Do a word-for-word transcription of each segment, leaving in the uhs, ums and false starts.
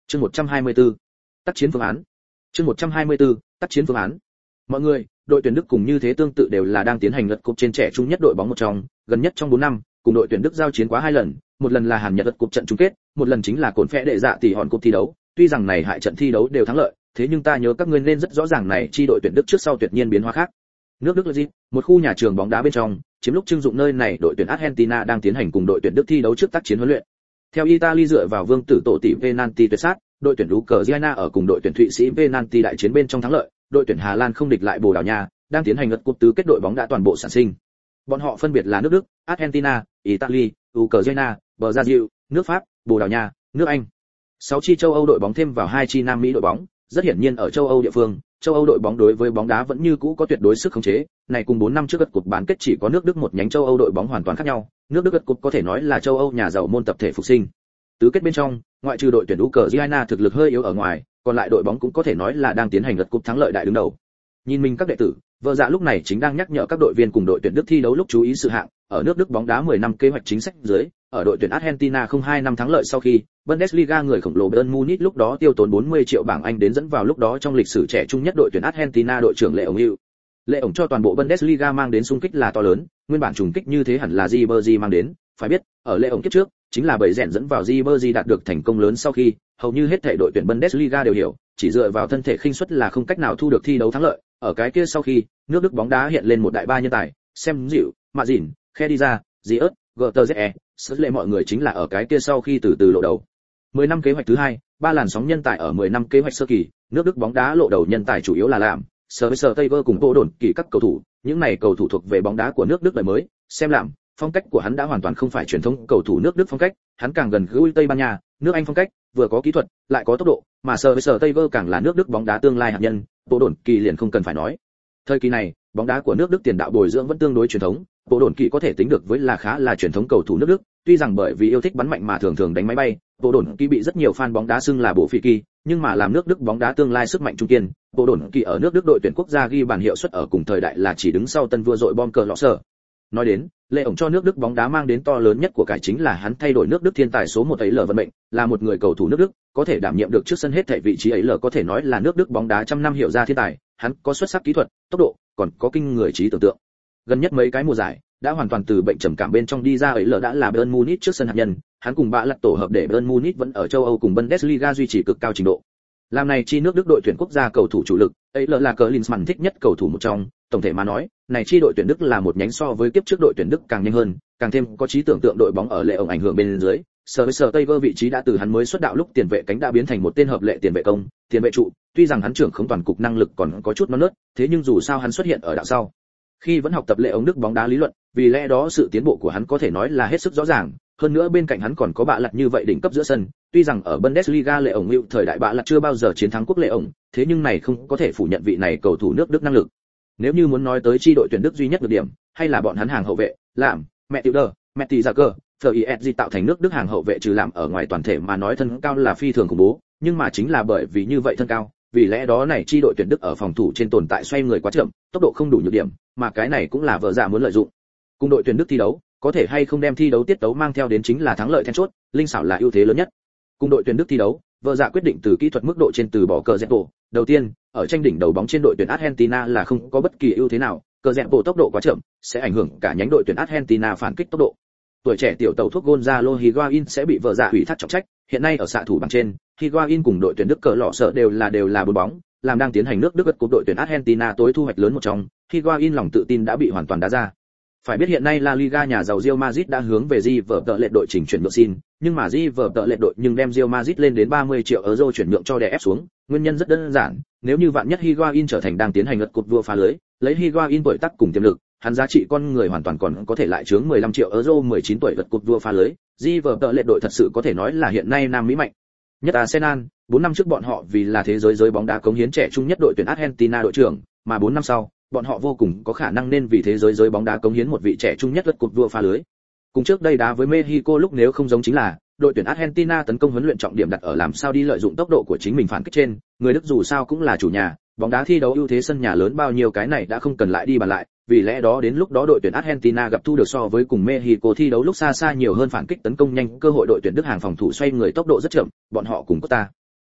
Chương một trăm hai mươi tư, tác chiến phương án. Chương một trăm hai mươi tư, tác chiến phương án. Mọi người, đội tuyển Đức cùng như thế tương tự đều là đang tiến hành lượt cúp trên trẻ trung nhất đội bóng một trong, gần nhất trong bốn năm, cùng đội tuyển Đức giao chiến quá hai lần, một lần là Hàn Nhật lượt cúp trận chung kết, một lần chính là cồn phẽ đệ dạ tỷ hòn cúp thi đấu, tuy rằng này hại trận thi đấu đều thắng lợi, thế nhưng ta nhớ các ngươi nên rất rõ ràng này chi đội tuyển Đức trước sau tuyệt nhiên biến hóa khác. Nước Đức Leipzig, một khu nhà trường bóng đá bên trong, chiếm lúc trưng dụng nơi này đội tuyển Argentina đang tiến hành cùng đội tuyển Đức thi đấu trước tác chiến huấn luyện. Theo Italy dựa vào vương tử tổ tỷ penalty tuyệt sát, đội tuyển Ukraine ở cùng đội tuyển Thụy Sĩ penalty đại chiến bên trong thắng lợi, đội tuyển Hà Lan không địch lại Bồ Đào Nha, đang tiến hành lượt cúp tứ kết đội bóng đã toàn bộ sản sinh. Bọn họ phân biệt là nước Đức, Argentina, Italy, Ukraine, Brazil, nước Pháp, Bồ Đào Nha, nước Anh. Sáu chi châu Âu đội bóng thêm vào hai chi Nam Mỹ đội bóng, rất hiển nhiên ở châu Âu địa phương, châu Âu đội bóng đối với bóng đá vẫn như cũ có tuyệt đối sức khống chế, này cùng bốn năm trước lượt cúp bán kết chỉ có nước Đức một nhánh châu Âu đội bóng hoàn toàn khác nhau, nước Đức lượt cúp có thể nói là châu Âu nhà giàu môn tập thể phục sinh. Tứ kết bên trong, ngoại trừ đội tuyển Ukraine thực lực hơi yếu ở ngoài, còn lại đội bóng cũng có thể nói là đang tiến hành lượt cúp thắng lợi đại đứng đầu. Nhìn mình các đệ tử, vợ dạ lúc này chính đang nhắc nhở các đội viên cùng đội tuyển Đức thi đấu lúc chú ý sự hạng, ở nước Đức bóng đá mười năm kế hoạch chính sách dưới, ở đội tuyển Argentina không hai năm thắng lợi sau khi, Bundesliga người khổng lồ Bayern Munich lúc đó tiêu tốn bốn mươi triệu bảng Anh đến dẫn vào lúc đó trong lịch sử trẻ trung nhất đội tuyển Argentina đội trưởng Lệ ổng Hữu. Lệ ổng cho toàn bộ Bundesliga mang đến xung kích là to lớn, nguyên bản trùng kích như thế hẳn là Ribery mang đến, phải biết, ở Lệ ổng kiếp trước, chính là bảy rèn dẫn vào Ribery đạt được thành công lớn sau khi, hầu như hết thảy đội tuyển Bundesliga đều hiểu, chỉ dựa vào thân thể khinh suất là không cách nào thu được thi đấu thắng lợi, ở cái kia sau khi, nước Đức bóng đá hiện lên một đại ba nhân tài, xem dịu, mạ dỉn, Khediza, Ziyech, Götze, sớt lệ mọi người chính là ở cái kia sau khi từ từ lộ đầu. mười năm kế hoạch thứ hai, ba làn sóng nhân tài ở mười năm kế hoạch sơ kỳ, nước Đức bóng đá lộ đầu nhân tài chủ yếu là làm, sờ với sờ Taylor cùng Tô Đồn kỳ các cầu thủ, những này cầu thủ thuộc về bóng đá của nước Đức đời mới, xem làm, phong cách của hắn đã hoàn toàn không phải truyền thống cầu thủ nước Đức phong cách, hắn càng gần gũi Tây Ban Nha, nước Anh phong cách, vừa có kỹ thuật, lại có tốc độ, mà sờ với sờ Taylor càng là nước Đức bóng đá tương lai hạt nhân, Tô Đồn kỳ liền không cần phải nói. Thời kỳ này, bóng đá của nước Đức tiền đạo bồi dưỡng vẫn tương đối truyền thống, Tô Đồn kỳ có thể tính được với là khá là truyền thống cầu thủ nước Đức, tuy rằng bởi vì yêu thích bắn mạnh mà thường thường đánh máy bay, Tô Đồn kỳ bị rất nhiều fan bóng đá xưng là bộ phỉ kỳ, nhưng mà làm nước Đức bóng đá tương lai sức mạnh trung kiên, Tô Đồn kỳ ở nước Đức đội tuyển quốc gia ghi bàn hiệu suất ở cùng thời đại là chỉ đứng sau tân vua dội bom cờ lọ sở. Nói đến, Lệ ổng cho nước Đức bóng đá mang đến to lớn nhất của cải chính là hắn thay đổi nước Đức thiên tài số một ấy lờ vận mệnh, là một người cầu thủ nước Đức, có thể đảm nhiệm được trước sân hết thảy vị trí ấy lờ có thể nói là nước Đức bóng đá trăm năm hiểu ra thiên tài, hắn có xuất sắc kỹ thuật, tốc độ, còn có kinh người trí tưởng tượng. Gần nhất mấy cái mùa giải, đã hoàn toàn từ bệnh trầm cảm bên trong đi ra ấy lờ đã là Bayern Munich trước sân hạt nhân, hắn cùng bạ lật tổ hợp để Bayern Munich vẫn ở châu Âu cùng Bundesliga duy trì cực cao trình độ. Làm này chi nước Đức đội tuyển quốc gia cầu thủ chủ lực, ấy lờ là Klinsmann thích nhất cầu thủ một trong, tổng thể mà nói, này chi đội tuyển Đức là một nhánh so với kiếp trước đội tuyển Đức càng nhanh hơn, càng thêm có trí tưởng tượng đội bóng ở Lệ ổng ảnh hưởng bên dưới. Sở với sở Taylor vị trí đã từ hắn mới xuất đạo lúc tiền vệ cánh đã biến thành một tên hợp lệ tiền vệ công, tiền vệ trụ, tuy rằng hắn trưởng không toàn cục năng lực còn có chút non nớt, thế nhưng dù sao hắn xuất hiện ở đạo sau. Khi vẫn học tập Lệ ổng Đức bóng đá lý luận, vì lẽ đó sự tiến bộ của hắn có thể nói là hết sức rõ ràng, hơn nữa bên cạnh hắn còn có bạ lật như vậy đỉnh cấp giữa sân, tuy rằng ở Bundesliga Lệ ổng hữu thời đại bạ lật chưa bao giờ chiến thắng quốc Lệ ổng, thế nhưng này không có thể phủ nhận vị này cầu thủ nước Đức năng lực. Nếu như muốn nói tới chi đội tuyển Đức duy nhất được điểm, hay là bọn hắn hàng hậu vệ, làm, mẹ tiểu đờ, mẹ tỷ giả cờ, F I S G tạo thành nước Đức hàng hậu vệ trừ làm ở ngoài toàn thể mà nói thân cao là phi thường khủng bố, nhưng mà chính là bởi vì như vậy thân cao, vì lẽ đó này chi đội tuyển Đức ở phòng thủ trên tồn tại xoay người quá chậm, tốc độ không đủ nhược điểm, mà cái này cũng là vợ dạ muốn lợi dụng. Cùng đội tuyển Đức thi đấu, có thể hay không đem thi đấu tiết tấu mang theo đến chính là thắng lợi then chốt, linh xảo là ưu thế lớn nhất. Cùng đội tuyển Đức thi đấu, vợ dạ quyết định từ kỹ thuật mức độ trên từ bỏ cờ dẹp bộ. Đầu tiên, ở tranh đỉnh đầu bóng trên đội tuyển Argentina là không có bất kỳ ưu thế nào, cờ dẹp bộ tốc độ quá chậm, sẽ ảnh hưởng cả nhánh đội tuyển Argentina phản kích tốc độ. Tuổi trẻ tiểu tàu thuốc Gonzalo Higuain sẽ bị vợ dạ hủy thác trọng trách, hiện nay ở xạ thủ bảng trên, Higuain cùng đội tuyển Đức cờ lọ sợ đều là đều là bốn bóng, làm đang tiến hành nước Đức cúp đội tuyển Argentina tối thu hoạch lớn một trong, Higuain lòng tự tin đã bị hoàn toàn đá ra. Phải biết hiện nay La Liga nhà giàu Real Madrid đã hướng về River Plate đội chỉnh chuyển nhượng xin, nhưng mà River Plate đội nhưng đem Real Madrid lên đến ba mươi triệu euro chuyển nhượng cho đè ép xuống, nguyên nhân rất đơn giản, nếu như vạn nhất Higuain trở thành đang tiến hành lượt cột vua phá lưới, lấy Higuain tuổi tác cùng tiềm lực, hắn giá trị con người hoàn toàn còn có thể lại chướng mười lăm triệu euro mười chín tuổi lượt cột vua phá lưới, River Plate đội thật sự có thể nói là hiện nay Nam Mỹ mạnh nhất Arsenal, bốn năm trước bọn họ vì là thế giới giới bóng đá cống hiến trẻ trung nhất đội tuyển Argentina đội trưởng, mà bốn năm sau, bọn họ vô cùng có khả năng nên vì thế giới giới bóng đá cống hiến một vị trẻ trung nhất lượt cột vua phá lưới. Cùng trước đây đá với Mexico lúc nếu không giống chính là, đội tuyển Argentina tấn công huấn luyện trọng điểm đặt ở làm sao đi lợi dụng tốc độ của chính mình phản kích trên, người Đức dù sao cũng là chủ nhà, bóng đá thi đấu ưu thế sân nhà lớn bao nhiêu cái này đã không cần lại đi bàn lại, vì lẽ đó đến lúc đó đội tuyển Argentina gặp thu được so với cùng Mexico thi đấu lúc xa xa nhiều hơn phản kích tấn công nhanh, cơ hội đội tuyển Đức hàng phòng thủ xoay người tốc độ rất chậm, bọn họ cùng Costa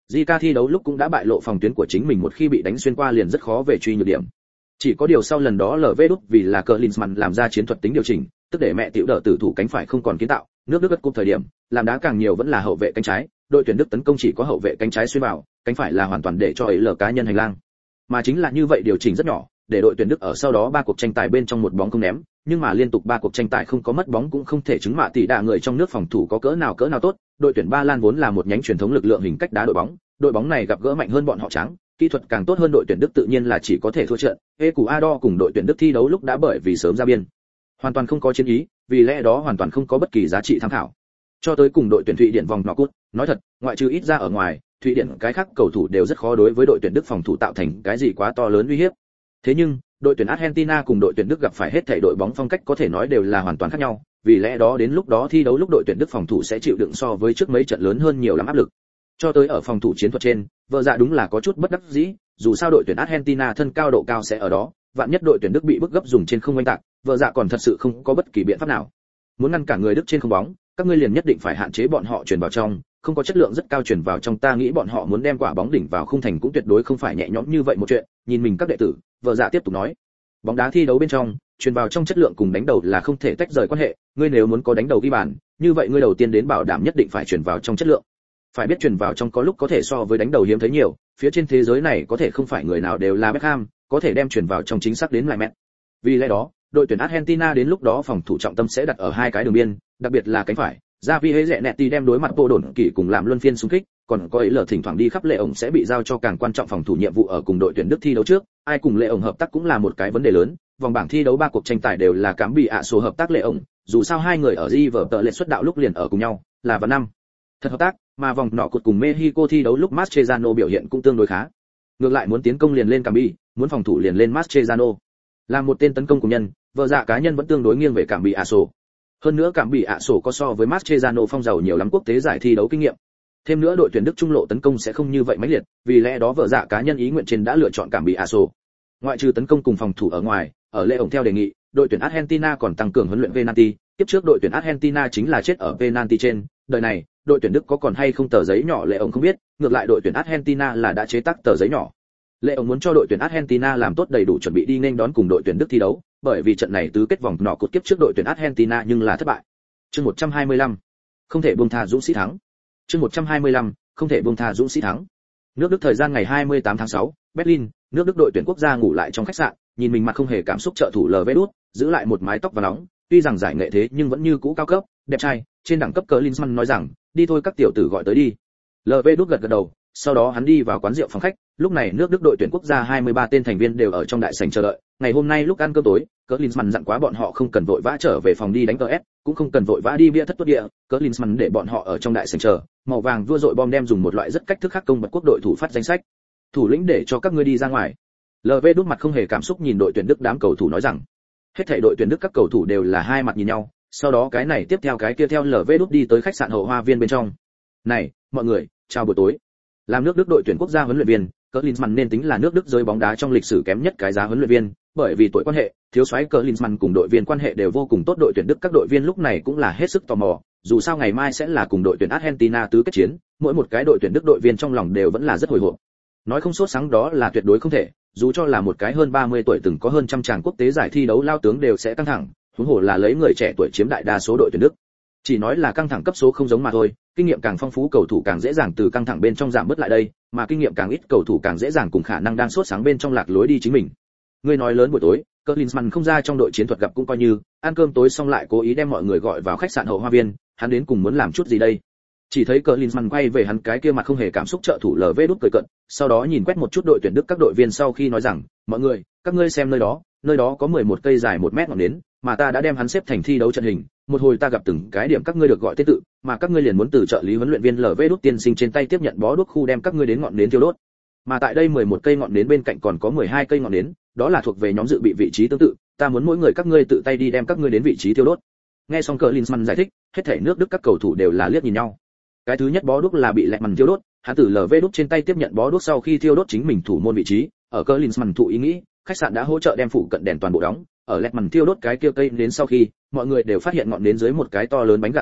Zika thi đấu lúc cũng đã bại lộ phòng tuyến của chính mình, một khi bị đánh xuyên qua liền rất khó về truy nhược điểm. Chỉ có điều sau lần đó lờ vê đút vì là Klinsmann làm ra chiến thuật tính điều chỉnh, tức để mẹ tiểu đỡ tử thủ cánh phải không còn kiến tạo, nước Đức gật cúp thời điểm, làm đá càng nhiều vẫn là hậu vệ cánh trái, đội tuyển Đức tấn công chỉ có hậu vệ cánh trái xuyên vào, cánh phải là hoàn toàn để cho ấy lờ cá nhân hành lang. Mà chính là như vậy điều chỉnh rất nhỏ, để đội tuyển Đức ở sau đó ba cuộc tranh tài bên trong một bóng không ném, nhưng mà liên tục ba cuộc tranh tài không có mất bóng cũng không thể chứng mạ tỷ đạ người trong nước phòng thủ có cỡ nào cỡ nào tốt. Đội tuyển Ba Lan vốn là một nhánh truyền thống lực lượng hình cách đá đội bóng, đội bóng này gặp gỡ mạnh hơn bọn họ trắng, kỹ thuật càng tốt hơn đội tuyển Đức tự nhiên là chỉ có thể thua trận. Ecuador cùng đội tuyển Đức thi đấu lúc đã bởi vì sớm ra biên, hoàn toàn không có chiến ý, vì lẽ đó hoàn toàn không có bất kỳ giá trị tham khảo. Cho tới cùng đội tuyển Thụy Điển vòng knock-out, nói thật, ngoại trừ ít ra ở ngoài, Thụy Điển cái khác cầu thủ đều rất khó đối với đội tuyển Đức phòng thủ tạo thành cái gì quá to lớn uy hiếp. Thế nhưng, đội tuyển Argentina cùng đội tuyển Đức gặp phải hết thảy đội bóng phong cách có thể nói đều là hoàn toàn khác nhau, vì lẽ đó đến lúc đó thi đấu lúc đội tuyển Đức phòng thủ sẽ chịu đựng so với trước mấy trận lớn hơn nhiều lắm áp lực. Cho tới ở phòng thủ chiến thuật trên, vợ dạ đúng là có chút bất đắc dĩ, dù sao đội tuyển Argentina thân cao độ cao sẽ ở đó, vạn nhất đội tuyển Đức bị bức gấp dùng trên không oanh tạc, vợ dạ còn thật sự không có bất kỳ biện pháp nào. Muốn ngăn cản người Đức trên không bóng, các ngươi liền nhất định phải hạn chế bọn họ chuyển vào trong, không có chất lượng rất cao chuyển vào trong, ta nghĩ bọn họ muốn đem quả bóng đỉnh vào khung thành cũng tuyệt đối không phải nhẹ nhõm như vậy một chuyện. Nhìn mình các đệ tử, vợ dạ tiếp tục nói, bóng đá thi đấu bên trong, chuyển vào trong chất lượng cùng đánh đầu là không thể tách rời quan hệ, ngươi nếu muốn có đánh đầu ghi bàn, như vậy ngươi đầu tiên đến bảo đảm nhất định phải chuyển vào trong chất lượng. Phải biết chuyển vào trong có lúc có thể so với đánh đầu hiếm thấy nhiều, phía trên thế giới này có thể không phải người nào đều là Beckham, có thể đem chuyển vào trong chính xác đến lại mẹ. Vì lẽ đó, đội tuyển Argentina đến lúc đó phòng thủ trọng tâm sẽ đặt ở hai cái đường biên, đặc biệt là cánh phải. Javi Hezzenetti đem đối mặt Bộ Đồn Kỳ cùng làm luân phiên xung kích, còn có ấy lờ thỉnh thoảng đi khắp lệ ổng sẽ bị giao cho càng quan trọng phòng thủ nhiệm vụ ở cùng đội tuyển Đức thi đấu trước, ai cùng lệ ổng hợp tác cũng là một cái vấn đề lớn. Vòng bảng thi đấu ba cuộc tranh tài đều là cám bị ạ số hợp tác lệ ổng, dù sao hai người ở River tợ lệ xuất đạo lúc liền ở cùng nhau, là vào năm thật hợp tác, mà vòng nọ cột cùng Mexico thi đấu lúc Mascherano biểu hiện cũng tương đối khá. Ngược lại muốn tiến công liền lên Cambi, muốn phòng thủ liền lên Mascherano. Là một tên tấn công của nhân, vợ dạ cá nhân vẫn tương đối nghiêng về Cambi Aso. Hơn nữa Cambi Aso có so với Mascherano phong giàu nhiều lắm quốc tế giải thi đấu kinh nghiệm. Thêm nữa đội tuyển Đức trung lộ tấn công sẽ không như vậy mãnh liệt, vì lẽ đó vợ dạ cá nhân ý nguyện trên đã lựa chọn Cambi Aso. Ngoại trừ tấn công cùng phòng thủ ở ngoài, ở lễ ổng theo đề nghị, đội tuyển Argentina còn tăng cường huấn luyện penalty, tiếp trước đội tuyển Argentina chính là chết ở penalty trên, đời này, đội tuyển Đức có còn hay không tờ giấy nhỏ lệ ổng không biết, ngược lại đội tuyển Argentina là đã chế tác tờ giấy nhỏ. Lệ ổng muốn cho đội tuyển Argentina làm tốt đầy đủ chuẩn bị đi nên đón cùng đội tuyển Đức thi đấu, bởi vì trận này tứ kết vòng nọ cột kiếp trước đội tuyển Argentina nhưng là thất bại. Chương một trăm hai mươi lăm, không thể buông tha dũng sĩ thắng. Chương một trăm hai mươi lăm, không thể buông tha dũng sĩ thắng. Nước Đức thời gian ngày hai mươi tám tháng sáu, Berlin, nước Đức đội tuyển quốc gia ngủ lại trong khách sạn, nhìn mình mặt không hề cảm xúc trợ thủ lờ vê đút, giữ lại một mái tóc và nóng, tuy rằng giải nghệ thế nhưng vẫn như cũ cao cấp, đẹp trai, trên đẳng cấp Klinsmann nói rằng, đi thôi các tiểu tử gọi tới đi. lờ vê đút gật gật đầu, sau đó hắn đi vào quán rượu phòng khách, lúc này nước Đức đội tuyển quốc gia hai mươi ba tên thành viên đều ở trong đại sảnh chờ đợi, ngày hôm nay lúc ăn cơm tối, Klinsmann dặn quá bọn họ không cần vội vã trở về phòng đi đánh tê ét, cũng không cần vội vã đi bia thất tuất địa, Klinsmann để bọn họ ở trong đại sảnh chờ, màu vàng vua dội bom đem dùng một loại rất cách thức khác công bật quốc đội thủ phát danh sách. Thủ lĩnh để cho các ngươi đi ra ngoài. lờ vê đút mặt không hề cảm xúc nhìn đội tuyển Đức đám cầu thủ nói rằng, hết thảy đội tuyển Đức các cầu thủ đều là hai mặt nhìn nhau, sau đó cái này tiếp theo cái kia theo lờ vê đút đi tới khách sạn hậu hoa viên bên trong. Này, mọi người, chào buổi tối. Làm nước Đức đội tuyển quốc gia huấn luyện viên, Klinsmann nên tính là nước Đức giới bóng đá trong lịch sử kém nhất cái giá huấn luyện viên, bởi vì tuổi quan hệ, thiếu soái Klinsmann cùng đội viên quan hệ đều vô cùng tốt, đội tuyển Đức các đội viên lúc này cũng là hết sức tò mò, dù sao ngày mai sẽ là cùng đội tuyển Argentina tứ kết chiến, mỗi một cái đội tuyển Đức đội viên trong lòng đều vẫn là rất hồi hộp. Nói không sốt sáng đó là tuyệt đối không thể, dù cho là một cái hơn ba mươi tuổi từng có hơn trăm tràng quốc tế giải thi đấu lao tướng đều sẽ căng thẳng, huống hồ là lấy người trẻ tuổi chiếm đại đa số đội tuyển Đức. Chỉ nói là căng thẳng cấp số không giống mà thôi, kinh nghiệm càng phong phú cầu thủ càng dễ dàng từ căng thẳng bên trong giảm bớt lại đây, mà kinh nghiệm càng ít cầu thủ càng dễ dàng cùng khả năng đang sốt sáng bên trong lạc lối đi chính mình. Ngươi nói lớn buổi tối, Klinsmann không ra trong đội chiến thuật gặp cũng coi như, ăn cơm tối xong lại cố ý đem mọi người gọi vào khách sạn hậu hoa viên, hắn đến cùng muốn làm chút gì đây? Chỉ thấy Klinsmann quay về hắn cái kia mặt không hề cảm xúc trợ thủ lờ vê đút cười cận, sau đó nhìn quét một chút đội tuyển Đức các đội viên sau khi nói rằng, mọi người, các ngươi xem nơi đó, nơi đó có mười một cây dài một mét ngọn nến, mà ta đã đem hắn xếp thành thi đấu trận hình, một hồi ta gặp từng cái điểm các ngươi được gọi tên tự, mà các ngươi liền muốn từ trợ lý huấn luyện viên lờ vê đút tiên sinh trên tay tiếp nhận bó đuốc khu đem các ngươi đến ngọn nến thiêu đốt. Mà tại đây mười một cây ngọn nến bên cạnh còn có mười hai cây ngọn nến, đó là thuộc về nhóm dự bị vị trí tương tự, ta muốn mỗi người các ngươi tự tay đi đem các ngươi đến vị trí thiêu đốt. Nghe xong Klinsmann giải thích, hết thảy nước Đức các cầu thủ đều là liếc nhìn nhau. Cái thứ nhất bó đuốc là bị lẹt mằn thiêu đốt, hắn từ lờ vê đút trên tay tiếp nhận bó đuốc sau khi thiêu đốt chính mình thủ môn vị trí, ở Klinsmann thụ ý nghĩ, khách sạn đã hỗ trợ đem phụ cận đèn toàn bộ đóng, ở lẹt mằn thiêu đốt cái kia cây đến sau khi, mọi người đều phát hiện ngọn nến dưới một cái to lớn bánh gà tổ,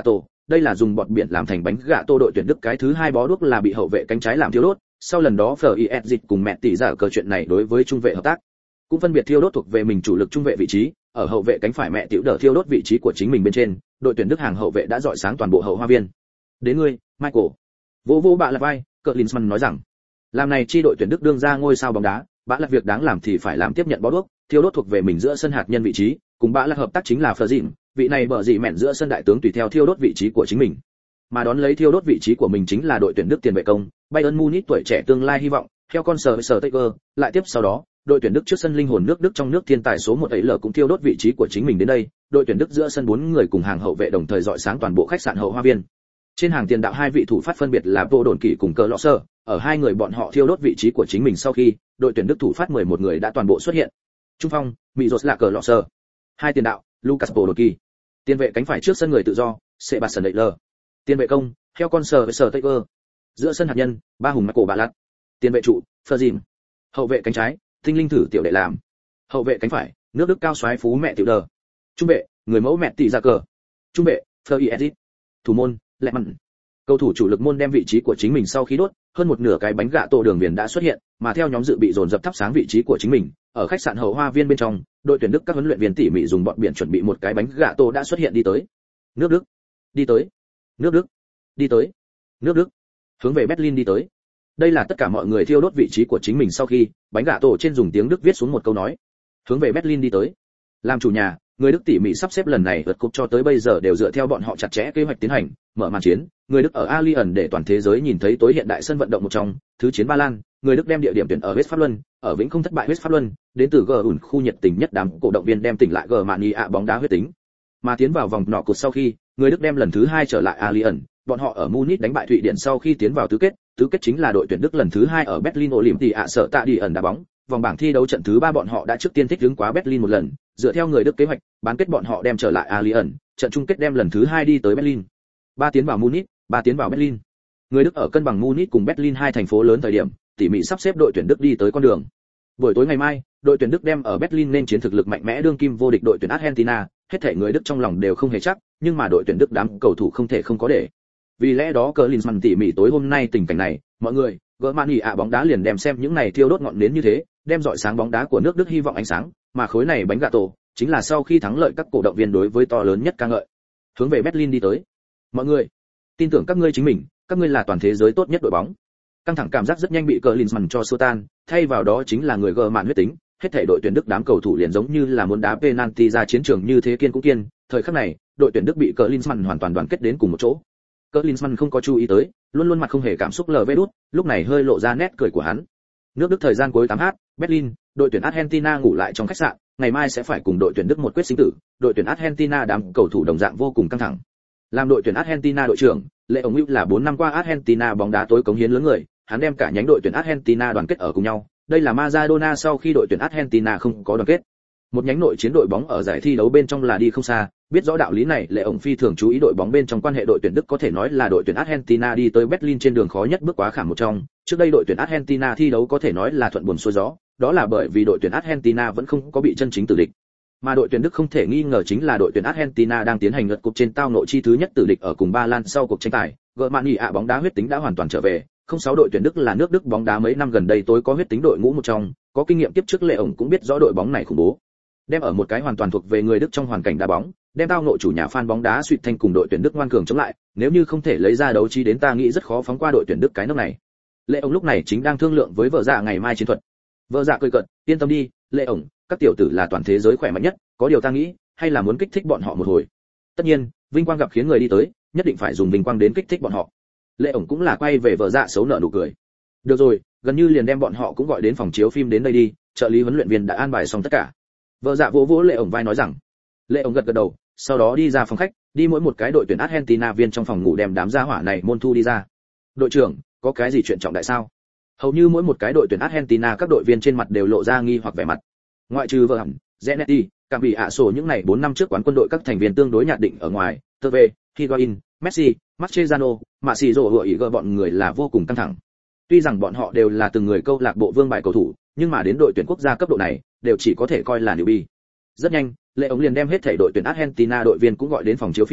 đây là dùng bọt biển làm thành bánh gạ tô. Đội tuyển Đức cái thứ hai bó đuốc là bị hậu vệ cánh trái làm thiêu đốt, sau lần đó Fis dịch cùng mẹ tỷ giả cờ chuyện này đối với trung vệ hợp tác cũng phân biệt thiêu đốt thuộc về mình chủ lực trung vệ vị trí, ở hậu vệ cánh phải mẹ tiểu đỡ thiêu đốt vị trí của chính mình bên trên. Đội tuyển Đức hàng hậu vệ đã rọi sáng toàn bộ hậu hoa viên. Đến ngươi, Michael. Vô vô bạ là vai, cờ Linsman nói rằng, làm này chi đội tuyển Đức đương ra ngôi sao bóng đá, bạ là việc đáng làm thì phải làm tiếp nhận bó đuốc, thiêu đốt thuộc về mình giữa sân hạt nhân vị trí, cùng bạ là hợp tác chính là Fleur, vị này bở dị mẹn giữa sân đại tướng tùy theo thiêu đốt vị trí của chính mình. Mà đón lấy thiêu đốt vị trí của mình chính là đội tuyển Đức tiền vệ công, Bayern Munich tuổi trẻ tương lai hy vọng, theo con sở sở Taker, lại tiếp sau đó, đội tuyển Đức trước sân linh hồn nước Đức trong nước thiên tài số một ấy lở cũng thiêu đốt vị trí của chính mình đến đây, đội tuyển Đức giữa sân bốn người cùng hàng hậu vệ đồng thời rọi sáng toàn bộ khách sạn hậu hoa viên. Trên hàng tiền đạo hai vị thủ phát phân biệt là Vô Đồn Kỳ cùng Cờ Lọ Sơ, ở hai người bọn họ thiêu đốt vị trí của chính mình sau khi, đội tuyển Đức thủ phát mười một người đã toàn bộ xuất hiện. Trung phong, Mỹ Rốt là Cờ Lọ Sơ. Hai tiền đạo, Lucas Vô Đồn Kỳ. Tiền vệ cánh phải trước sân người tự do, Sebastian Deller. Tiền vệ công, theo con sở sở Taker. Giữa sân hạt nhân, ba hùng Michael Ballack. Tiền vệ trụ, Fleur. Hậu vệ cánh trái, tinh linh thử tiểu đệ làm. Hậu vệ cánh phải, nước Đức cao soái phú mẹ tiểu đờ. Trung vệ, người mẫu mẹ tỷ ra cờ. Trung vệ, Fleur. Thủ môn, Lẹ Mặn. Cầu thủ chủ lực môn đem vị trí của chính mình sau khi đốt, hơn một nửa cái bánh gạ tô đường viền đã xuất hiện, mà theo nhóm dự bị dồn dập thắp sáng vị trí của chính mình, ở khách sạn hậu hoa viên bên trong, đội tuyển Đức các huấn luyện viên tỉ mỉ dùng bọn biển chuẩn bị một cái bánh gạ tô đã xuất hiện đi tới. Nước Đức, đi tới. Nước Đức, đi tới. Nước Đức, hướng về Berlin đi tới. Đây là tất cả mọi người thiêu đốt vị trí của chính mình sau khi, bánh gạ tổ trên dùng tiếng Đức viết xuống một câu nói. Hướng về Berlin đi tới. Làm chủ nhà, người Đức tỉ mỉ sắp xếp lần này vượt cúp cho tới bây giờ đều dựa theo bọn họ chặt chẽ kế hoạch tiến hành, mở màn chiến, người Đức ở Allianz để toàn thế giới nhìn thấy tối hiện đại sân vận động một trong, thứ chiến Ba Lan, người Đức đem địa điểm tuyển ở West Pháp Luân, ở Vĩnh không thất bại West Pháp Luân, đến từ Gurun khu nhiệt tình nhất đám cổ động viên đem tỉnh lại Germany ạ bóng đá huyết tính. Mà tiến vào vòng nọ cột sau khi, người Đức đem lần thứ hai trở lại Allianz, bọn họ ở Munich đánh bại Thụy Điển sau khi tiến vào tứ kết, tứ kết chính là đội tuyển Đức lần thứ hai ở Berlin Olympic ạ sở tạ đi ẩn đá bóng, vòng bảng thi đấu trận thứ ba bọn họ đã trước tiên thích ứng quá Berlin một lần, dựa theo người Đức kế hoạch, bán kết bọn họ đem trở lại Allianz, trận chung kết đem lần thứ hai đi tới Berlin. Ba tiến vào Munich, ba tiến vào Berlin. Người Đức ở cân bằng Munich cùng Berlin hai thành phố lớn thời điểm, tỉ mỉ sắp xếp đội tuyển Đức đi tới con đường. Buổi tối ngày mai, đội tuyển Đức đem ở Berlin nên chiến thực lực mạnh mẽ đương kim vô địch đội tuyển Argentina, hết thảy người Đức trong lòng đều không hề chắc, nhưng mà đội tuyển Đức đám cầu thủ không thể không có để. Vì lẽ đó Klinsmann tỉ mỉ tối hôm nay tình cảnh này, mọi người, Germany ạ bóng đá liền đem xem những này thiêu đốt ngọn nến như thế, đem rọi sáng bóng đá của nước Đức hy vọng ánh sáng, mà khối này bánh gato chính là sau khi thắng lợi các cổ động viên đối với to lớn nhất ca ngợi. Hướng về Berlin đi tới. Mọi người, tin tưởng các ngươi chính mình, các ngươi là toàn thế giới tốt nhất đội bóng. Căng thẳng cảm giác rất nhanh bị Klinsmann cho xua tan, thay vào đó chính là người gờ mạn huyết tính, hết thảy đội tuyển Đức đám cầu thủ liền giống như là muốn đá penalty ra chiến trường như thế kiên cũng kiên, thời khắc này, đội tuyển Đức bị Klinsmann hoàn toàn đoàn kết đến cùng một chỗ. Klinsmann không có chú ý tới, luôn luôn mặt không hề cảm xúc lờ vê đút, lúc này hơi lộ ra nét cười của hắn. Nước Đức thời gian cuối tám h, Berlin, đội tuyển Argentina ngủ lại trong khách sạn, ngày mai sẽ phải cùng đội tuyển Đức một quyết sinh tử, đội tuyển Argentina đám cầu thủ đồng dạng vô cùng căng thẳng. Làm đội tuyển Argentina đội trưởng, Lệ ổng Hữu là bốn năm qua Argentina bóng đá tối cống hiến lớn người, hắn đem cả nhánh đội tuyển Argentina đoàn kết ở cùng nhau, đây là Maradona sau khi đội tuyển Argentina không có đoàn kết. Một nhánh nội chiến đội bóng ở giải thi đấu bên trong là đi không xa, biết rõ đạo lý này, Lệ ổng phi thường chú ý đội bóng bên trong quan hệ đội tuyển Đức có thể nói là đội tuyển Argentina đi tới Berlin trên đường khó nhất bước quá khảm một trong, trước đây đội tuyển Argentina thi đấu có thể nói là thuận buồm xuôi gió, đó là bởi vì đội tuyển Argentina vẫn không có bị chân chính tử địch. Mà đội tuyển Đức không thể nghi ngờ chính là đội tuyển Argentina đang tiến hành lượt cúp trên tao nội chi thứ nhất tử địch ở cùng Ba Lan sau cuộc tranh tài, Germany ạ bóng đá huyết tính đã hoàn toàn trở về, không sáu đội tuyển Đức là nước Đức bóng đá mấy năm gần đây tối có huyết tính đội ngũ một trong, có kinh nghiệm tiếp trước Lệ ổng cũng biết rõ đội bóng này khủng bố. Đem ở một cái hoàn toàn thuộc về người Đức trong hoàn cảnh đá bóng, đem tao nội chủ nhà fan bóng đá suýt thanh cùng đội tuyển Đức ngoan cường chống lại, nếu như không thể lấy ra đấu trí đến ta nghĩ rất khó phóng qua đội tuyển Đức cái nước này. Lệ ổng lúc này chính đang thương lượng với vợ dạ ngày mai chiến thuật. Vợ dạ cười cợt, yên tâm đi, Lệ ổng, các tiểu tử là toàn thế giới khỏe mạnh nhất, có điều ta nghĩ, hay là muốn kích thích bọn họ một hồi. Tất nhiên, vinh quang gặp khiến người đi tới, nhất định phải dùng vinh quang đến kích thích bọn họ. Lệ ổng cũng là quay về vợ dạ xấu nợ nụ cười. Được rồi, gần như liền đem bọn họ cũng gọi đến phòng chiếu phim đến đây đi, trợ lý huấn luyện viên đã an bài xong tất cả. Vợ dạ vỗ vỗ Lệ ổng vai nói rằng. Lệ ổng gật gật đầu, sau đó đi ra phòng khách, đi mỗi một cái đội tuyển Argentina viên trong phòng ngủ đem đám gia hỏa này môn thu đi ra. Đội trưởng, có cái gì chuyện trọng đại sao? Hầu như mỗi một cái đội tuyển Argentina các đội viên trên mặt đều lộ ra nghi hoặc vẻ mặt. Ngoại trừ vợ hẳn, Zanetti, cảm bị ạ sổ những này bốn năm trước quán quân đội các thành viên tương đối nhạt định ở ngoài, Tevez, Higuain, Messi, Mascherano, Marcelo hựa ý gỡ bọn người là vô cùng căng thẳng. Tuy rằng bọn họ đều là từng người câu lạc bộ vương bài cầu thủ, nhưng mà đến đội tuyển quốc gia cấp độ này, đều chỉ có thể coi là newbie. Rất nhanh, Lệ ổng liền đem hết thảy đội tuyển Argentina đội viên cũng gọi đến phòng chiếu phim,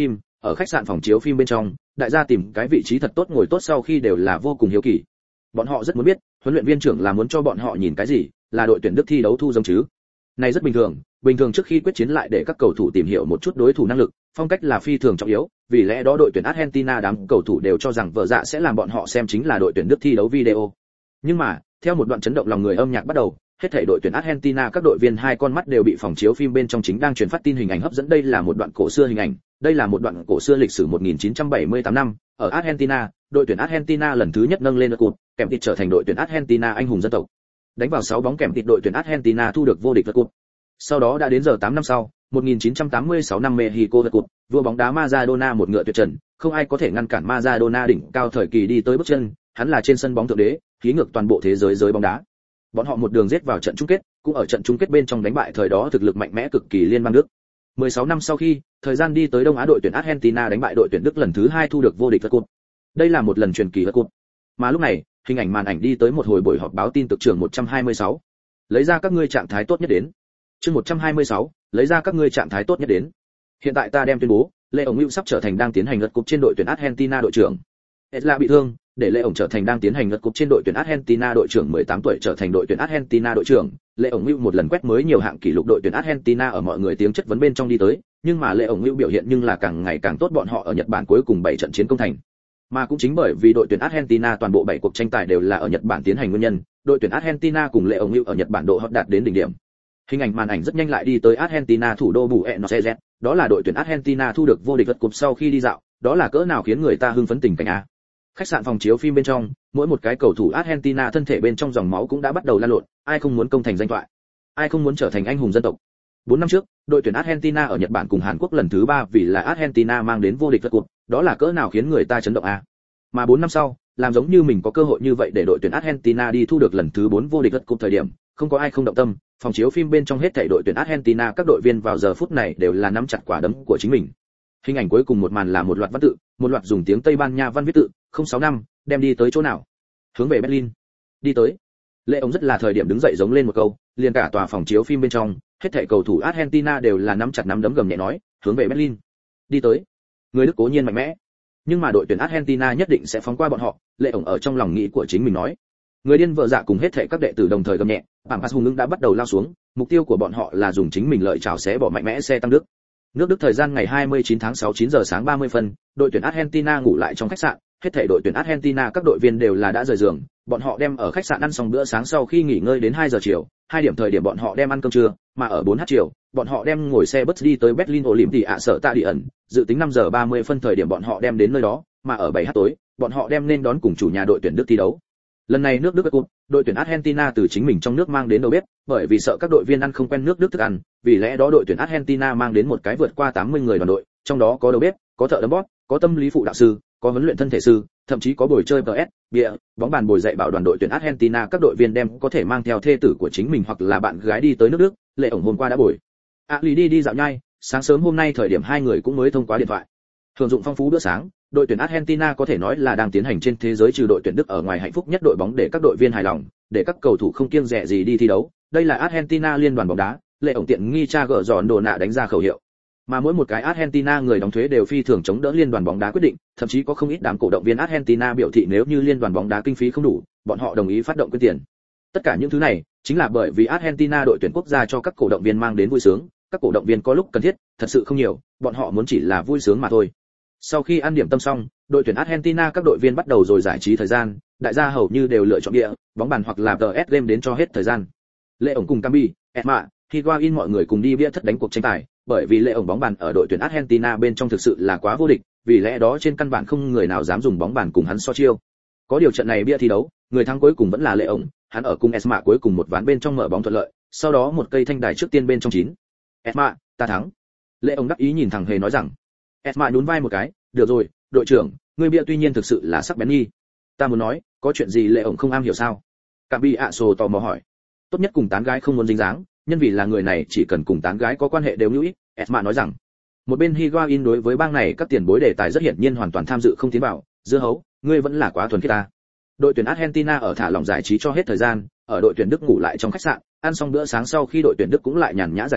ở khách sạn phòng chiếu phim bên trong, đại gia tìm cái vị trí thật tốt ngồi tốt sau khi đều là vô cùng hiếu kỳ. Bọn họ rất muốn biết, huấn luyện viên trưởng là muốn cho bọn họ nhìn cái gì, là đội tuyển Đức thi đấu thu giống chứ. Này rất bình thường, bình thường trước khi quyết chiến lại để các cầu thủ tìm hiểu một chút đối thủ năng lực, phong cách là phi thường trọng yếu, vì lẽ đó đội tuyển Argentina đám cầu thủ đều cho rằng vợ dạ sẽ làm bọn họ xem chính là đội tuyển Đức thi đấu video. Nhưng mà, theo một đoạn chấn động lòng người âm nhạc bắt đầu, hết thảy đội tuyển Argentina các đội viên hai con mắt đều bị phòng chiếu phim bên trong chính đang truyền phát tin hình ảnh hấp dẫn. Đây là một đoạn cổ xưa hình ảnh, đây là một đoạn cổ xưa lịch sử một nghìn chín trăm bảy mươi tám năm, ở Argentina, đội tuyển Argentina lần thứ nhất nâng lên cột, kèm thịt trở thành đội tuyển Argentina anh hùng dân tộc. Đánh vào sáu bóng kèm thịt đội tuyển Argentina thu được vô địch vật cột. Sau đó đã đến giờ tám năm sau, một nghìn chín trăm tám mươi sáu năm Mexico vật cột, vua bóng đá Maradona một ngựa tuyệt trần, không ai có thể ngăn cản Maradona đỉnh cao thời kỳ đi tới bước chân, hắn là trên sân bóng thượng đế, khí ngược toàn bộ thế giới giới bóng đá. Bọn họ một đường giết vào trận chung kết, cũng ở trận chung kết bên trong đánh bại thời đó thực lực mạnh mẽ cực kỳ liên bang Đức. mười sáu năm sau khi, thời gian đi tới Đông Á, đội tuyển Argentina đánh bại đội tuyển Đức lần thứ hai thu được vô địch vật cột. Đây là một lần truyền kỳ vật cột. Mà lúc này, hình ảnh màn ảnh đi tới một hồi buổi họp báo tin tức trường một trăm hai mươi sáu. Lấy ra các ngươi trạng thái tốt nhất đến. Chương một trăm hai mươi sáu, lấy ra các ngươi trạng thái tốt nhất đến. Hiện tại ta đem tuyên bố, Lê ổng Hữu sắp trở thành đang tiến hành lượt cúp trên đội tuyển Argentina đội trưởng. Esla bị thương, để Lê ổng trở thành đang tiến hành lượt cúp trên đội tuyển Argentina đội trưởng mười tám tuổi trở thành đội tuyển Argentina đội trưởng. Lê ổng Hữu một lần quét mới nhiều hạng kỷ lục đội tuyển Argentina ở mọi người tiếng chất vấn bên trong đi tới, nhưng mà Lê ổng Hữu biểu hiện nhưng là càng ngày càng tốt, bọn họ ở Nhật Bản cuối cùng bảy trận chiến công thành. Mà cũng chính bởi vì đội tuyển Argentina toàn bộ bảy cuộc tranh tài đều là ở Nhật Bản tiến hành nguyên nhân, đội tuyển Argentina cùng Lê ổng Hữu ở Nhật Bản độ hot đạt đến đỉnh điểm. Hình ảnh màn ảnh rất nhanh lại đi tới Argentina thủ đô Buenos Aires, đó là đội tuyển Argentina thu được vô địch vật cúp sau khi đi dạo, đó là cỡ nào khiến người ta hưng phấn tình cảnh a. Khách sạn phòng chiếu phim bên trong, mỗi một cái cầu thủ Argentina thân thể bên trong dòng máu cũng đã bắt đầu lan lộn, ai không muốn công thành danh thoại, ai không muốn trở thành anh hùng dân tộc. bốn năm trước, đội tuyển Argentina ở Nhật Bản cùng Hàn Quốc lần thứ ba vì là Argentina mang đến vô địch vật cúp, đó là cỡ nào khiến người ta chấn động a. Mà bốn năm sau, làm giống như mình có cơ hội như vậy để đội tuyển Argentina đi thu được lần thứ bốn vô địch vật cúp thời điểm, không có ai không động tâm, phòng chiếu phim bên trong hết thảy đội tuyển Argentina các đội viên vào giờ phút này đều là nắm chặt quả đấm của chính mình. Hình ảnh cuối cùng một màn là một loạt văn tự, một loạt dùng tiếng Tây Ban Nha văn viết tự, không sáu năm, đem đi tới chỗ nào? Hướng về Berlin. Đi tới. Lê ổng rất là thời điểm đứng dậy giống lên một câu, liền cả tòa phòng chiếu phim bên trong, hết thảy cầu thủ Argentina đều là nắm chặt nắm đấm gầm nhẹ nói, hướng về Berlin. Đi tới. Người Đức cố nhiên mạnh mẽ, nhưng mà đội tuyển Argentina nhất định sẽ phóng qua bọn họ, Lê ổng ở trong lòng nghĩ của chính mình nói. Người điên vợ dạ cùng hết thảy các đệ tử đồng thời gầm nhẹ, Pampas hùng ứng đã bắt đầu lao xuống, mục tiêu của bọn họ là dùng chính mình lợi chảo xé bỏ mạnh mẽ xe tăng Đức. Nước Đức thời gian ngày hai mươi chín tháng sáu chín giờ sáng ba mươi phân, đội tuyển Argentina ngủ lại trong khách sạn, hết thảy đội tuyển Argentina các đội viên đều là đã rời giường, bọn họ đem ở khách sạn ăn xong bữa sáng sau khi nghỉ ngơi đến hai giờ chiều, hai điểm thời điểm bọn họ đem ăn cơm trưa, mà ở bốn giờ chiều, bọn họ đem ngồi xe bus đi tới Berlin Olympic ạ sở tạ địa ẩn, dự tính năm giờ ba mươi phân thời điểm bọn họ đem đến nơi đó, mà ở bảy giờ tối, bọn họ đem nên đón cùng chủ nhà đội tuyển Đức thi đấu. Lần này nước Đức Cup, đội tuyển Argentina từ chính mình trong nước mang đến đầu bếp, bởi vì sợ các đội viên ăn không quen nước Đức thức ăn, vì lẽ đó đội tuyển Argentina mang đến một cái vượt qua tám mươi người đoàn đội, trong đó có đầu bếp, có thợ đấm bóp, có tâm lý phụ đạo sư, có huấn luyện thân thể sư, thậm chí có bồi chơi pê ét, bia, bóng bàn bồi dạy bảo đoàn đội tuyển Argentina các đội viên đem có thể mang theo thê tử của chính mình hoặc là bạn gái đi tới nước Đức, Lệ ổng hôm qua đã bồi. À lì đi đi dạo nhai, sáng sớm hôm nay thời điểm hai người cũng mới thông qua điện thoại. Thường dụng phong phú bữa sáng, đội tuyển Argentina có thể nói là đang tiến hành trên thế giới trừ đội tuyển Đức ở ngoài hạnh phúc nhất đội bóng để các đội viên hài lòng, để các cầu thủ không kiêng dè gì đi thi đấu. Đây là Argentina liên đoàn bóng đá, Lệ ổng tiện nghi cha gỡ giòn đồ nạ đánh ra khẩu hiệu. Mà mỗi một cái Argentina người đóng thuế đều phi thường chống đỡ liên đoàn bóng đá quyết định, thậm chí có không ít đám cổ động viên Argentina biểu thị nếu như liên đoàn bóng đá kinh phí không đủ, bọn họ đồng ý phát động quyên tiền. Tất cả những thứ này chính là bởi vì Argentina đội tuyển quốc gia cho các cổ động viên mang đến vui sướng, các cổ động viên có lúc cần thiết, thật sự không nhiều, bọn họ muốn chỉ là vui sướng mà thôi. Sau khi ăn điểm tâm xong, đội tuyển Argentina các đội viên bắt đầu rồi giải trí thời gian, đại gia hầu như đều lựa chọn địa, bóng bàn hoặc là tê ét game đến cho hết thời gian. Lệ ổng cùng Cambi, Esma, Higuain mọi người cùng đi bia thất đánh cuộc tranh tài, bởi vì Lệ ổng bóng bàn ở đội tuyển Argentina bên trong thực sự là quá vô địch, vì lẽ đó trên căn bản không người nào dám dùng bóng bàn cùng hắn so chiêu. Có điều trận này bia thi đấu, người thắng cuối cùng vẫn là Lệ ổng, hắn ở cùng Esma cuối cùng một ván bên trong mở bóng thuận lợi, sau đó một cây thanh đài trước tiên bên trong chín. Esma, ta thắng. Lệ ổng đắc ý nhìn thằng hề nói rằng. Esma nhún vai một cái, được rồi, đội trưởng, ngươi bia tuy nhiên thực sự là sắc bén nghi. Ta muốn nói, có chuyện gì Lệ ổng không am hiểu sao? Cambi ạ sồ tò mò hỏi. Tốt nhất cùng tán gái không muốn dính dáng, nhân vì là người này chỉ cần cùng tán gái có quan hệ đều hữu ích, Esma nói rằng. Một bên Higuain đối với bang này các tiền bối đề tài rất hiển nhiên hoàn toàn tham dự không tiến vào, dưa hấu, ngươi vẫn là quá thuần khiết ta. Đội tuyển Argentina ở thả lỏng giải trí cho hết thời gian, ở đội tuyển Đức ngủ lại trong khách sạn, ăn xong bữa sáng sau khi đội tuyển Đức cũng lại nhàn nhã giải trí,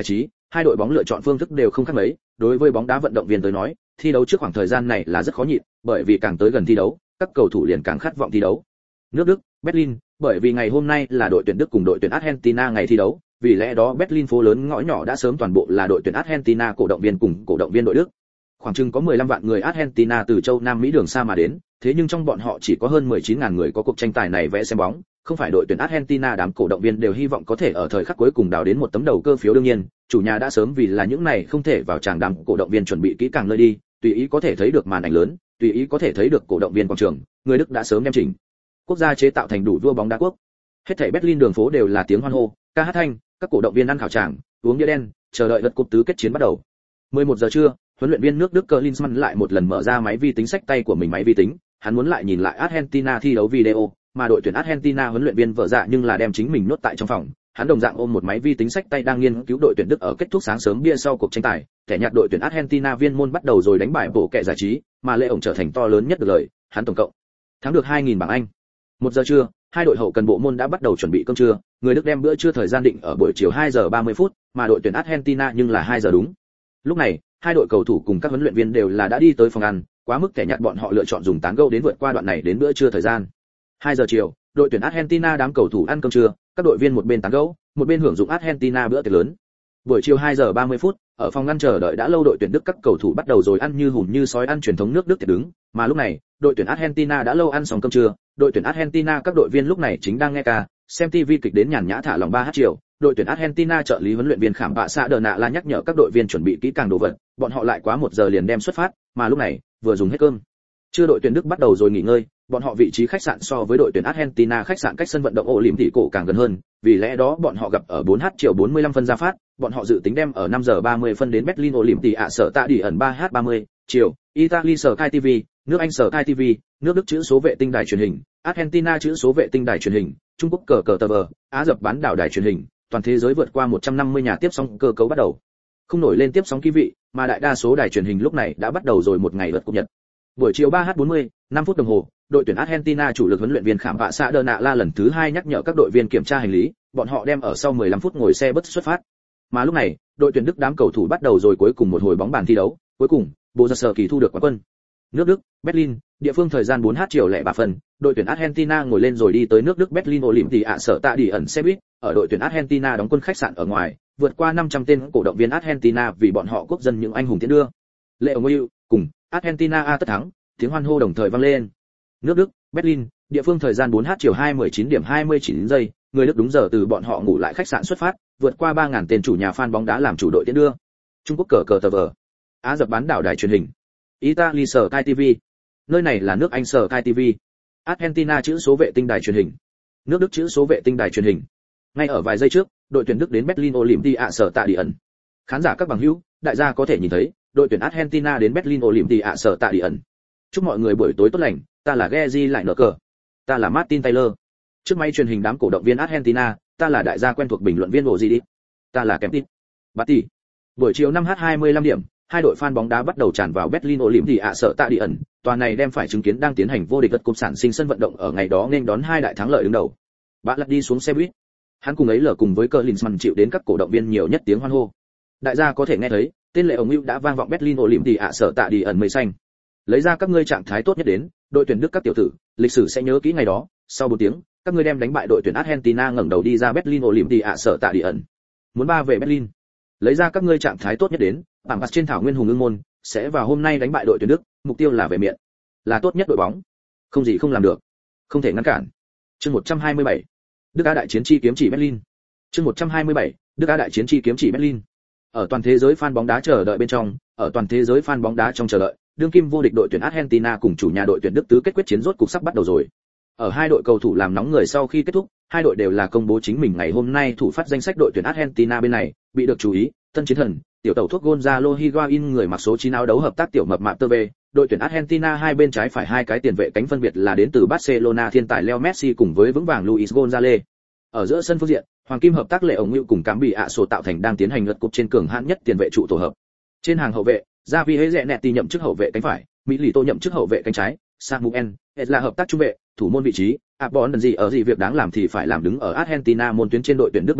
hai đội bóng lựa chọn phương thức đều không khác mấy, đối với bóng đá vận động viên tới nói, thi đấu trước khoảng thời gian này là rất khó nhịn, bởi vì càng tới gần thi đấu, các cầu thủ liền càng khát vọng thi đấu. Nước Đức, Berlin, bởi vì ngày hôm nay là đội tuyển Đức cùng đội tuyển Argentina ngày thi đấu, vì lẽ đó Berlin phố lớn ngõ nhỏ đã sớm toàn bộ là đội tuyển Argentina cổ động viên cùng cổ động viên đội Đức. Khoảng chừng có mười lăm vạn người Argentina từ châu Nam Mỹ đường xa mà đến, thế nhưng trong bọn họ chỉ có hơn mười chín nghìn người có cuộc tranh tài này vẽ xem bóng, không phải đội tuyển Argentina đám cổ động viên đều hy vọng có thể ở thời khắc cuối cùng đào đến một tấm đầu cơ phiếu đương nhiên, chủ nhà đã sớm vì là những này không thể vào tràng đám cổ động viên chuẩn bị kỹ càng nơi đi, tùy ý có thể thấy được màn ảnh lớn, tùy ý có thể thấy được cổ động viên quảng trường, người Đức đã sớm đem chỉnh quốc gia chế tạo thành đủ vua bóng đá quốc. Hết thảy Berlin đường phố đều là tiếng hoan hô, ca hát thanh, các cổ động viên ăn khảo tràng, uống bia đen, chờ đợi lượt cúp tứ kết chiến bắt đầu. mười một giờ trưa, huấn luyện viên nước Đức Klinsmann lại một lần mở ra máy vi tính sách tay của mình máy vi tính, hắn muốn lại nhìn lại Argentina thi đấu video, mà đội tuyển Argentina huấn luyện viên vợ dạ nhưng là đem chính mình nhốt tại trong phòng, hắn đồng dạng ôm một máy vi tính sách tay đang nghiên cứu đội tuyển Đức ở kết thúc sáng sớm bia sau cuộc tranh tài, kẻ nhặt đội tuyển Argentina viên môn bắt đầu rồi đánh bại bộ kệ giải trí, mà lệ ổng trở thành to lớn nhất được lời, hắn tổng cộng thắng được hai nghìn bảng Anh. Một giờ trưa, hai đội hậu cần bộ môn đã bắt đầu chuẩn bị cơm trưa, người Đức đem bữa trưa thời gian định ở buổi chiều hai giờ ba mươi phút, mà đội tuyển Argentina nhưng là hai giờ đúng. Lúc này, hai đội cầu thủ cùng các huấn luyện viên đều là đã đi tới phòng ăn, quá mức kẻ nhặt bọn họ lựa chọn dùng tán gẫu đến vượt qua đoạn này đến bữa trưa thời gian. hai giờ chiều, đội tuyển Argentina đám cầu thủ ăn cơm trưa, các đội viên một bên tán gẫu, một bên hưởng dụng Argentina bữa tiệc lớn. Buổi chiều hai giờ ba mươi phút, ở phòng ăn chờ đợi đã lâu đội tuyển Đức các cầu thủ bắt đầu rồi ăn như hùm như sói ăn truyền thống nước Đức tiệc đứng, mà lúc này, đội tuyển Argentina đã lâu ăn xong cơm trưa, đội tuyển Argentina các đội viên lúc này chính đang nghe ca, xem ti vi kịch đến nhàn nhã thả lòng ba h chiều. Đội tuyển Argentina trợ lý huấn luyện viên Khảm Bạ Sạ Đờ Nạ la nhắc nhở các đội viên chuẩn bị kỹ càng đồ vật, bọn họ lại quá một giờ liền đem xuất phát, mà lúc này, vừa dùng hết cơm. Chưa đội tuyển Đức bắt đầu rồi nghỉ ngơi, bọn họ vị trí khách sạn so với đội tuyển Argentina khách sạn cách sân vận động Olympico càng gần hơn, vì lẽ đó bọn họ gặp ở bốn h chiều bốn mươi lăm phân ra phát, bọn họ dự tính đem ở năm giờ ba mươi phân đến Berlin Olympico sở tạ đi ẩn ba h ba mươi chiều, Italy Sky ti vi, nước Anh Sky ti vi, nước Đức chữ số vệ tinh đài truyền hình, Argentina chữ số vệ tinh đài truyền hình, Trung Quốc cờ cờ tờ vờ, Á Dập bán đảo đài truyền hình, toàn thế giới vượt qua một trăm năm mươi nhà tiếp sóng cơ cấu bắt đầu. Không nổi lên tiếp sóng ký vị, mà đại đa số đài truyền hình lúc này đã bắt đầu rồi một ngày lượt cập nhật. Buổi chiều ba h bốn mươi, năm phút đồng hồ, đội tuyển Argentina chủ lực huấn luyện viên Khảm Vạ Sạ Đờ Nạ la lần thứ hai nhắc nhở các đội viên kiểm tra hành lý, bọn họ đem ở sau mười lăm phút ngồi xe bus xuất phát. Mà lúc này, đội tuyển Đức đám cầu thủ bắt đầu rồi cuối cùng một hồi bóng bàn thi đấu, cuối cùng, Bộ Giật Sở Kỳ thu được quán quân. Nước Đức, Berlin, địa phương thời gian bốn h chiều lẻ ba phần, đội tuyển Argentina ngồi lên rồi đi tới nước Đức Berlin Olympico sở tạ đi ẩn xe buýt, ở đội tuyển Argentina đóng quân khách sạn ở ngoài, vượt qua năm trăm tên cổ động viên Argentina vì bọn họ quốc dân những anh hùng tiến đưa. Lệ ổng yêu cùng Argentina a tất thắng, tiếng hoan hô đồng thời vang lên. Nước Đức, Berlin, địa phương thời gian bốn h chiều hai mươi chín điểm hai mươi chín giây, người Đức đúng giờ từ bọn họ ngủ lại khách sạn xuất phát, vượt qua ba nghìn tên chủ nhà fan bóng đá làm chủ đội tiến đưa. Trung Quốc cờ cờ tờ vờ, Á Dập bán đảo đài truyền hình, Italy Sky ti vi, nơi này là nước Anh Sky ti vi, Argentina chữ số vệ tinh đài truyền hình, nước Đức chữ số vệ tinh đài truyền hình. Ngay ở vài giây trước, đội tuyển Đức đến Berlin Olympico sở tạ đi ẩn. Khán giả các bằng hữu, đại gia có thể nhìn thấy, đội tuyển Argentina đến Berlin Olympico sở tạ đi ẩn. Chúc mọi người buổi tối tốt lành, ta là Gezi lại nở cờ. Ta là Martin Taylor. Trước máy truyền hình đám cổ động viên Argentina, ta là đại gia quen thuộc bình luận viên Bộ Gì đi. Ta là Kemptit. Batty. Buổi chiều năm h hai mươi lăm điểm, hai đội fan bóng đá bắt đầu tràn vào Berlin Olympico sở tạ đi ẩn, tòa này đem phải chứng kiến đang tiến hành vô địch vật cúp sản sinh sân vận động ở ngày đó nên đón hai đại thắng lợi đứng đầu. Bạn lật đi xuống xe buýt. Hắn cùng ấy lở cùng với Klinsmann chịu đến các cổ động viên nhiều nhất tiếng hoan hô. Đại gia có thể nghe thấy, tên lệ ổng hữu đã vang vọng Berlin Olympico sở tạ đi ẩn mây xanh. Lấy ra các ngươi trạng thái tốt nhất đến, đội tuyển Đức các tiểu tử, lịch sử sẽ nhớ kỹ ngày đó, sau bốn tiếng, các ngươi đem đánh bại đội tuyển Argentina ngẩng đầu đi ra Berlin Olympico sở tạ đi ẩn. Muốn ba về Berlin. Lấy ra các ngươi trạng thái tốt nhất đến, bảng bạc trên thảo nguyên hùng ưng môn, sẽ vào hôm nay đánh bại đội tuyển Đức, mục tiêu là về miện. Là tốt nhất đội bóng. Không gì không làm được. Không thể ngăn cản. Chương một trăm hai mươi bảy. Đức Á đại chiến chi kiếm chỉ Berlin. Chương một trăm hai mươi bảy. Đức Á đại chiến chi kiếm chỉ Berlin. Ở toàn thế giới fan bóng đá chờ đợi bên trong, ở toàn thế giới fan bóng đá trong chờ đợi, đương kim vô địch đội tuyển Argentina cùng chủ nhà đội tuyển Đức tứ kết quyết chiến rốt cục sắp bắt đầu rồi. Ở hai đội cầu thủ làm nóng người sau khi kết thúc, hai đội đều là công bố chính mình ngày hôm nay thủ phát danh sách đội tuyển Argentina bên này, bị được chú ý, tân chiến thần, tiểu tẩu thuốc Gonzalo Higuain người mặc số chín áo đấu hợp tác tiểu mập mạp tơ vê, đội tuyển Argentina hai bên trái phải hai cái tiền vệ cánh phân biệt là đến từ Barcelona thiên tài Leo Messi cùng với vững vàng Luis Gonzalez. Ở giữa sân phương diện, Hoàng Kim hợp tác Lệ ổng Ngưu cùng Cám Bị ạ sổ tạo thành đang tiến hành lượt cục trên cường hãn nhất tiền vệ trụ tổ hợp. Trên hàng hậu vệ, Javi Hezzenetti nhậm chức hậu vệ cánh phải, Mỹ Lì Tô nhậm chức hậu vệ cánh trái, Samuel là hợp tác trung vệ, thủ môn vị trí, Abon gì ở gì việc đáng làm thì phải làm đứng ở Argentina môn tuyến trên đội tuyển Đức bên này,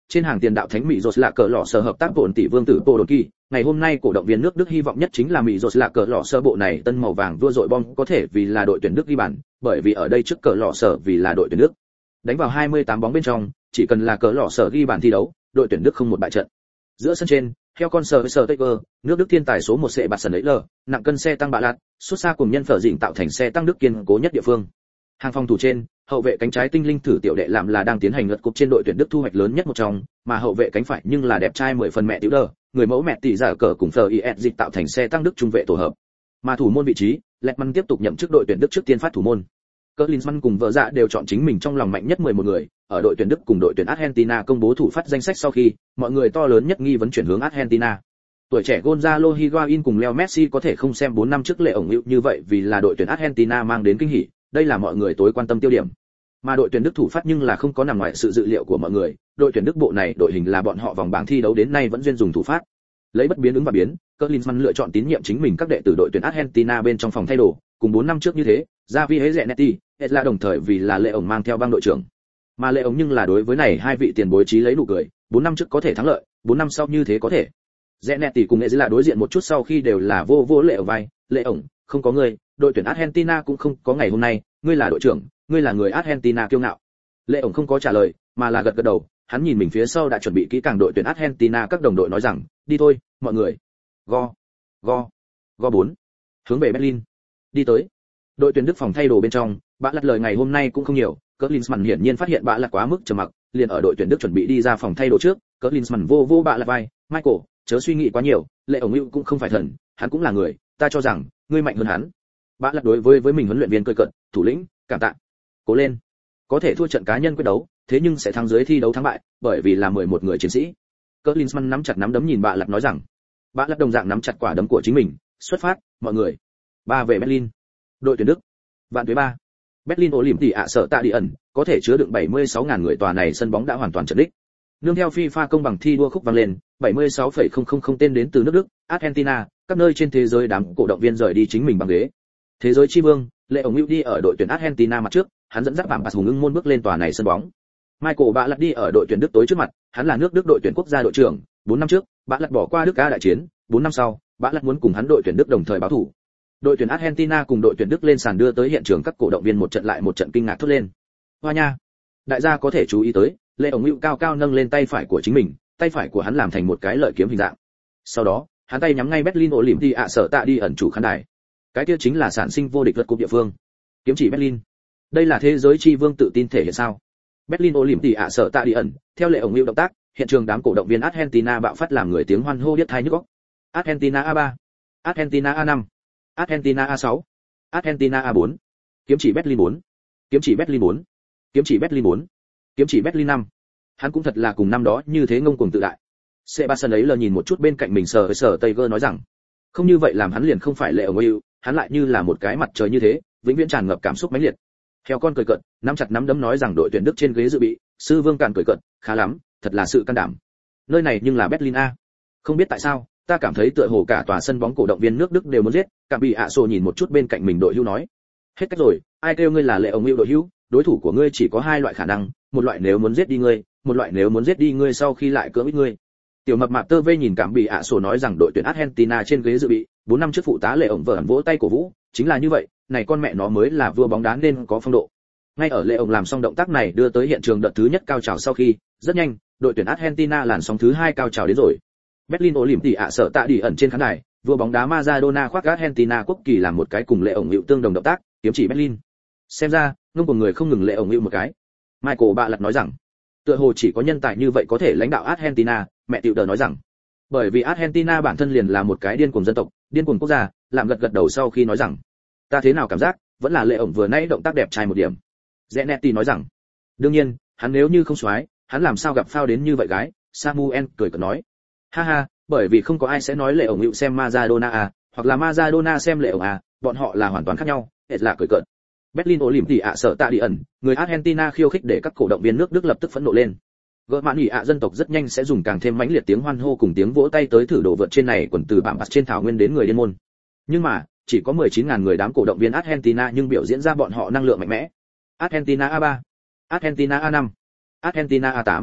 trên hàng tiền đạo thánh Mỹ Rốt là cờ lọ sở hợp tác bổn tỷ vương tử Tô Đồn Kỳ, ngày hôm nay cổ động viên nước Đức hy vọng nhất chính là Mỹ Rốt là cờ lọ sở bộ này tân màu vàng vua dội bom có thể vì là đội tuyển Đức ghi bàn, bởi vì ở đây trước cờ lọ sở vì là đội tuyển Đức. Đánh vào hai mươi tám bóng bên trong, chỉ cần là cờ lọ sở ghi bàn thi đấu, đội tuyển Đức không một bại trận. Giữa sân trên, theo con sờ sờ Taker, nước Đức thiên tài số một sẽ bạt sần ấy lờ, nặng cân xe tăng bạ lạt, xuất xa cùng nhân phở dịnh tạo thành xe tăng Đức kiên cố nhất địa phương. Hàng phòng thủ trên, hậu vệ cánh trái tinh linh thử tiểu đệ làm là đang tiến hành lượt cúp trên đội tuyển Đức thu hoạch lớn nhất một trong, mà hậu vệ cánh phải nhưng là đẹp trai mười phần mẹ tiểu đờ, người mẫu mẹ tỷ giả cờ cùng phờ is dịch tạo thành xe tăng Đức trung vệ tổ hợp. Mà thủ môn vị trí, Lehmann tiếp tục nhậm chức đội tuyển Đức trước tiên phát thủ môn. Klinsmann cùng vợ dạ đều chọn chính mình trong lòng mạnh nhất mười một người, ở đội tuyển Đức cùng đội tuyển Argentina công bố thủ phát danh sách sau khi, mọi người to lớn nhất nghi vấn chuyển hướng Argentina. Tuổi trẻ Gonzalo Higuain cùng Leo Messi có thể không xem bốn năm trước lệ ổng hữu như vậy vì là đội tuyển Argentina mang đến kinh hỉ, đây là mọi người tối quan tâm tiêu điểm. Mà đội tuyển Đức thủ phát nhưng là không có nằm ngoài sự dự liệu của mọi người, đội tuyển Đức bộ này đội hình là bọn họ vòng bảng thi đấu đến nay vẫn duyên dùng thủ phát. Lấy bất biến ứng và biến, Klinsmann lựa chọn tín nhiệm chính mình các đệ tử đội tuyển Argentina bên trong phòng thay đồ, cùng bốn năm trước như thế, Javi Zanetti, là đồng thời vì là lệ ổng mang theo băng đội trưởng. Mà lệ ổng nhưng là đối với này hai vị tiền bối trí lấy nụ cười, bốn năm trước có thể thắng lợi, bốn năm sau như thế có thể. Zanetti cùng Ezela đối diện một chút sau khi đều là vô vô lệ ổng vai, lệ ổng, không có ngươi, đội tuyển Argentina cũng không có ngày hôm nay, ngươi là đội trưởng, ngươi là người Argentina kiêu ngạo. Lệ ổng không có trả lời, mà là gật gật đầu, hắn nhìn mình phía sau đã chuẩn bị kỹ càng đội tuyển Argentina các đồng đội nói rằng, đi thôi, mọi người. Go, go, go bốn. Hướng về Berlin. Đi tới. Đội tuyển Đức phòng thay đồ bên trong, bạ lật lời ngày hôm nay cũng không nhiều, Klinsmann hiển nhiên phát hiện bạ lật quá mức trầm mặc, liền ở đội tuyển Đức chuẩn bị đi ra phòng thay đồ trước, Klinsmann vô vô bạ lật vai, Michael, chớ suy nghĩ quá nhiều, lệ ổng hữu cũng không phải thần, hắn cũng là người, ta cho rằng ngươi mạnh hơn hắn. Bạ lật đối với với mình huấn luyện viên cười cợt, thủ lĩnh, cảm tạ. Cố lên. Có thể thua trận cá nhân quyết đấu, thế nhưng sẽ thắng dưới thi đấu thắng bại, bởi vì là mười một người chiến sĩ. Klinsmann nắm chặt nắm đấm nhìn bạ lật nói rằng, bạ lật đồng dạng nắm chặt quả đấm của chính mình, xuất phát, mọi người. Ba về Berlin. Đội tuyển Đức. Vạn tuế ba. Berlin Olympic ạ sợ tạ đi ẩn, có thể chứa đựng bảy mươi sáu nghìn người tòa này sân bóng đã hoàn toàn trận đích. Nương theo FIFA công bằng thi đua khúc vang lên, bảy mươi sáu phẩy không không không tên đến từ nước Đức, Argentina, các nơi trên thế giới đám cổ động viên rời đi chính mình bằng ghế. Thế giới chi vương, lệ ổng hữu đi ở đội tuyển Argentina mặt trước, hắn dẫn dắt bảng pass hùng ưng môn bước lên tòa này sân bóng. Michael bạ lật đi ở đội tuyển Đức tối trước mặt, hắn là nước Đức đội tuyển quốc gia đội trưởng, bốn năm trước, bạ lật bỏ qua Đức ca đại chiến, bốn năm sau, bạ lật muốn cùng hắn đội tuyển Đức đồng thời báo thủ. Đội tuyển Argentina cùng đội tuyển Đức lên sàn đưa tới hiện trường các cổ động viên một trận lại một trận kinh ngạc thốt lên. Hoa nha! Đại gia có thể chú ý tới, lệ ổng hữu cao cao nâng lên tay phải của chính mình, tay phải của hắn làm thành một cái lợi kiếm hình dạng. Sau đó, hắn tay nhắm ngay Berlin Olympic ạ sở tạ đi ẩn chủ khán đài. Cái kia chính là sản sinh vô địch lượt cúp địa phương. Kiếm chỉ Berlin. Đây là thế giới chi vương tự tin thể hiện sao? Berlin Olympic ạ sở tạ đi ẩn, theo lệ ổng hữu động tác, hiện trường đám cổ động viên Argentina bạo phát làm người tiếng hoan hô điếc tai nhức óc. Argentina a ba, Argentina a năm, Argentina a sáu, Argentina a bốn. Kiếm chỉ Berlin bốn. Kiếm chỉ Berlin bốn. Kiếm chỉ Berlin bốn. Kiếm chỉ Berlin năm. Hắn cũng thật là cùng năm đó như thế ngông cuồng tự đại. Sebastian ấy lờ nhìn một chút bên cạnh mình sờ sờ Tiger nói rằng, không như vậy làm hắn liền không phải lệ ổng hữu, hắn lại như là một cái mặt trời như thế, vĩnh viễn tràn ngập cảm xúc mãnh liệt. Theo con cười cợt, nắm chặt nắm đấm nói rằng đội tuyển Đức trên ghế dự bị, sư vương càn cười cợt, khá lắm, thật là sự can đảm. Nơi này nhưng là Berlin a. Không biết tại sao, ta cảm thấy tựa hồ cả tòa sân bóng cổ động viên nước Đức đều muốn giết. Cảm bị ạ sổ nhìn một chút bên cạnh mình đội hữu nói, hết cách rồi, ai kêu ngươi là lệ ổng hữu đội hữu, đối thủ của ngươi chỉ có hai loại khả năng, một loại nếu muốn giết đi ngươi, một loại nếu muốn giết đi ngươi sau khi lại cưỡng ép ngươi. Tiểu mập mạp tơ vê nhìn Cảm bị ạ sổ nói rằng đội tuyển Argentina trên ghế dự bị, bốn năm trước phụ tá lệ ổng vợ vỗ tay cổ vũ, chính là như vậy, này con mẹ nó mới là vua bóng đá nên có phong độ. Ngay ở lệ ổng làm xong động tác này đưa tới hiện trường đợt thứ nhất cao trào sau khi, rất nhanh, đội tuyển Argentina làn sóng thứ hai cao trào đến rồi. Berlin Olympic ạ sở tạ đi ẩn trên khán đài, vua bóng đá Maradona khoác Argentina quốc kỳ làm một cái cùng lệ ổng hữu tương đồng động tác, kiếm chỉ Berlin. Xem ra, ngông của người không ngừng lệ ổng hữu một cái. Michael bạ lật nói rằng, tựa hồ chỉ có nhân tài như vậy có thể lãnh đạo Argentina, mẹ tiểu đờ nói rằng, bởi vì Argentina bản thân liền là một cái điên cuồng dân tộc, điên cuồng quốc gia, làm gật gật đầu sau khi nói rằng, ta thế nào cảm giác, vẫn là lệ ổng vừa nãy động tác đẹp trai một điểm. Zanetti nói rằng, đương nhiên, hắn nếu như không xoái, hắn làm sao gặp phao đến như vậy gái. Samuel cười cợt nói, ha ha, bởi vì không có ai sẽ nói lệ ổng hữu xem Maradona à, hoặc là Maradona xem lệ ổng à, bọn họ là hoàn toàn khác nhau. Hết là cười cợt. Berlin Olympic ạ sở tạ đi ẩn, người Argentina khiêu khích để các cổ động viên nước Đức lập tức phẫn nộ lên. Gỡ mạn nghỉ ạ dân tộc rất nhanh sẽ dùng càng thêm mãnh liệt tiếng hoan hô cùng tiếng vỗ tay tới thử đổ vượt trên này quần từ bạm bạc trên thảo nguyên đến người điên môn. Nhưng mà, chỉ có mười chín nghìn người đám cổ động viên Argentina nhưng biểu diễn ra bọn họ năng lượng mạnh mẽ. Argentina a ba, Argentina a năm, Argentina a tám.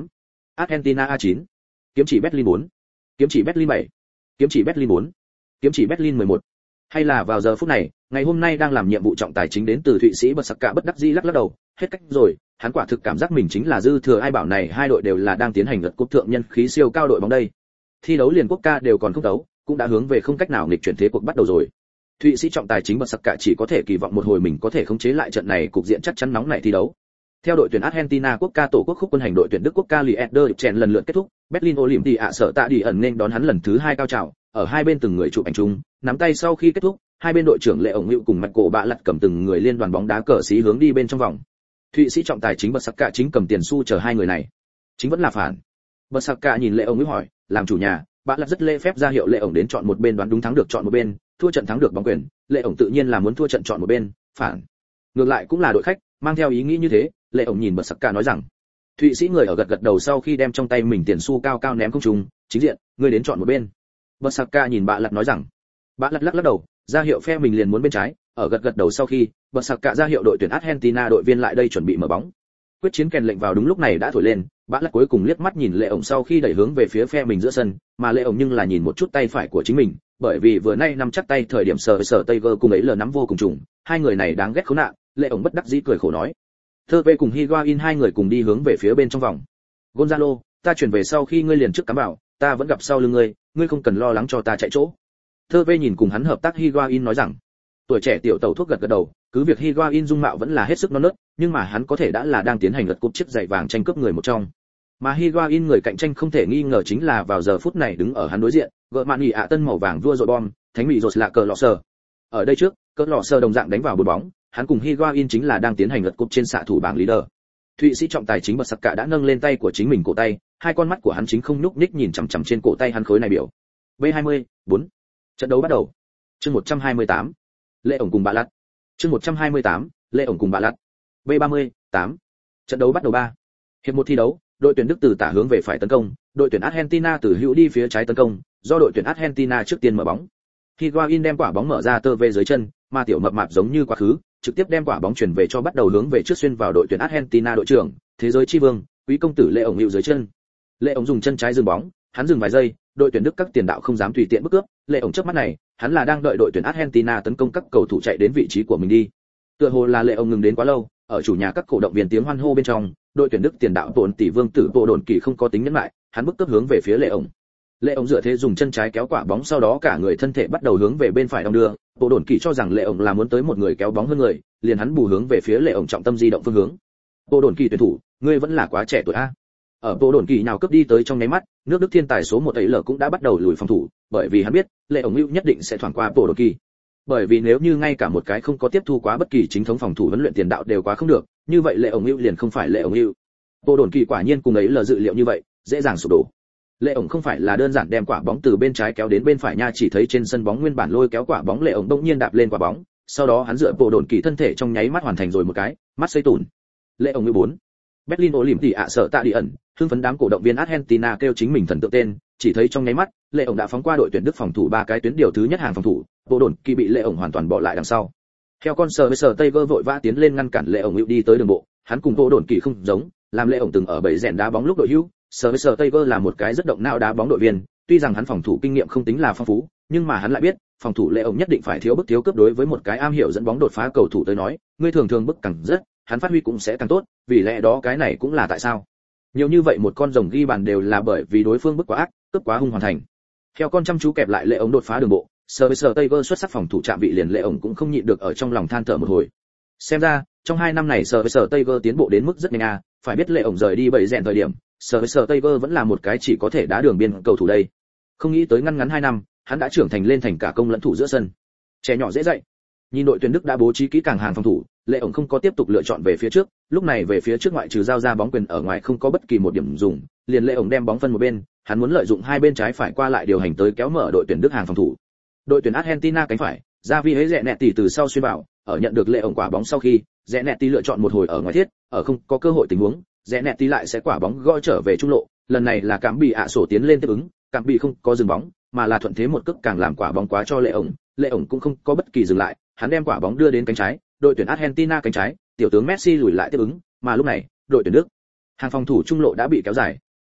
Argentina A chín, kiếm chỉ Berlin bốn, kiếm chỉ Berlin bảy, kiếm chỉ Berlin bốn, kiếm chỉ Berlin mười một. Hay là vào giờ phút này, ngày hôm nay đang làm nhiệm vụ trọng tài chính đến từ Thụy Sĩ bật sặc cả bất đắc dĩ lắc lắc đầu, hết cách rồi, hắn quả thực cảm giác mình chính là dư thừa, ai bảo này hai đội đều là đang tiến hành lượt cúp thượng nhân khí siêu cao đội bóng đây. Thi đấu liền quốc ca đều còn không đấu, cũng đã hướng về không cách nào nghịch chuyển thế cuộc bắt đầu rồi. Thụy Sĩ trọng tài chính bật sặc cả chỉ có thể kỳ vọng một hồi mình có thể khống chế lại trận này, cục diện chắc chắn nóng nảy thi đấu. Theo đội tuyển Argentina quốc ca tổ quốc khúc quân hành đội tuyển Đức quốc ca Lieder chèn lần lượt kết thúc, Berlin Olympia ạ sở tạ đi ẩn nên đón hắn lần thứ hai cao trào, ở hai bên từng người chụp ảnh chung, nắm tay sau khi kết thúc, hai bên đội trưởng Lệ ổng Hữu cùng mặt cổ bạ lật cầm từng người liên đoàn bóng đá cờ xí hướng đi bên trong vòng. Thụy Sĩ trọng tài chính bật sặc cả chính cầm tiền xu chờ hai người này. Chính vẫn là phản. Bật sặc cả nhìn Lệ ổng Hữu hỏi, làm chủ nhà, bạ lật rất lễ phép ra hiệu Lệ ổng đến chọn một bên, đoán đúng thắng được chọn một bên, thua trận thắng được bóng quyền, Lệ ổng tự nhiên là muốn thua trận chọn một bên, phản. Ngược lại cũng là đội khách, mang theo ý nghĩ như thế, Lệ ổng nhìn bật sặc cả nói rằng, Thụy Sĩ người ở gật gật đầu sau khi đem trong tay mình tiền xu cao cao ném không trung, chính diện, ngươi đến chọn một bên. Bật sặc cả nhìn bạ lật nói rằng, bạ lật lắc lắc đầu, ra hiệu phe mình liền muốn bên trái, ở gật gật đầu sau khi, bật sặc cả ra hiệu đội tuyển Argentina đội viên lại đây chuẩn bị mở bóng. Quyết chiến kèn lệnh vào đúng lúc này đã thổi lên, bạ lật cuối cùng liếc mắt nhìn Lệ ổng sau khi đẩy hướng về phía phe mình giữa sân, mà Lệ ổng nhưng là nhìn một chút tay phải của chính mình, bởi vì vừa nay nắm chắc tay thời điểm sờ sờ tay vơ cùng ấy lờ nắm vô cùng trùng, hai người này đáng ghét khốn nạn, Lệ ổng bất đắc dĩ cười khổ nói. Thơ Vê cùng Higuain hai người cùng đi hướng về phía bên trong vòng. Gonzalo, ta chuyển về sau khi ngươi liền trước cắm vào, ta vẫn gặp sau lưng ngươi, ngươi không cần lo lắng cho ta chạy chỗ. Thơ Vê nhìn cùng hắn hợp tác Higuain nói rằng, tuổi trẻ tiểu tẩu thuốc gật gật đầu, cứ việc Higuain dung mạo vẫn là hết sức non nớt, nhưng mà hắn có thể đã là đang tiến hành lật cúp chiếc giày vàng tranh cướp người một trong. Mà Higuain người cạnh tranh không thể nghi ngờ chính là vào giờ phút này đứng ở hắn đối diện, gợ mạn nhị ạ tân màu vàng vua rồi bom, thánh mỹ rồi là cờ lọ sờ. Ở đây trước, cờ lọ sờ đồng dạng đánh vào bốn bóng, hắn cùng Higuain chính là đang tiến hành lật cúp trên xạ thủ bảng leader. Thụy Sĩ trọng tài chính bật sặc cả đã nâng lên tay của chính mình cổ tay, hai con mắt của hắn chính không nhúc nhích nhìn chằm chằm trên cổ tay hắn khối này biểu. B hai mươi, bốn. Trận đấu bắt đầu. Chương một trăm hai mươi tám. Lệ ổng cùng bạ lật. Chương một trăm hai mươi tám. Lệ ổng cùng bạ lật. B ba mươi, tám. Trận đấu bắt đầu ba. Hiệp một thi đấu, đội tuyển Đức từ tả hướng về phải tấn công, đội tuyển Argentina từ hữu đi phía trái tấn công, do đội tuyển Argentina trước tiên mở bóng. Higuain đem quả bóng mở ra tơ về dưới chân, mà tiểu mập mạp giống như quá khứ, trực tiếp đem quả bóng chuyển về cho bắt đầu hướng về trước xuyên vào đội tuyển Argentina đội trưởng, thế giới chi vương, quý công tử Lệ ổng hữu dưới chân. Lệ ổng dùng chân trái dừng bóng, hắn dừng vài giây, đội tuyển Đức các tiền đạo không dám tùy tiện bước cướp, Lệ ổng chớp mắt này, hắn là đang đợi đội tuyển Argentina tấn công các cầu thủ chạy đến vị trí của mình đi. Tựa hồ là Lệ ổng ngừng đến quá lâu, ở chủ nhà các cổ động viên tiếng hoan hô bên trong, đội tuyển Đức tiền đạo Tổn tỷ vương tử Bộ Đồn Kỳ không có tính nhẫn lại, hắn bước cướp hướng về phía Lệ ổng. Lệ ổng dựa thế dùng chân trái kéo quả bóng, sau đó cả người thân thể bắt đầu hướng về bên phải đong đưa, Bộ Đồn Kỳ cho rằng Lệ ổng là muốn tới một người kéo bóng hơn người, liền hắn bù hướng về phía Lệ ổng trọng tâm di động phương hướng. Bộ Đồn Kỳ tuyển thủ, ngươi vẫn là quá trẻ tuổi a. Ở Bộ Đồn Kỳ nào cướp đi tới trong nháy mắt, nước Đức thiên tài số một ấy lờ cũng đã bắt đầu lùi phòng thủ, bởi vì hắn biết, Lệ ổng hữu nhất định sẽ thoảng qua Bộ Đồn Kỳ. Bởi vì nếu như ngay cả một cái không có tiếp thu quá bất kỳ chính thống phòng thủ huấn luyện tiền đạo đều quá không được, như vậy Lệ ổng hữu liền không phải Lệ ổng hữu. Bộ Đồn Kỳ quả nhiên cùng ấy lờ dự liệu như vậy, dễ dàng sụp đổ. Lệ ổng không phải là đơn giản đem quả bóng từ bên trái kéo đến bên phải nha, chỉ thấy trên sân bóng nguyên bản lôi kéo quả bóng, Lệ ổng bỗng nhiên đạp lên quả bóng, sau đó hắn dựa Bộ Đồn Kỳ thân thể trong nháy mắt hoàn thành rồi một cái mắt xây tủn. Lệ ổng mười bốn. Berlin Olympia ạ sợ tạ đi ẩn, hưng phấn đám cổ động viên Argentina kêu chính mình thần tượng tên, chỉ thấy trong nháy mắt, Lệ ổng đã phóng qua đội tuyển Đức phòng thủ ba cái tuyến điều thứ nhất hàng phòng thủ, Bộ Đồn Kỳ bị Lệ ổng hoàn toàn bỏ lại đằng sau. Theo con sờ với sờ Tây vơ vội vã tiến lên ngăn cản Lệ ổng hữu đi tới đường bộ, hắn cùng Bộ Đồn Kỳ không giống, làm Lệ ổng từng ở bầy rèn đá bóng lúc đội hữu, sờ với sờ Tây vơ là một cái rất động não đá bóng đội viên, tuy rằng hắn phòng thủ kinh nghiệm không tính là phong phú, nhưng mà hắn lại biết, phòng thủ Lệ ổng nhất định phải thiếu bức thiếu cướp, đối với một cái am hiểu dẫn bóng đột phá cầu thủ tới nói, ngươi thường thường bức càng rất, hắn phát huy cũng sẽ càng tốt, vì lẽ đó cái này cũng là tại sao nhiều như vậy một con rồng ghi bàn đều là bởi vì đối phương bức quá ác, cướp quá hung hoàn thành. Theo con chăm chú kẹp lại Lệ ổng đột phá đường bộ, sờ với sờ Tây vơ xuất sắc phòng thủ chạm vị liền, Lệ ổng cũng không nhịn được ở trong lòng than thở một hồi. Xem ra, trong hai năm này sờ với sờ Tây vơ tiến bộ đến mức rất nhanh a, phải biết Lệ ổng rời đi bầy rèn thời điểm, sờ với sờ Tây vơ vẫn là một cái chỉ có thể đá đường biên cầu thủ đây. Không nghĩ tới ngăn ngắn hai năm, hắn đã trưởng thành lên thành cả công lẫn thủ giữa sân. Trẻ nhỏ dễ dạy. Nhìn đội tuyển Đức đã bố trí kỹ càng hàng phòng thủ, Lệ ổng không có tiếp tục lựa chọn về phía trước, lúc này về phía trước ngoại trừ giao ra bóng quyền ở ngoài không có bất kỳ một điểm dùng, liền Lệ ổng đem bóng phân một bên, hắn muốn lợi dụng hai bên trái phải qua lại điều hành tới kéo mở đội tuyển Đức hàng phòng thủ. Đội tuyển Argentina cánh phải, Javi hễ rẽ nẹt tỉ từ sau xuyên vào, ở nhận được Lệ ổng quả bóng sau khi, rẽ nẹt tỉ lựa chọn một hồi ở ngoài thiết, ở không có cơ hội tình huống, rẽ nẹt tỉ lại sẽ quả bóng gõ trở về trung lộ, lần này là Cảm bị ạ sổ tiến lên tiếp ứng, Cảm bị không có dừng bóng, mà là thuận thế một cước càng làm quả bóng quá cho Lệ ổng, Lệ ổng cũng không có bất kỳ dừng lại, hắn đem quả bóng đưa đến cánh trái, đội tuyển Argentina cánh trái, tiểu tướng Messi lùi lại tiếp ứng, mà lúc này, đội tuyển Đức, hàng phòng thủ trung lộ đã bị kéo dài.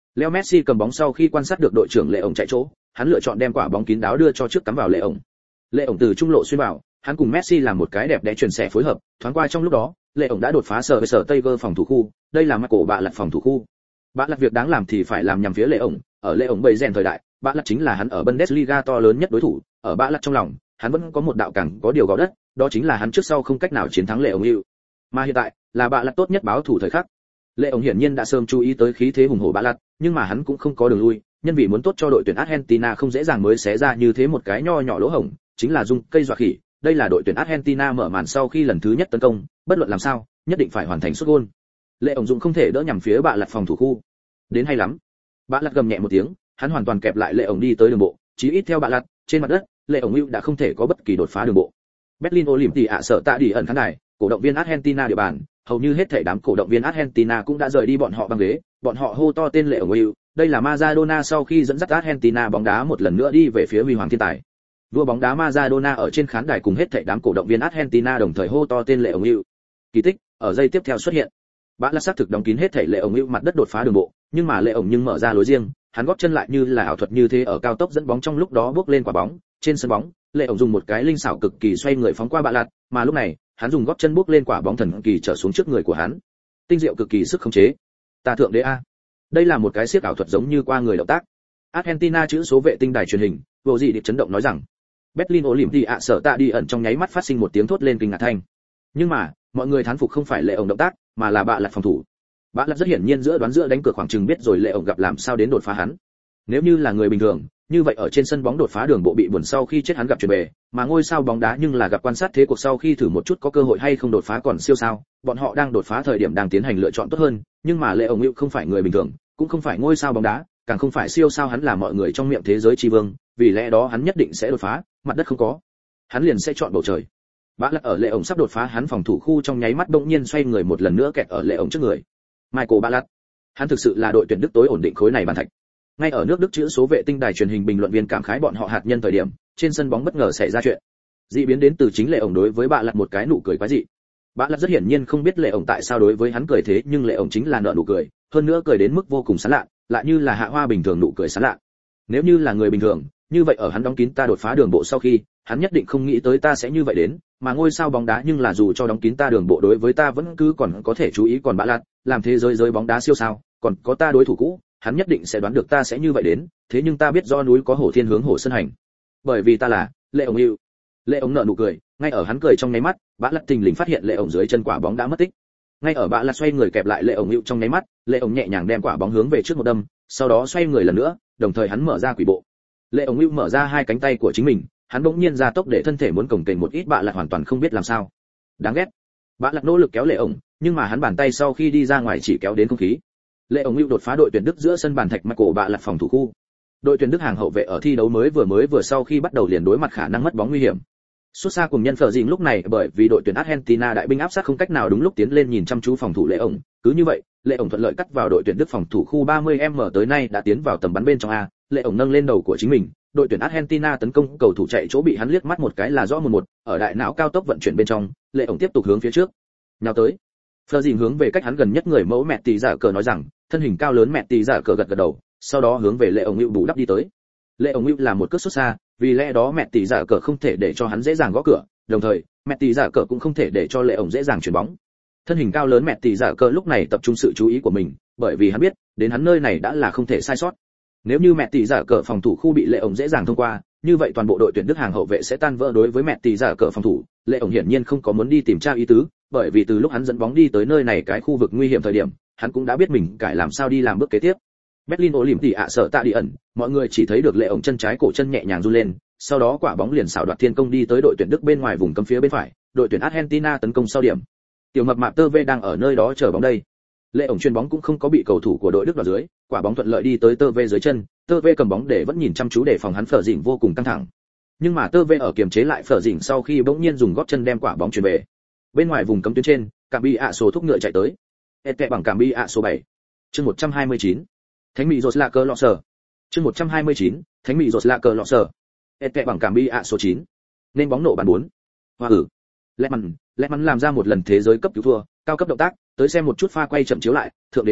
Leo Messi cầm bóng sau khi quan sát được đội trưởng Lệ ổng chạy chỗ, hắn lựa chọn đem quả bóng kín đáo đưa cho trước cắm vào Lệ ổng. Lệ ổng từ trung lộ xuyên vào, hắn cùng Messi làm một cái đẹp đẽ chuyển xẻ phối hợp, thoáng qua trong lúc đó, Lệ ổng đã đột phá sở với sở Tiger phòng thủ khu, đây là Michael bạ lật phòng thủ khu. Bạ lật việc đáng làm thì phải làm nhằm phía Lệ ổng, ở Lệ ổng bầy rèn thời đại, bạ lật chính là hắn ở Bundesliga to lớn nhất đối thủ, ở bạ lật trong lòng, hắn vẫn có một đạo cẳng có điều gò đất, đó chính là hắn trước sau không cách nào chiến thắng Lệ ổng yêu. Mà hiện tại, là bạ lật tốt nhất báo thủ thời khắc. Lệ ổng hiển nhiên đã sớm chú ý tới khí thế hùng hổ bạ lật, nhưng mà hắn cũng không có đường lui, nhân vì muốn tốt cho đội tuyển Argentina không dễ dàng mới xé ra như thế một cái nho nhỏ lỗ hổng, chính là dùng cây dọa khỉ. Đây là đội tuyển Argentina mở màn sau khi lần thứ nhất tấn công, bất luận làm sao, nhất định phải hoàn thành sút gol. Lệ ổng dụng không thể đỡ nhằm phía bạ lật phòng thủ khu. Đến hay lắm. Bạ lật gầm nhẹ một tiếng, hắn hoàn toàn kẹp lại Lệ ổng đi tới đường bộ, chí ít theo bạ lật, trên mặt đất, Lệ ổng hữu đã không thể có bất kỳ đột phá đường bộ. Berlin Olympic ạ sợ tạ đi ẩn khán đài, cổ động viên Argentina địa bàn, hầu như hết thảy đám cổ động viên Argentina cũng đã rời đi bọn họ băng ghế, bọn họ hô to tên Lệ ổng hữu, đây là Maradona sau khi dẫn dắt Argentina bóng đá một lần nữa đi về phía huy hoàng thiên tài. Vua bóng đá Maradona ở trên khán đài cùng hết thảy đám cổ động viên Argentina đồng thời hô to tên Lệ ổng hữu. Kỳ tích ở giây tiếp theo xuất hiện. Bã lật xác thực đóng kín hết thảy Lệ ổng hữu mặt đất đột phá đường bộ, nhưng mà Lệ ổng nhưng mở ra lối riêng, hắn góp chân lại như là ảo thuật như thế ở cao tốc dẫn bóng trong lúc đó bước lên quả bóng, trên sân bóng, Lệ ổng dùng một cái linh xảo cực kỳ xoay người phóng qua bạ lật, mà lúc này, hắn dùng gót chân bước lên quả bóng thần kỳ trở xuống trước người của hắn. Tinh diệu cực kỳ sức khống chế. Ta thượng đế a. Đây là một cái siết ảo thuật giống như qua người động tác. Argentina chữ số vệ tinh đài truyền hình, vô gì điệp chấn động nói rằng, Berlin Olympic ạ sở tạ đi ẩn trong nháy mắt phát sinh một tiếng thốt lên kinh ngạc thanh. Nhưng mà, mọi người thán phục không phải Lệ ổng động tác, mà là bạ lật phòng thủ. Bạ lật rất hiển nhiên giữa đoán giữa đánh cược khoảng chừng biết rồi Lệ ổng gặp làm sao đến đột phá hắn. Nếu như là người bình thường, như vậy ở trên sân bóng đột phá đường bộ bị buồn sau khi chết hắn gặp chuyển bề, mà ngôi sao bóng đá nhưng là gặp quan sát thế cuộc sau khi thử một chút có cơ hội hay không đột phá còn siêu sao, bọn họ đang đột phá thời điểm đang tiến hành lựa chọn tốt hơn, nhưng mà Lệ ổng hữu không phải người bình thường, cũng không phải ngôi sao bóng đá, càng không phải siêu sao, hắn là mọi người trong miệng thế giới tri vương, vì lẽ đó hắn nhất định sẽ đột phá, mặt đất không có, hắn liền sẽ chọn bầu trời. Bã lật ở Lệ ổng sắp đột phá hắn phòng thủ khu trong nháy mắt bỗng nhiên xoay người một lần nữa kẹt ở Lệ ổng trước người. Michael Bạ lật, hắn thực sự là đội tuyển Đức tối ổn định khối này bàn thạch. Ngay ở nước Đức chữ số vệ tinh đài truyền hình bình luận viên cảm khái bọn họ hạt nhân thời điểm, trên sân bóng bất ngờ xảy ra chuyện. Dị biến đến từ chính Lệ ổng đối với Bạ lật một cái nụ cười quái dị. Bạ lật rất hiển nhiên không biết Lệ ổng tại sao đối với hắn cười thế, nhưng Lệ ổng chính là nở nụ cười, hơn nữa cười đến mức vô cùng sán lạ, lại như là hạ hoa bình thường nụ cười sán lạ. Nếu như là người bình thường, như vậy ở hắn đóng kín ta đột phá đường bộ sau khi, hắn nhất định không nghĩ tới ta sẽ như vậy đến, mà ngôi sao bóng đá nhưng là dù cho đóng kín ta đường bộ đối với ta vẫn cứ còn có thể chú ý, còn Bạ lật, làm thế giới giới bóng đá siêu sao, còn có ta đối thủ cũ, hắn nhất định sẽ đoán được ta sẽ như vậy đến, thế nhưng ta biết do núi có hổ thiên hướng hổ sân hành, bởi vì ta là Lệ ổng hữu. Lệ ổng nở nụ cười, ngay ở hắn cười trong nháy mắt, Bạ lật thình lình phát hiện Lệ ổng dưới chân quả bóng đã mất tích. Ngay ở Bạ lật xoay người kẹp lại Lệ ổng hữu trong nháy mắt, Lệ ổng nhẹ nhàng đem quả bóng hướng về trước một đâm, sau đó xoay người lần nữa, đồng thời hắn mở ra quỷ bộ. Lệ ổng hữu mở ra hai cánh tay của chính mình, hắn bỗng nhiên ra tốc để thân thể muốn cồng kềnh một ít, Bạ lật hoàn toàn không biết làm sao. Đáng ghét. Bạ lật nỗ lực kéo Lệ ổng, nhưng mà hắn bàn tay sau khi đi ra ngoài chỉ kéo đến không khí. Lệ ổng hữu đột phá đội tuyển Đức giữa sân bàn thạch Michael Bạ lật phòng thủ khu. Đội tuyển Đức hàng hậu vệ ở thi đấu mới vừa mới vừa sau khi bắt đầu liền đối mặt khả năng mất bóng nguy hiểm. Xuất xa cùng nhân Phở Dĩnh lúc này bởi vì đội tuyển Argentina đại binh áp sát không cách nào đúng lúc tiến lên nhìn chăm chú phòng thủ Lệ ổng, cứ như vậy, Lệ ổng thuận lợi cắt vào đội tuyển Đức phòng thủ khu ba mươi mét tới nay đã tiến vào tầm bắn bên trong a. Lệ ổng nâng lên đầu của chính mình, đội tuyển Argentina tấn công cầu thủ chạy chỗ bị hắn liếc mắt một cái là rõ một một, ở đại não cao tốc vận chuyển bên trong, Lệ ổng tiếp tục hướng phía trước. Nhào tới. Phở Dĩnh hướng về cách hắn gần nhất người mẫu mẹ tỷ giả cờ nói rằng, thân hình cao lớn mẹ tỷ giả cờ gật gật đầu, sau đó hướng về Lệ ổng hữu bù đắp đi tới. Lệ ổng hữu là một cước xuất xa, vì lẽ đó mẹ tỷ giả cờ không thể để cho hắn dễ dàng gõ cửa, đồng thời mẹ tỷ giả cờ cũng không thể để cho Lệ ổng dễ dàng chuyển bóng. Thân hình cao lớn mẹ tỷ giả cờ lúc này tập trung sự chú ý của mình, bởi vì hắn biết đến hắn nơi này đã là không thể sai sót. Nếu như mẹ tỷ giả cờ phòng thủ khu bị Lệ ổng dễ dàng thông qua, như vậy toàn bộ đội tuyển Đức hàng hậu vệ sẽ tan vỡ đối với mẹ tỷ giả cờ phòng thủ. Lệ ổng hiển nhiên không có muốn đi tìm tra ý tứ, bởi vì từ lúc hắn dẫn bóng đi tới nơi này cái khu vực nguy hiểm thời điểm, hắn cũng đã biết mình cải làm sao đi làm bước kế tiếp. Berlin Olympic ạ sở tạ đi ẩn, mọi người chỉ thấy được Lệ ổng chân trái cổ chân nhẹ nhàng run lên, sau đó quả bóng liền xảo đoạt thiên công đi tới đội tuyển Đức bên ngoài vùng cấm phía bên phải, đội tuyển Argentina tấn công sau điểm. Tiểu mập mạp Tơ Vê đang ở nơi đó chờ bóng đây. Lệ ổng chuyền bóng cũng không có bị cầu thủ của đội Đức đoạt dưới, quả bóng thuận lợi đi tới Tơ Vê dưới chân, Tơ Vê cầm bóng để vẫn nhìn chăm chú để phòng hắn Phở Dĩnh vô cùng căng thẳng. Nhưng mà Tơ Vê ở kiềm chế lại Phở Dĩnh sau khi bỗng nhiên dùng gót chân đem quả bóng chuyền về. Bên ngoài vùng cấm tuyến trên, Cảm Bi ạ số thúc ngựa chạy tới. Et kẹ bằng Cảm Bi ạ số bảy. Chương một trăm hai mươi chín. Thánh Mỹ Rột là cờ lọ sở. Chương một trăm hai mươi chín. Thánh Mỹ Rột là cờ lọ sở. Et kẹ bằng Cảm Bi ạ số chín. Nên bóng nổ bàn bốn. Hoa ử. Lehmann, Lehmann làm ra một lần thế giới cấp cứu thua, cao cấp động tác, tới xem một chút pha quay chậm chiếu lại, thượng đế à,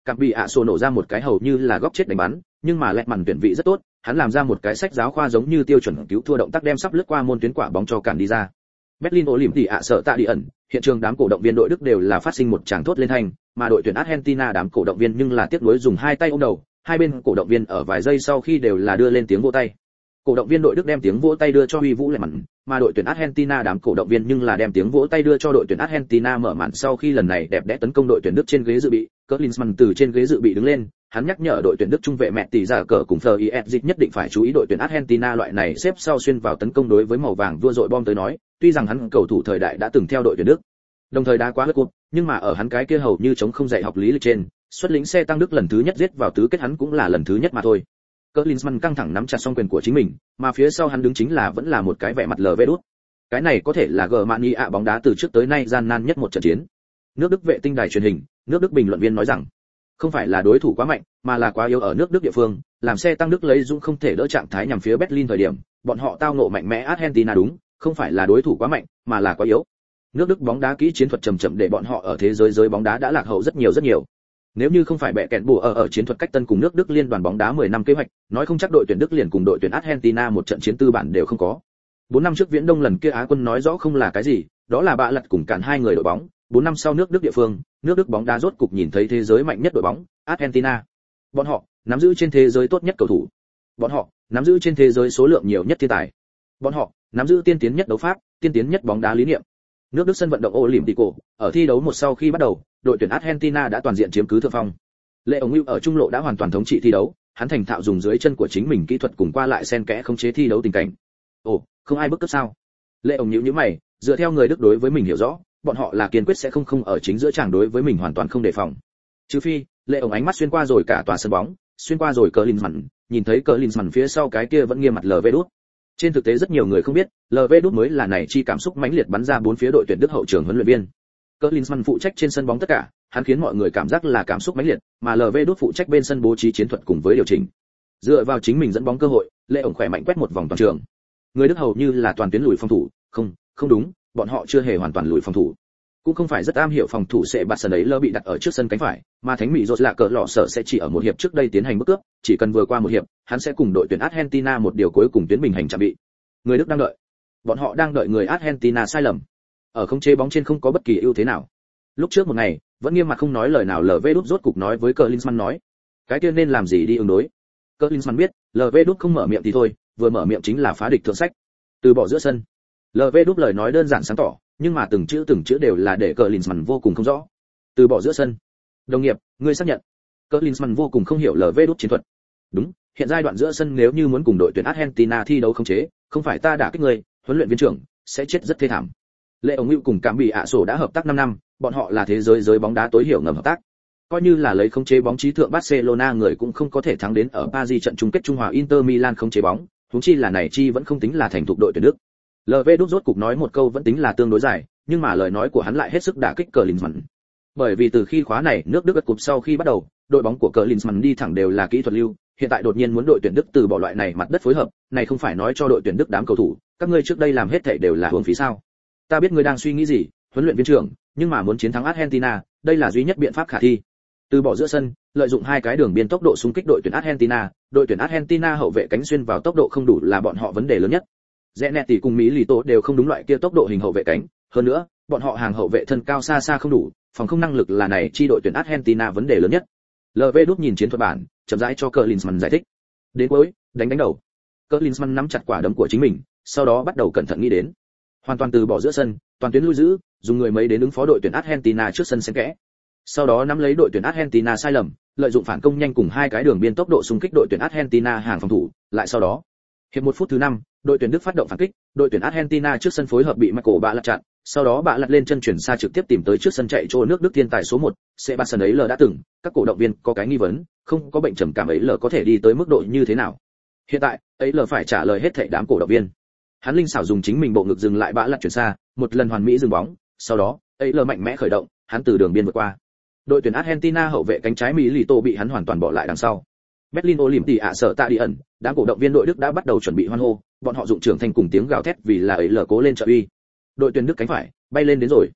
Cảm bị ạ sổ nổ ra một cái hầu như là góc chết đánh bắn, nhưng mà lẹt màn tuyển vị rất tốt, hắn làm ra một cái sách giáo khoa giống như tiêu chuẩn cứu thua động tác đem sắp lướt qua môn tuyến quả bóng cho cản đi ra. Berlin Olympic ạ sợ tạ đi ẩn, hiện trường đám cổ động viên đội Đức đều là phát sinh một tràng thốt lên thanh, mà đội tuyển Argentina đám cổ động viên nhưng là tiếc nuối dùng hai tay ôm đầu, hai bên cổ động viên ở vài giây sau khi đều là đưa lên tiếng vỗ tay. Cổ động viên đội Đức đem tiếng vỗ tay đưa cho Huy Vũ lẹt màn, mà đội tuyển Argentina đám cổ động viên nhưng là đem tiếng vỗ tay đưa cho đội tuyển Argentina mở màn sau khi lần này đẹp đẽ tấn công đội tuyển Đức trên ghế dự bị, Klinsmann từ trên ghế dự bị đứng lên, hắn nhắc nhở đội tuyển Đức trung vệ mẹ tỷ giả cờ cùng Fliesic nhất định phải chú ý đội tuyển Argentina loại này xếp sau xuyên vào tấn công đối với màu vàng vua dội bom tới nói, tuy rằng hắn cầu thủ thời đại đã từng theo đội tuyển Đức, đồng thời đã quá lượt cuộc, nhưng mà ở hắn cái kia hầu như chống không dạy học lý lịch trên, xuất lĩnh xe tăng Đức lần thứ nhất giết vào tứ kết hắn cũng là lần thứ nhất mà thôi. Klinsmann căng thẳng nắm chặt song quyền của chính mình, mà phía sau hắn đứng chính là vẫn là một cái vẻ mặt lờ vê đút. Cái này có thể là Germany ạ bóng đá từ trước tới nay gian nan nhất một trận chiến. Nước Đức vệ tinh đài truyền hình, nước Đức bình luận viên nói rằng, không phải là đối thủ quá mạnh, mà là quá yếu ở nước Đức địa phương, làm xe tăng Đức lấy dũng không thể đỡ trạng thái nhằm phía Berlin thời điểm, bọn họ tao ngộ mạnh mẽ Argentina đúng, không phải là đối thủ quá mạnh, mà là quá yếu. Nước Đức bóng đá kỹ chiến thuật chậm chậm để bọn họ ở thế giới giới bóng đá đã lạc hậu rất nhiều rất nhiều. Nếu như không phải bẻ kẹn bùa ở ở chiến thuật cách tân cùng nước Đức liên đoàn bóng đá mười năm kế hoạch, nói không chắc đội tuyển Đức liền cùng đội tuyển Argentina một trận chiến tư bản đều không có. bốn năm trước Viễn Đông lần kia Á quân nói rõ không là cái gì, đó là bạ lật cùng cản hai người đội bóng, bốn năm sau nước Đức địa phương, nước Đức bóng đá rốt cục nhìn thấy thế giới mạnh nhất đội bóng, Argentina. Bọn họ nắm giữ trên thế giới tốt nhất cầu thủ. Bọn họ nắm giữ trên thế giới số lượng nhiều nhất thiên tài. Bọn họ nắm giữ tiên tiến nhất đấu pháp, tiên tiến nhất bóng đá lý niệm. Nước Đức sân vận động Olympico, ở thi đấu một sau khi bắt đầu, đội tuyển Argentina đã toàn diện chiếm cứ thượng phong. Lệ ổng Hữu ở trung lộ đã hoàn toàn thống trị thi đấu, hắn thành thạo dùng dưới chân của chính mình kỹ thuật cùng qua lại xen kẽ khống chế thi đấu tình cảnh. Ồ, không ai bức cấp sao? Lệ ổng Hữu nhíu mày, dựa theo người Đức đối với mình hiểu rõ, bọn họ là kiên quyết sẽ không không ở chính giữa tràng đối với mình hoàn toàn không đề phòng. Trừ phi, Lệ ổng ánh mắt xuyên qua rồi cả tòa sân bóng, xuyên qua rồi Klinsmann, nhìn thấy Klinsmann phía sau cái kia vẫn nghiêm mặt lờ vê đút. Trên thực tế rất nhiều người không biết, lờ vê đút mới là này chi cảm xúc mãnh liệt bắn ra bốn phía đội tuyển Đức hậu trường huấn luyện viên. Klinsmann phụ trách trên sân bóng tất cả, hắn khiến mọi người cảm giác là cảm xúc mãnh liệt, mà lờ vê đút phụ trách bên sân bố trí chiến thuật cùng với điều chỉnh. Dựa vào chính mình dẫn bóng cơ hội, Lệ ổng khỏe mạnh quét một vòng toàn trường. Người Đức hầu như là toàn tuyến lùi phòng thủ, không, không đúng, bọn họ chưa hề hoàn toàn lùi phòng thủ. Cũng không phải rất am hiểu phòng thủ sẽ bạt sân ấy lơ bị đặt ở trước sân cánh phải, mà Thánh Mỹ Rốt là cờ lọ sở sẽ chỉ ở một hiệp trước đây tiến hành bước cướp, chỉ cần vừa qua một hiệp, hắn sẽ cùng đội tuyển Argentina một điều cuối cùng tuyến bình hành chạm bị. Người Đức đang đợi. Bọn họ đang đợi người Argentina sai lầm. Ở không chế bóng trên không có bất kỳ ưu thế nào. Lúc trước một ngày, vẫn nghiêm mặt không nói lời nào lờ vê đút rốt cục nói với Klinsmann nói, cái kia nên làm gì đi ứng đối. Klinsmann biết, lờ vê đút không mở miệng thì thôi, vừa mở miệng chính là phá địch thượng sách. Từ bỏ giữa sân. lờ vê đút lời nói đơn giản sáng tỏ, nhưng mà từng chữ từng chữ đều là để Klinsmann vô cùng không rõ. Từ bỏ giữa sân. Đồng nghiệp, ngươi xác nhận. Klinsmann vô cùng không hiểu lờ vê đút chiến thuật. Đúng, hiện giai đoạn giữa sân nếu như muốn cùng đội tuyển Argentina thi đấu không chế, không phải ta đả kích người, huấn luyện viên trưởng sẽ chết rất thê thảm. Lệ ổng Hữu cùng Cảm bị ạ sổ đã hợp tác năm năm, bọn họ là thế giới giới bóng đá tối hiểu ngầm hợp tác. Coi như là lấy khống chế bóng trí thượng Barcelona người cũng không có thể thắng đến ở Paris trận chung kết Trung Hòa Inter Milan khống chế bóng, huống chi là này chi vẫn không tính là thành thục đội tuyển Đức. lờ vê đút rốt cục nói một câu vẫn tính là tương đối dài, nhưng mà lời nói của hắn lại hết sức đả kích Klinsmann. Bởi vì từ khi khóa này nước Đức gật cục sau khi bắt đầu, đội bóng của Klinsmann đi thẳng đều là kỹ thuật lưu, hiện tại đột nhiên muốn đội tuyển Đức từ bỏ loại này mặt đất phối hợp, này không phải nói cho đội tuyển Đức đám cầu thủ, các ngươi trước đây làm hết thảy đều là uổng phí sao? Ta biết ngươi đang suy nghĩ gì, huấn luyện viên trưởng, nhưng mà muốn chiến thắng Argentina, đây là duy nhất biện pháp khả thi. Từ bỏ giữa sân, lợi dụng hai cái đường biên tốc độ xung kích đội tuyển Argentina, đội tuyển Argentina hậu vệ cánh xuyên vào tốc độ không đủ là bọn họ vấn đề lớn nhất. Zanetti cùng Mỹ Lì Tô đều không đúng loại kia tốc độ hình hậu vệ cánh, hơn nữa, bọn họ hàng hậu vệ thân cao xa xa không đủ, phòng không năng lực là này chi đội tuyển Argentina vấn đề lớn nhất. lờ vê đút nhìn chiến thuật bản, chậm rãi cho Klinsmann giải thích. Đến cuối, đánh đánh đầu. Klinsmann nắm chặt quả đấm của chính mình, sau đó bắt đầu cẩn thận nghĩ đến. Hoàn toàn từ bỏ giữa sân, toàn tuyến lui giữ, dùng người mấy đến ứng phó đội tuyển Argentina trước sân xen kẽ. Sau đó nắm lấy đội tuyển Argentina sai lầm, lợi dụng phản công nhanh cùng hai cái đường biên tốc độ xung kích đội tuyển Argentina hàng phòng thủ, lại sau đó. Hiệp một phút thứ năm, đội tuyển Đức phát động phản kích, đội tuyển Argentina trước sân phối hợp bị Michael bạ lật chặn, sau đó bạ lật lên chân chuyển xa trực tiếp tìm tới trước sân chạy chỗ nước Đức thiên tài số một, Sebastian ấy lờ đã từng, các cổ động viên có cái nghi vấn, không có bệnh trầm cảm ấy lờ có thể đi tới mức độ như thế nào. Hiện tại, ấy lờ phải trả lời hết thảy đám cổ động viên. Hắn linh xảo dùng chính mình bộ ngực dừng lại bạ lật chuyển xa, một lần hoàn mỹ dừng bóng, sau đó, ấy lờ mạnh mẽ khởi động, hắn từ đường biên vượt qua. Đội tuyển Argentina hậu vệ cánh trái Mỹ Lì Tô bị hắn hoàn toàn bỏ lại đằng sau. Berlin Olympic ạ sở tạ đi ẩn, đám cổ động viên đội Đức đã bắt đầu chuẩn bị hoan hô, bọn họ dụng trưởng thành cùng tiếng gào thét vì là ấy lờ cố lên trợ uy. Đội tuyển Đức cánh phải bay lên đến rồi.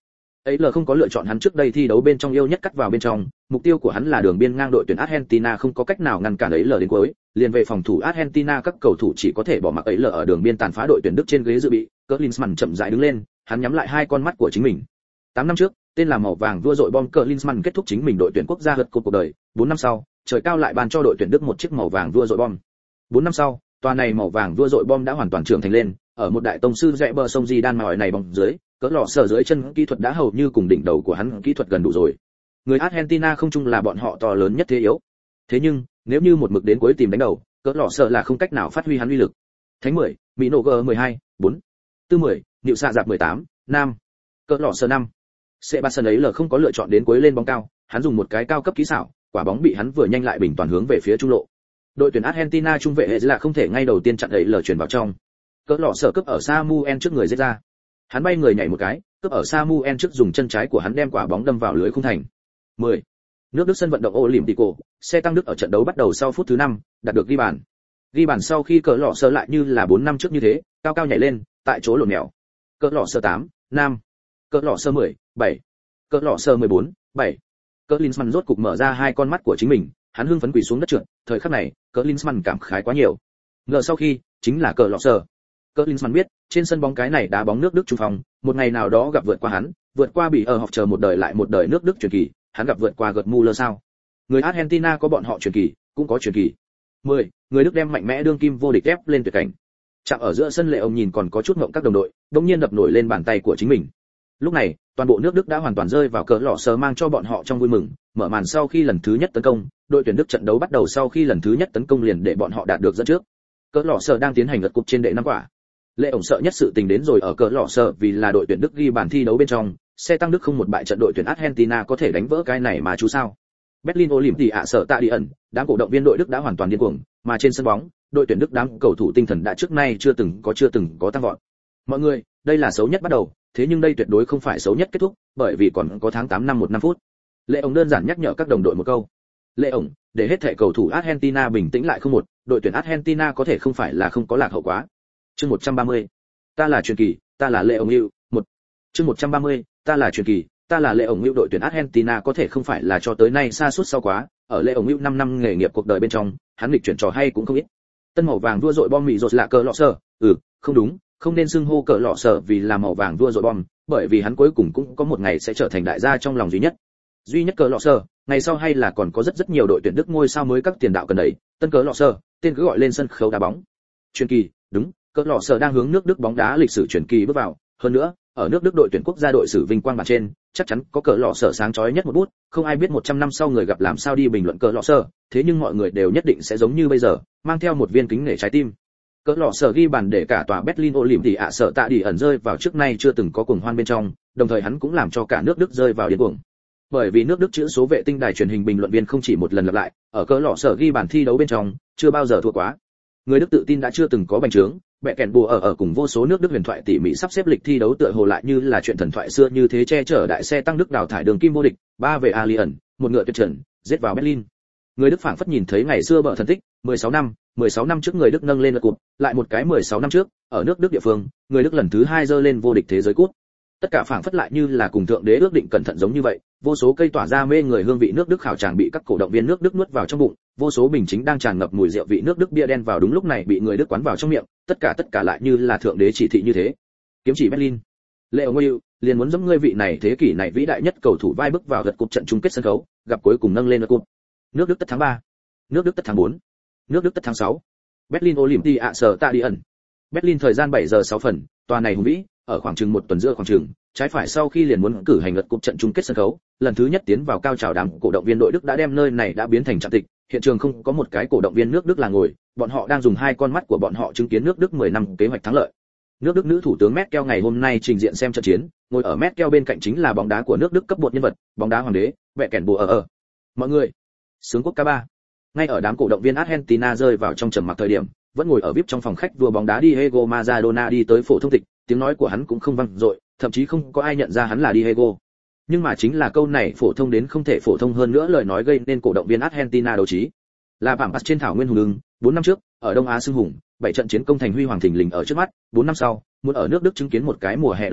ấy là không có lựa chọn hắn trước đây thi đấu bên trong yêu nhất cắt vào bên trong, mục tiêu của hắn là đường biên ngang đội tuyển Argentina không có cách nào ngăn cản ấy lờ đến cuối, liền về phòng thủ Argentina các cầu thủ chỉ có thể bỏ mặc ấy lờ ở đường biên tàn phá đội tuyển Đức trên ghế dự bị. Klinsmann chậm rãi đứng lên, hắn nhắm lại hai con mắt của chính mình. tám năm trước, tên là màu vàng vua dội bom Klinsmann kết thúc chính mình đội tuyển quốc gia vượt cột cuộc đời, bốn năm sau, trời cao lại ban cho đội tuyển Đức một chiếc màu vàng vua dội bom. bốn năm sau, tòa này màu vàng vua dội bom đã hoàn toàn trưởng thành lên, ở một đại tông sư rẽ bờ sông Di Đan mỏi này bóng dưới, cỡ lọ sở dưới chân kỹ thuật đã hầu như cùng đỉnh đầu của hắn kỹ thuật gần đủ rồi. Người Argentina không chung là bọn họ to lớn nhất thế yếu. Thế nhưng, nếu như một mực đến cuối tìm đánh đầu, cỡ lọ sở là không cách nào phát huy hắn uy lực. Thánh mười, Mỹ nổ G mười hai, bốn. Tư mười, Niệu xạ dạp mười tám, năm. Cỡ lọ sở năm. Sebastian ấy là không có lựa chọn đến cuối lên bóng cao, hắn dùng một cái cao cấp kỹ xảo, quả bóng bị hắn vừa nhanh lại bình toàn hướng về phía trung lộ. Đội tuyển Argentina trung vệ hệ là không thể ngay đầu tiên chặn ấy lờ chuyển vào trong. Cỡ lọ sở cướp ở Samuel trước người giết ra. Hắn bay người nhảy một cái, cướp ở Samuel trước dùng chân trái của hắn đem quả bóng đâm vào lưới khung thành. mười. Nước Đức sân vận động Olympico, xe tăng Đức ở trận đấu bắt đầu sau phút thứ năm, đạt được ghi bàn. Ghi bàn sau khi cỡ lọ sở lại như là bốn năm trước như thế, cao cao nhảy lên, tại chỗ lộn mèo. Cỡ lọ sở tám, năm. Cỡ lọ sở mười, bảy. Cỡ lọ sở mười bốn, bảy. Klinsmann rốt cục mở ra hai con mắt của chính mình, hắn hưng phấn quỳ xuống đất trượt, thời khắc này, Klinsmann cảm khái quá nhiều. Ngờ sau khi, chính là cỡ lọ sở. Klinsmann biết, trên sân bóng cái này đá bóng nước Đức trung phong, một ngày nào đó gặp vượt qua hắn, vượt qua bị ở học chờ một đời lại một đời nước Đức truyền kỳ, hắn gặp vượt qua Gerd Müller sao? Người Argentina có bọn họ truyền kỳ, cũng có truyền kỳ. mười. Người Đức đem mạnh mẽ đương kim vô địch ép lên tuyệt cảnh. Chạm ở giữa sân lệ ông nhìn còn có chút ngộng các đồng đội, đột nhiên đập nổi lên bàn tay của chính mình. Lúc này, toàn bộ nước Đức đã hoàn toàn rơi vào cỡ lọ sờ mang cho bọn họ trong vui mừng, mở màn sau khi lần thứ nhất tấn công, đội tuyển Đức trận đấu bắt đầu sau khi lần thứ nhất tấn công liền để bọn họ đạt được dẫn trước. Cỡ lọ sờ đang tiến hành lật cục trên đệ năm quả. Lệ ổng sợ nhất sự tình đến rồi ở cỡ lọ sờ vì là đội tuyển Đức ghi bàn thi đấu bên trong, xe tăng Đức không một bại trận đội tuyển Argentina có thể đánh vỡ cái này mà chú sao? Berlin Olympic ạ sợ tạ đi ẩn, đám cổ động viên đội Đức đã hoàn toàn điên cuồng, mà trên sân bóng, đội tuyển Đức đám cầu thủ tinh thần đã trước nay chưa từng có chưa từng có tăng vọt. Mọi người, đây là xấu nhất bắt đầu, thế nhưng đây tuyệt đối không phải xấu nhất kết thúc, bởi vì còn có tháng tám năm một năm phút. Lệ ổng đơn giản nhắc nhở các đồng đội một câu. Lệ ổng, để hết thảy cầu thủ Argentina bình tĩnh lại không một, đội tuyển Argentina có thể không phải là không có lạc hậu quá. Chương một trăm ba mươi. Ta là truyền kỳ, ta là Lệ ổng Hữu, một. Chương một trăm ba mươi. Ta là truyền kỳ, ta là Lệ ổng Hữu, đội tuyển Argentina có thể không phải là cho tới nay xa suốt sau quá, ở Lệ ổng Hữu năm năm nghề nghiệp cuộc đời bên trong, hắn lịch chuyển trò hay cũng không ít. Tân màu vàng vua dội bom mì rột là cờ lọ sờ, ừ, không đúng, không nên xưng hô cờ lọ sờ vì là màu vàng vua dội bom, bởi vì hắn cuối cùng cũng có một ngày sẽ trở thành đại gia trong lòng duy nhất. Duy nhất cờ lọ sờ, ngày sau hay là còn có rất rất nhiều đội tuyển Đức ngôi sao mới các tiền đạo cần đẩy, tân cờ lọ sờ, tên cứ gọi lên sân khấu đá bóng. Truyền kỳ, đúng, cờ lọ sờ đang hướng nước Đức bóng đá lịch sử truyền kỳ bước vào, hơn nữa, ở nước Đức đội tuyển quốc gia đội sử vinh quang bản trên, chắc chắn có cờ lọ sờ sáng chói nhất một bút, không ai biết một trăm năm sau người gặp làm sao đi bình luận cờ lọ sờ, thế nhưng mọi người đều nhất định sẽ giống như bây giờ, mang theo một viên kính nể trái tim. Cỡ lọ sở ghi bàn để cả tòa Berlin Olympic ạ sợ tạ đi ẩn rơi vào trước nay chưa từng có cuồng hoan bên trong, đồng thời hắn cũng làm cho cả nước Đức rơi vào điên cuồng. Bởi vì nước Đức chữ số vệ tinh đài truyền hình bình luận viên không chỉ một lần lặp lại, ở cỡ lọ sở ghi bàn thi đấu bên trong, chưa bao giờ thua quá. Người Đức tự tin đã chưa từng có bành trướng, bẹ kèn bùa ở ở cùng vô số nước Đức huyền thoại tỉ mỉ sắp xếp lịch thi đấu tựa hồ lại như là chuyện thần thoại xưa như thế che chở đại xe tăng Đức đào thải đường kim vô địch, ba về Allianz, một ngựa tuyệt trần, giết vào Berlin. Người Đức phảng phất nhìn thấy ngày xưa bờ thần tích, mười sáu năm, mười sáu năm trước người Đức nâng lên lượt cúp, lại một cái mười sáu năm trước, ở nước Đức địa phương, người Đức lần thứ hai giơ lên vô địch thế giới cúp. Tất cả phảng phất lại như là cùng thượng đế ước định cẩn thận giống như vậy, vô số cây tỏa ra mê người hương vị nước Đức khảo tràng bị các cổ động viên nước Đức nuốt vào trong bụng, vô số bình chính đang tràn ngập mùi rượu vị nước Đức bia đen vào đúng lúc này bị người Đức quán vào trong miệng, tất cả tất cả lại như là thượng đế chỉ thị như thế. Kiếm chỉ Berlin. Lệ ông Hữu liền muốn giống ngươi vị này thế kỷ này vĩ đại nhất cầu thủ vai bước vào lượt cúp trận chung kết sân khấu, gặp cuối cùng nâng lên lượt cúp. Nước Đức tất tháng ba, nước Đức tất tháng bốn, nước Đức tất tháng sáu. Berlin Olympic ạ sở tạ đi ẩn. Berlin thời gian bảy giờ sáu phần, tòa này hùng vĩ, ở khoảng chừng một tuần giữa khoảng chừng, trái phải sau khi liền muốn cử hành lượt cúp trận chung kết sân khấu, lần thứ nhất tiến vào cao trào đám cổ động viên đội Đức đã đem nơi này đã biến thành trạm tịch, hiện trường không có một cái cổ động viên nước Đức là ngồi, bọn họ đang dùng hai con mắt của bọn họ chứng kiến nước Đức mười năm kế hoạch thắng lợi. Nước Đức nữ thủ tướng Merkel ngày hôm nay trình diện xem trận chiến, ngồi ở Merkel bên cạnh chính là bóng đá của nước Đức cấp bột nhân vật, bóng đá hoàng đế, vẹ kèn bùa ở ở. Mọi người, sướng quốc ca ba. Ngay ở đám cổ động viên Argentina rơi vào trong trầm mặc thời điểm, vẫn ngồi ở vê i pê trong phòng khách vua bóng đá Diego Maradona đi tới phổ thông tịch, tiếng nói của hắn cũng không vang dội, thậm chí không có ai nhận ra hắn là Diego. Nhưng mà chính là câu này phổ thông đến không thể phổ thông hơn nữa lời nói gây nên cổ động viên Argentina đấu trí. Là Pampas trên thảo nguyên hùng ưng, bốn năm trước, ở Đông Á xưng hùng, bảy trận chiến công thành huy hoàng thình lình ở trước mắt, bốn năm sau, muốn ở nước Đức chứng kiến một cái mùa hè đồng thoại,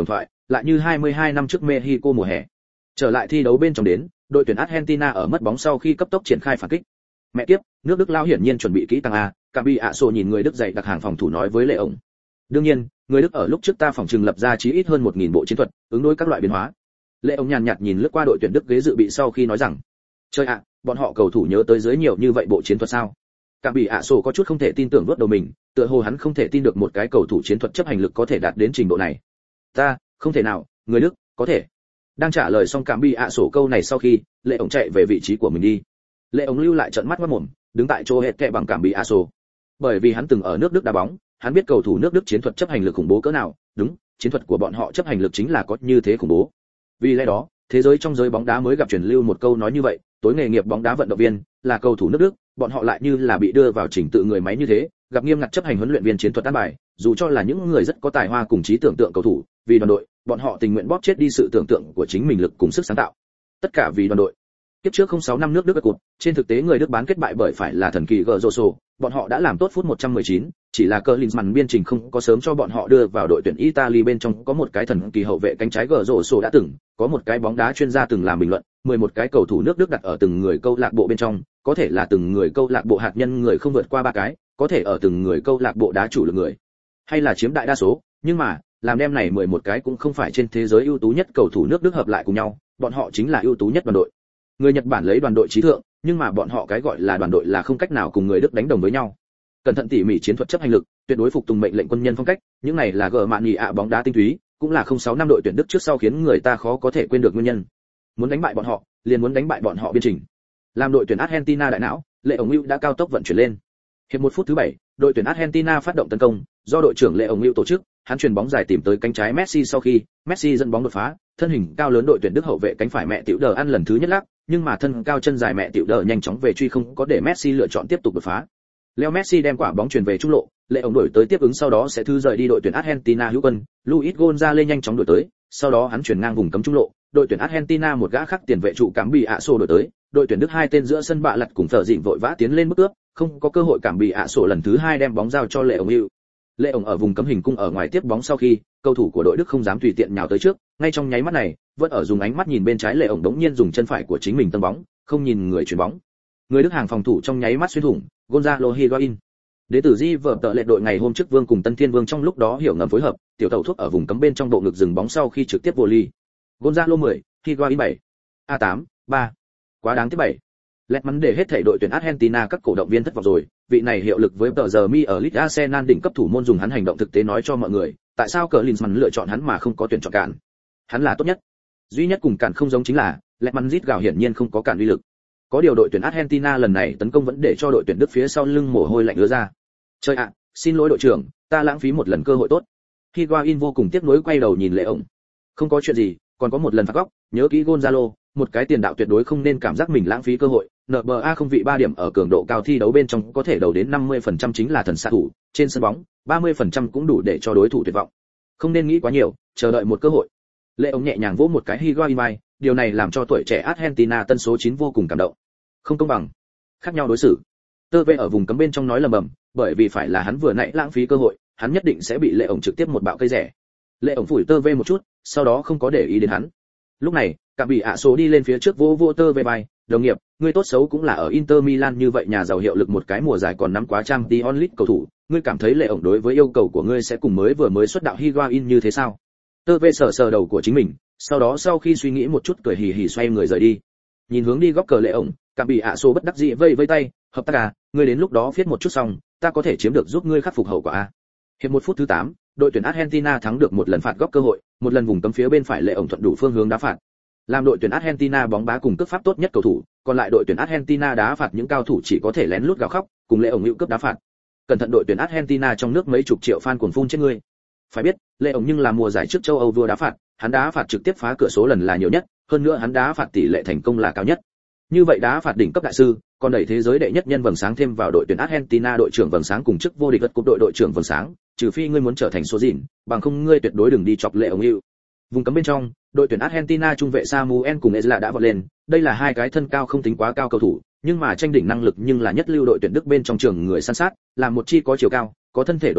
lại như hai mươi hai năm trước Mexico mùa hè. Trở lại thi đấu bên trong đến, đội tuyển Argentina ở mất bóng sau khi cấp tốc triển khai phản kích. Mẹ kiếp, nước Đức lao hiển nhiên chuẩn bị kỹ càng a, Cabi Aso nhìn người Đức dạy đặc hàng phòng thủ nói với Lệ ổng. Đương nhiên, người Đức ở lúc trước ta phòng trừng lập ra chí ít hơn một nghìn bộ chiến thuật, ứng đối các loại biến hóa. Lệ ổng nhàn nhạt nhìn lướt qua đội tuyển Đức ghế dự bị sau khi nói rằng, chơi ạ, bọn họ cầu thủ nhớ tới dưới nhiều như vậy bộ chiến thuật sao? Cabi Aso có chút không thể tin tưởng vớt đầu mình, tựa hồ hắn không thể tin được một cái cầu thủ chiến thuật chấp hành lực có thể đạt đến trình độ này. Ta, không thể nào, người Đức, có thể. Đang trả lời xong Cabi Aso câu này sau khi, Lệ ổng chạy về vị trí của mình đi. Lệ ổng lưu lại trận mắt mắt mồm, đứng tại chỗ hệt kẹ bằng Cabi Aso. Bởi vì hắn từng ở nước Đức đá bóng, hắn biết cầu thủ nước Đức chiến thuật chấp hành lực khủng bố cỡ nào, đúng, chiến thuật của bọn họ chấp hành lực chính là có như thế khủng bố. Vì lẽ đó, thế giới trong giới bóng đá mới gặp truyền lưu một câu nói như vậy, tối nghề nghiệp bóng đá vận động viên là cầu thủ nước Đức, bọn họ lại như là bị đưa vào trình tự người máy như thế, gặp nghiêm ngặt chấp hành huấn luyện viên chiến thuật an bài, dù cho là những người rất có tài hoa cùng trí tưởng tượng cầu thủ, vì đoàn đội, bọn họ tình nguyện bóp chết đi sự tưởng tượng của chính mình lực cùng sức sáng tạo. Tất cả vì đoàn đội. Tiếp trước không sáu năm nước Đức cột, trên thực tế người Đức bán kết bại bởi phải là thần kỳ Gerrard, bọn họ đã làm tốt phút một trăm mười chín, chỉ là Klinsmann biên trình không có sớm cho bọn họ đưa vào đội tuyển Italy bên trong có một cái thần kỳ hậu vệ cánh trái Gerrard đã từng, có một cái bóng đá chuyên gia từng làm bình luận, mười một cái cầu thủ nước Đức đặt ở từng người câu lạc bộ bên trong, có thể là từng người câu lạc bộ hạt nhân người không vượt qua ba cái, có thể ở từng người câu lạc bộ đá chủ lực người, hay là chiếm đại đa số, nhưng mà, làm đem này mười một cái cũng không phải trên thế giới ưu tú nhất cầu thủ nước Đức hợp lại cùng nhau, bọn họ chính là ưu tú nhất đoàn đội. Người Nhật Bản lấy đoàn đội trí thượng, nhưng mà bọn họ cái gọi là đoàn đội là không cách nào cùng người Đức đánh đồng với nhau. Cẩn thận tỉ mỉ chiến thuật chấp hành lực, tuyệt đối phục tùng mệnh lệnh quân nhân phong cách, những này là gờ mạn nhị ạ bóng đá tinh túy, cũng là không sáu năm đội tuyển Đức trước sau khiến người ta khó có thể quên được nguyên nhân. Muốn đánh bại bọn họ, liền muốn đánh bại bọn họ biên trình. Làm đội tuyển Argentina đại não, Lệ ổng Hữu đã cao tốc vận chuyển lên. Hiệp một phút thứ bảy, đội tuyển Argentina phát động tấn công, do đội trưởng Lệ ổng Hữu tổ chức, hắn chuyền bóng dài tìm tới cánh trái Messi sau khi, Messi dẫn bóng đột phá, thân hình cao lớn đội tuyển Đức hậu vệ cánh phải mẹ tiểu đờ ăn lần thứ nhất lắc, nhưng mà thân cao chân dài mẹ tiểu đờ nhanh chóng về truy không có để Messi lựa chọn tiếp tục đột phá. Leo Messi đem quả bóng chuyền về trung lộ, Lệ ổng đổi tới tiếp ứng sau đó sẽ thư rời đi đội tuyển Argentina hữu quân, Luis Gonzalez nhanh chóng đổi tới, sau đó hắn chuyển ngang vùng cấm trung lộ, đội tuyển Argentina một gã khác tiền vệ trụ cắm bị ạ sổ đổi tới, đội tuyển Đức hai tên giữa sân bạ lật cùng Phở Dịnh vội vã tiến lên bước cướp, không có cơ hội cảm bị ạ sổ lần thứ hai đem bóng giao cho Lệ ổng Hữu. Lệ ổng ở vùng cấm hình cung ở ngoài tiếp bóng sau khi, cầu thủ của đội Đức không dám tùy tiện nhào tới trước, ngay trong nháy mắt này, vẫn ở dùng ánh mắt nhìn bên trái Lệ ổng đống nhiên dùng chân phải của chính mình tâng bóng, không nhìn người chuyển bóng. Người Đức hàng phòng thủ trong nháy mắt xuyên thủng, Gonzalo Higuain. Đệ tử Di vợ tợ lệ đội ngày hôm trước Vương cùng Tân Thiên Vương trong lúc đó hiểu ngầm phối hợp, tiểu tẩu thuốc ở vùng cấm bên trong bộ ngực dừng bóng sau khi trực tiếp vô ly. Gonzalo mười, Higuain bảy. A tám, ba. Quá đáng tiếc bảy. Lẹt mắn để hết thảy đội tuyển Argentina các cổ động viên thất vọng rồi, vị này hiệu lực với tờ giờ mi ở League Arsenal đỉnh cấp thủ môn dùng hắn hành động thực tế nói cho mọi người, tại sao Klinsmann lựa chọn hắn mà không có tuyển chọn Cản. Hắn là tốt nhất. Duy nhất cùng Cản không giống chính là, Lẹt mắn rít gào hiển nhiên không có Cản uy lực. Có điều đội tuyển Argentina lần này tấn công vẫn để cho đội tuyển Đức phía sau lưng mồ hôi lạnh ứa ra. Trời ạ, xin lỗi đội trưởng, ta lãng phí một lần cơ hội tốt. Higuain vô cùng tiếc nuối quay đầu nhìn Lệ ổng. Không có chuyện gì, còn có một lần phạt góc, nhớ kỹ Gonzalo, một cái tiền đạo tuyệt đối không nên cảm giác mình lãng phí cơ hội. en bê a không vị ba điểm ở cường độ cao thi đấu bên trong có thể đầu đến năm mươi phần trăm chính là thần xạ thủ, trên sân bóng, ba mươi phần trăm cũng đủ để cho đối thủ tuyệt vọng. Không nên nghĩ quá nhiều, chờ đợi một cơ hội. Lệ ổng nhẹ nhàng vỗ một cái Higuain vai, điều này làm cho tuổi trẻ Argentina tân số chín vô cùng cảm động. Không công bằng, khác nhau đối xử. Tơ vệ ở vùng cấm bên trong nói lầm bầm, bởi vì phải là hắn vừa nãy lãng phí cơ hội, hắn nhất định sẽ bị Lệ ổng trực tiếp một bạo cây rẻ. Lệ ổng phủi Tơ vệ một chút, sau đó không có để ý đến hắn. Lúc này, cả bị ạ số đi lên phía trước vô vô Tơ vệ vai, đồng nghiệp, ngươi tốt xấu cũng là ở Inter Milan như vậy nhà giàu hiệu lực một cái mùa giải còn nắm quá Champions League cầu thủ, ngươi cảm thấy Lệ ổng đối với yêu cầu của ngươi sẽ cùng mới vừa mới xuất đạo Higuain như thế sao? Tơ vệ sờ sờ đầu của chính mình, sau đó sau khi suy nghĩ một chút cười hì hì xoay người rời đi. Nhìn hướng đi góc cờ Lệ ổng, cả bị ạ số bất đắc dĩ vây vây tay, hợp tác à, ngươi đến lúc đó viết một chút xong, ta có thể chiếm được giúp ngươi khắc phục hậu quả a. Hiệp một phút thứ tám, đội tuyển Argentina thắng được một lần phạt góc cơ hội, một lần vùng cấm phía bên phải Lệ ổng thuận đủ phương hướng đá phạt. Làm đội tuyển Argentina bóng đá cùng cướp pháp tốt nhất cầu thủ, còn lại đội tuyển Argentina đá phạt những cao thủ chỉ có thể lén lút gào khóc, cùng Lệ ổng hữu cướp đá phạt. Cẩn thận đội tuyển Argentina trong nước mấy chục triệu fan cuồng phun trên ngươi. Phải biết, Lệ ổng nhưng là mùa giải trước châu Âu vua đá phạt, hắn đá phạt trực tiếp phá cửa số lần là nhiều nhất, hơn nữa hắn đá phạt tỷ lệ thành công là cao nhất. Như vậy đá phạt đỉnh cấp đại sư, còn đẩy thế giới đệ nhất nhân vầng sáng thêm vào đội tuyển Argentina đội trưởng vầng sáng cùng chức vô địch vật cúp đội đội trưởng vầng sáng, trừ phi ngươi muốn trở thành số dìn, bằng không ngươi tuyệt đối đừng đi chọc Lệ ổng hữu. Vùng cấm bên trong, đội tuyển Argentina trung vệ Samuel cùng Ezla đã vọt lên, đây là hai cái thân cao không tính quá cao cầu thủ, nhưng mà tranh đỉnh năng lực nhưng là nhất lưu đội tuyển Đức bên trong trường người săn sát, là một chi có chiều cao, có thân thể đội bóng,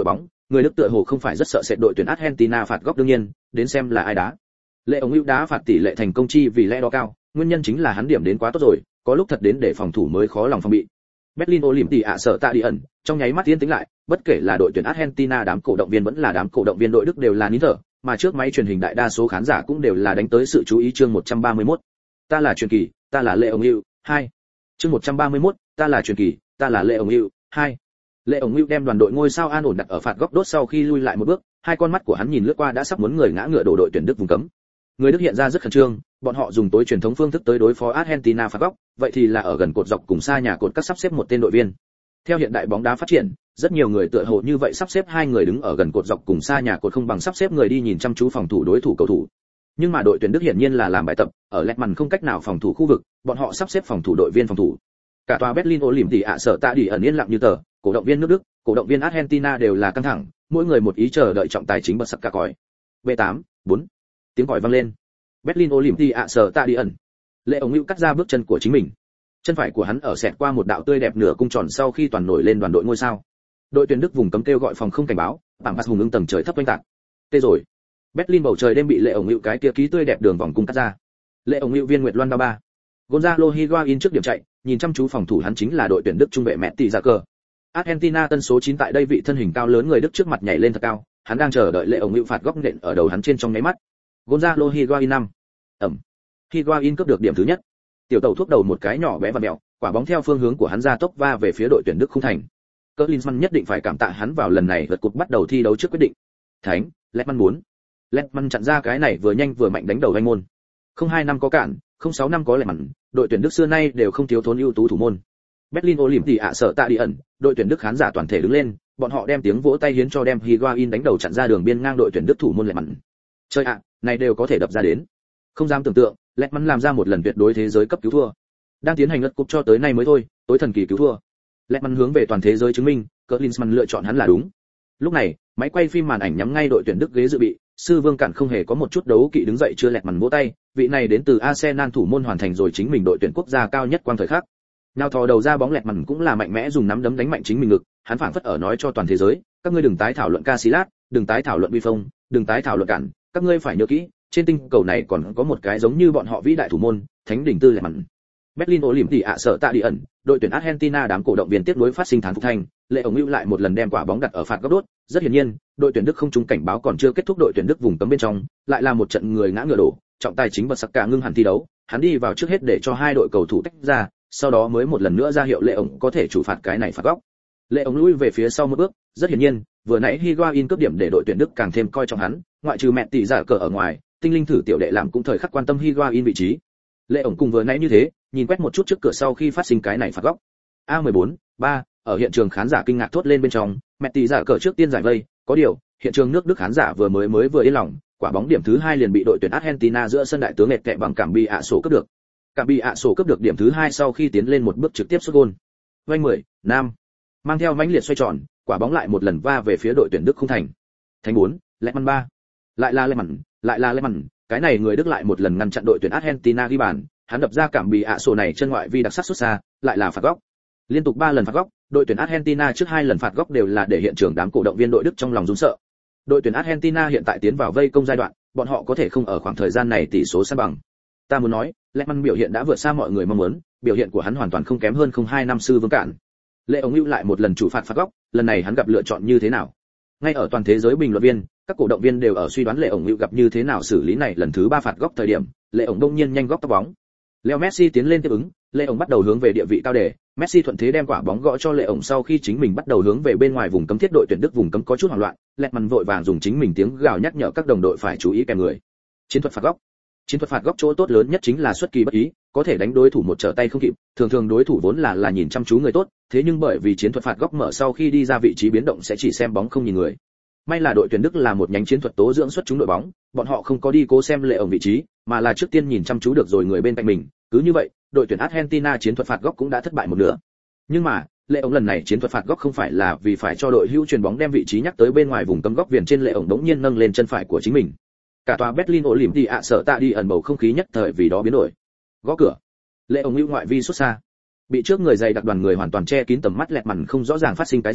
người Đức tựa hồ không phải rất sợ sệt đội tuyển Argentina phạt góc, đương nhiên, đến xem là ai đá. Lệ ổng hữu đá phạt tỷ lệ thành công chi vì lẽ đó cao, nguyên nhân chính là hắn điểm đến quá tốt rồi, có lúc thật đến để phòng thủ mới khó lòng phòng bị. Berlin Olympic ạ sợ tạ đi ẩn, trong nháy mắt tiến tính lại, bất kể là đội tuyển Argentina đám cổ động viên vẫn là đám cổ động viên đội Đức đều là nín thở, mà trước máy truyền hình đại đa số khán giả cũng đều là đánh tới sự chú ý. Chương một trăm ba mươi mốt, ta là truyền kỳ, ta là Lệ ổng hữu, hai. Chương một trăm ba mươi mốt, ta là truyền kỳ, ta là Lệ ổng hữu, hai. Lệ ổng hữu đem đoàn đội ngôi sao an ổn đặt ở phạt góc đốt sau khi lui lại một bước, hai con mắt của hắn nhìn lướt qua đã sắp muốn người ngã ngựa đổ đội tuyển Đức vùng cấm. Người Đức hiện ra rất khẩn trương, bọn họ dùng tối truyền thống phương thức tới đối phó Argentina phạt góc, vậy thì là ở gần cột dọc cùng xa nhà cột các sắp xếp một tên đội viên. Theo hiện đại bóng đá phát triển, rất nhiều người tựa hồ như vậy sắp xếp hai người đứng ở gần cột dọc cùng xa nhà cột không bằng sắp xếp người đi nhìn chăm chú phòng thủ đối thủ cầu thủ. Nhưng mà đội tuyển Đức hiển nhiên là làm bài tập, ở Lehmann không cách nào phòng thủ khu vực, bọn họ sắp xếp phòng thủ đội viên phòng thủ. Cả tòa Berlin Olympic ạ sợ tạ đi ẩn yên lặng như tờ, cổ động viên nước Đức, cổ động viên Argentina đều là căng thẳng, mỗi người một ý chờ đợi trọng tài chính bật sặc cả còi. B tám, bốn. Tiếng còi vang lên. Berlin Olympic ạ sợ tạ đi ẩn. Lệ ổng hữu cắt ra bước chân của chính mình. Chân phải của hắn ở xẹt qua một đạo tươi đẹp nửa cung tròn sau khi toàn nổi lên đoàn đội ngôi sao. Đội tuyển Đức vùng cấm kêu gọi phòng không cảnh báo, bảng pass hùng ứng tầng trời thấp quanh tạc. Tê rồi. Berlin bầu trời đêm bị Lệ ổng hữu cái kia ký tươi đẹp đường vòng cung cắt ra. Lệ ổng hữu viên Nguyệt Loan ba ba. Gonzalo Higuain trước điểm chạy, nhìn chăm chú phòng thủ hắn chính là đội tuyển Đức trung vệ mẹ tỷ ra cờ. Argentina tân số chín tại đây vị thân hình cao lớn người Đức trước mặt nhảy lên thật cao, hắn đang chờ đợi Lệ ổng hữu phạt góc nện ở đầu hắn trên trong nháy mắt. Gonzalo Higuain năm. Ẩm. Higuain cướp được điểm thứ nhất. Tiểu tàu thuốc đầu một cái nhỏ bé và mèo, quả bóng theo phương hướng của hắn ra tốc va về phía đội tuyển Đức khung thành. Klinsmann nhất định phải cảm tạ hắn vào lần này vượt cột bắt đầu thi đấu trước quyết định. Thánh, Lehmann bốn. Lehmann chặn ra cái này vừa nhanh vừa mạnh đánh đầu vanh môn. Không hai năm có cản, không sáu năm có Lehmann, đội tuyển Đức xưa nay đều không thiếu thốn ưu tú thủ môn. Berlin Olympic ạ sợ tạ đi ẩn, đội tuyển Đức khán giả toàn thể đứng lên, bọn họ đem tiếng vỗ tay hiến cho đem Higuain đánh đầu chặn ra đường biên ngang đội tuyển Đức thủ môn Lehmann. Chơi ạ, này đều có thể đập ra đến. Không dám tưởng tượng, Lehmann làm ra một lần tuyệt đối thế giới cấp cứu thua. Đang tiến hành lật cúp cho tới nay mới thôi, tối thần kỳ cứu thua. Lehmann hướng về toàn thế giới chứng minh, Klinsmann lựa chọn hắn là đúng. Lúc này, máy quay phim màn ảnh nhắm ngay đội tuyển Đức ghế dự bị, sư Vương Cản không hề có một chút đấu kỵ đứng dậy chưa Lehmann vỗ tay, vị này đến từ Arsenal thủ môn hoàn thành rồi chính mình đội tuyển quốc gia cao nhất quang thời khắc. Nào thò đầu ra bóng Lehmann cũng là mạnh mẽ dùng nắm đấm đánh mạnh chính mình ngực, hắn phảng phất ở nói cho toàn thế giới, các ngươi đừng tái thảo luận Casillas, đừng tái thảo luận Buffon, đừng tái thảo luận Cản, các ngươi phải nhớ kỹ, trên tinh cầu này còn có một cái giống như bọn họ vĩ đại thủ môn, thánh đỉnh tư Lehmann. Berlin Olympic ạ sợ tạ đi ẩn, đội tuyển Argentina đám cổ động viên tiếp nối phát sinh thán phục thành, Lệ ổng hữu lại một lần đem quả bóng đặt ở phạt góc đốt, rất hiển nhiên, đội tuyển Đức không trúng cảnh báo còn chưa kết thúc, đội tuyển Đức vùng cấm bên trong, lại là một trận người ngã ngựa đổ, trọng tài chính bật sặc cả ngưng hẳn thi đấu, hắn đi vào trước hết để cho hai đội cầu thủ tách ra, sau đó mới một lần nữa ra hiệu Lệ ổng có thể chủ phạt cái này phạt góc. Lệ ổng lui về phía sau một bước, rất hiển nhiên, vừa nãy Higuain cướp điểm để đội tuyển Đức càng thêm coi trọng hắn, ngoại trừ mẹ tỷ giả cờ ở ngoài, tinh linh thử tiểu đệ làm cũng thời khắc quan tâm Higuain vị trí. Lệ ổng cùng vừa nãy như thế, nhìn quét một chút trước cửa sau khi phát sinh cái này phạt góc. A mười bốn, ba, ở hiện trường khán giả kinh ngạc thốt lên bên trong, mẹ tỷ giả cờ trước tiên giải vây, có điều, hiện trường nước Đức khán giả vừa mới mới vừa yên lòng, quả bóng điểm thứ hai liền bị đội tuyển Argentina giữa sân đại tướng nghẹt kẹ bằng cảm bị ạ sổ cướp được. Cảm bị ạ sổ cướp được điểm thứ hai sau khi tiến lên một bước trực tiếp sút gol. Vanh mười, nam, mang theo mãnh liệt xoay tròn, quả bóng lại một lần va về phía đội tuyển Đức không thành. Thành bốn, Lehmann ba. Lại là Lehmann, lại là Lehmann, cái này người Đức lại một lần ngăn chặn đội tuyển Argentina ghi bàn, hắn đập ra cảm bị ạ sổ này chân ngoại vi đặc sắc xuất xa, lại là phạt góc. Liên tục ba lần phạt góc, đội tuyển Argentina trước hai lần phạt góc đều là để hiện trường đám cổ động viên đội Đức trong lòng run sợ. Đội tuyển Argentina hiện tại tiến vào vây công giai đoạn, bọn họ có thể không ở khoảng thời gian này tỷ số san bằng. Ta muốn nói, Lehmann biểu hiện đã vượt xa mọi người mong muốn, biểu hiện của hắn hoàn toàn không kém hơn không hai năm sư Vương Cản. Lệ ổng hữu lại một lần chủ phạt phạt góc, lần này hắn gặp lựa chọn như thế nào? Ngay ở toàn thế giới bình luận viên, các cổ động viên đều ở suy đoán Lệ ổng hữu gặp như thế nào xử lý này lần thứ ba phạt góc thời điểm, Lệ ổng đông nhiên nhanh góc tóc bóng. Leo Messi tiến lên tiếp ứng, Lệ ổng bắt đầu hướng về địa vị cao đề, Messi thuận thế đem quả bóng gõ cho Lệ ổng sau khi chính mình bắt đầu hướng về bên ngoài vùng cấm thiết đội tuyển Đức vùng cấm có chút hoảng loạn, Lehmann vội vàng dùng chính mình tiếng gào nhắc nhở các đồng đội phải chú ý kèm người. Chiến thuật phạt góc. Chiến thuật phạt góc chỗ tốt lớn nhất chính là xuất kỳ bất ý, có thể đánh đối thủ một trở tay không kịp, thường thường đối thủ vốn là là nhìn chăm chú người tốt, thế nhưng bởi vì chiến thuật phạt góc mở sau khi đi ra vị trí biến động sẽ chỉ xem bóng không nhìn người. May là đội tuyển Đức là một nhánh chiến thuật tố dưỡng xuất chúng đội bóng, bọn họ không có đi cố xem Lệ ổng vị trí, mà là trước tiên nhìn chăm chú được rồi người bên cạnh mình, cứ như vậy, đội tuyển Argentina chiến thuật phạt góc cũng đã thất bại một nửa. Nhưng mà, Lệ ổng lần này chiến thuật phạt góc không phải là vì phải cho đội hữu chuyền bóng đem vị trí nhắc tới bên ngoài vùng cấm góc viền trên, Lệ ổng đống nhiên nâng lên chân phải của chính mình. Cả tòa Berlin Olympic ạ sợ tạ đi ẩn bầu không khí nhất thời vì đó biến đổi. Gõ cửa. Lệ ổng hữu ngoại vi xuất xa. Bị trước người dày đặc đoàn người hoàn toàn che kín tầm mắt Lehmann không rõ ràng phát sinh cái gì,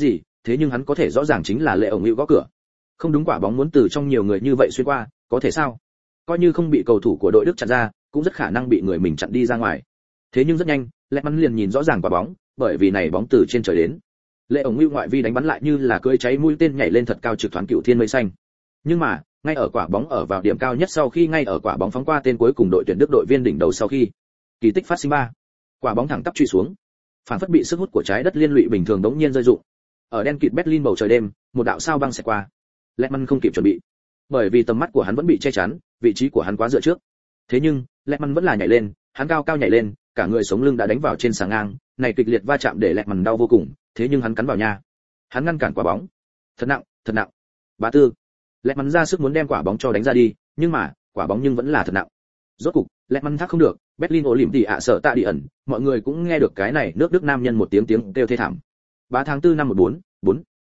thế nhưng hắn có thể rõ ràng chính là Lệ ổng hữu gõ cửa. Không đúng, quả bóng muốn từ trong nhiều người như vậy xuyên qua, có thể sao? Coi như không bị cầu thủ của đội Đức chặn ra, cũng rất khả năng bị người mình chặn đi ra ngoài. Thế nhưng rất nhanh, Lehmann liền nhìn rõ ràng quả bóng, bởi vì này bóng từ trên trời đến. Lệ ổng hữu ngoại vi đánh bắn lại như là cưỡi cháy mũi tên nhảy lên thật cao trực thoáng cựu thiên mây xanh. Nhưng mà, ngay ở quả bóng ở vào điểm cao nhất sau khi ngay ở quả bóng phóng qua tên cuối cùng đội tuyển Đức đội viên đỉnh đầu sau khi, kỳ tích phát sinh ba. Quả bóng thẳng tắp truy xuống, phản phất bị sức hút của trái đất liên lụy bình thường đống nhiên rơi rụng. Ở đen kịt Berlin bầu trời đêm, một đạo sao băng sẽ qua. Lehmann không kịp chuẩn bị, bởi vì tầm mắt của hắn vẫn bị che chắn, vị trí của hắn quá dựa trước. Thế nhưng, Lehmann vẫn là nhảy lên, hắn cao cao nhảy lên, cả người sống lưng đã đánh vào trên sàng ngang, này kịch liệt va chạm để Lehmann đau vô cùng, thế nhưng hắn cắn vào nha. Hắn ngăn cản quả bóng. Thật nặng, thật nặng. Bá tư. Lehmann ra sức muốn đem quả bóng cho đánh ra đi, nhưng mà, quả bóng nhưng vẫn là thật nặng. Rốt cục, Lehmann thắc không được, Berlin Olympic ạ sở tạ đi ẩn, mọi người cũng nghe được cái này nước Đức nam nhân một tiếng tiếng kêu thê thảm. Bá tháng tư năm một bốn, bốn.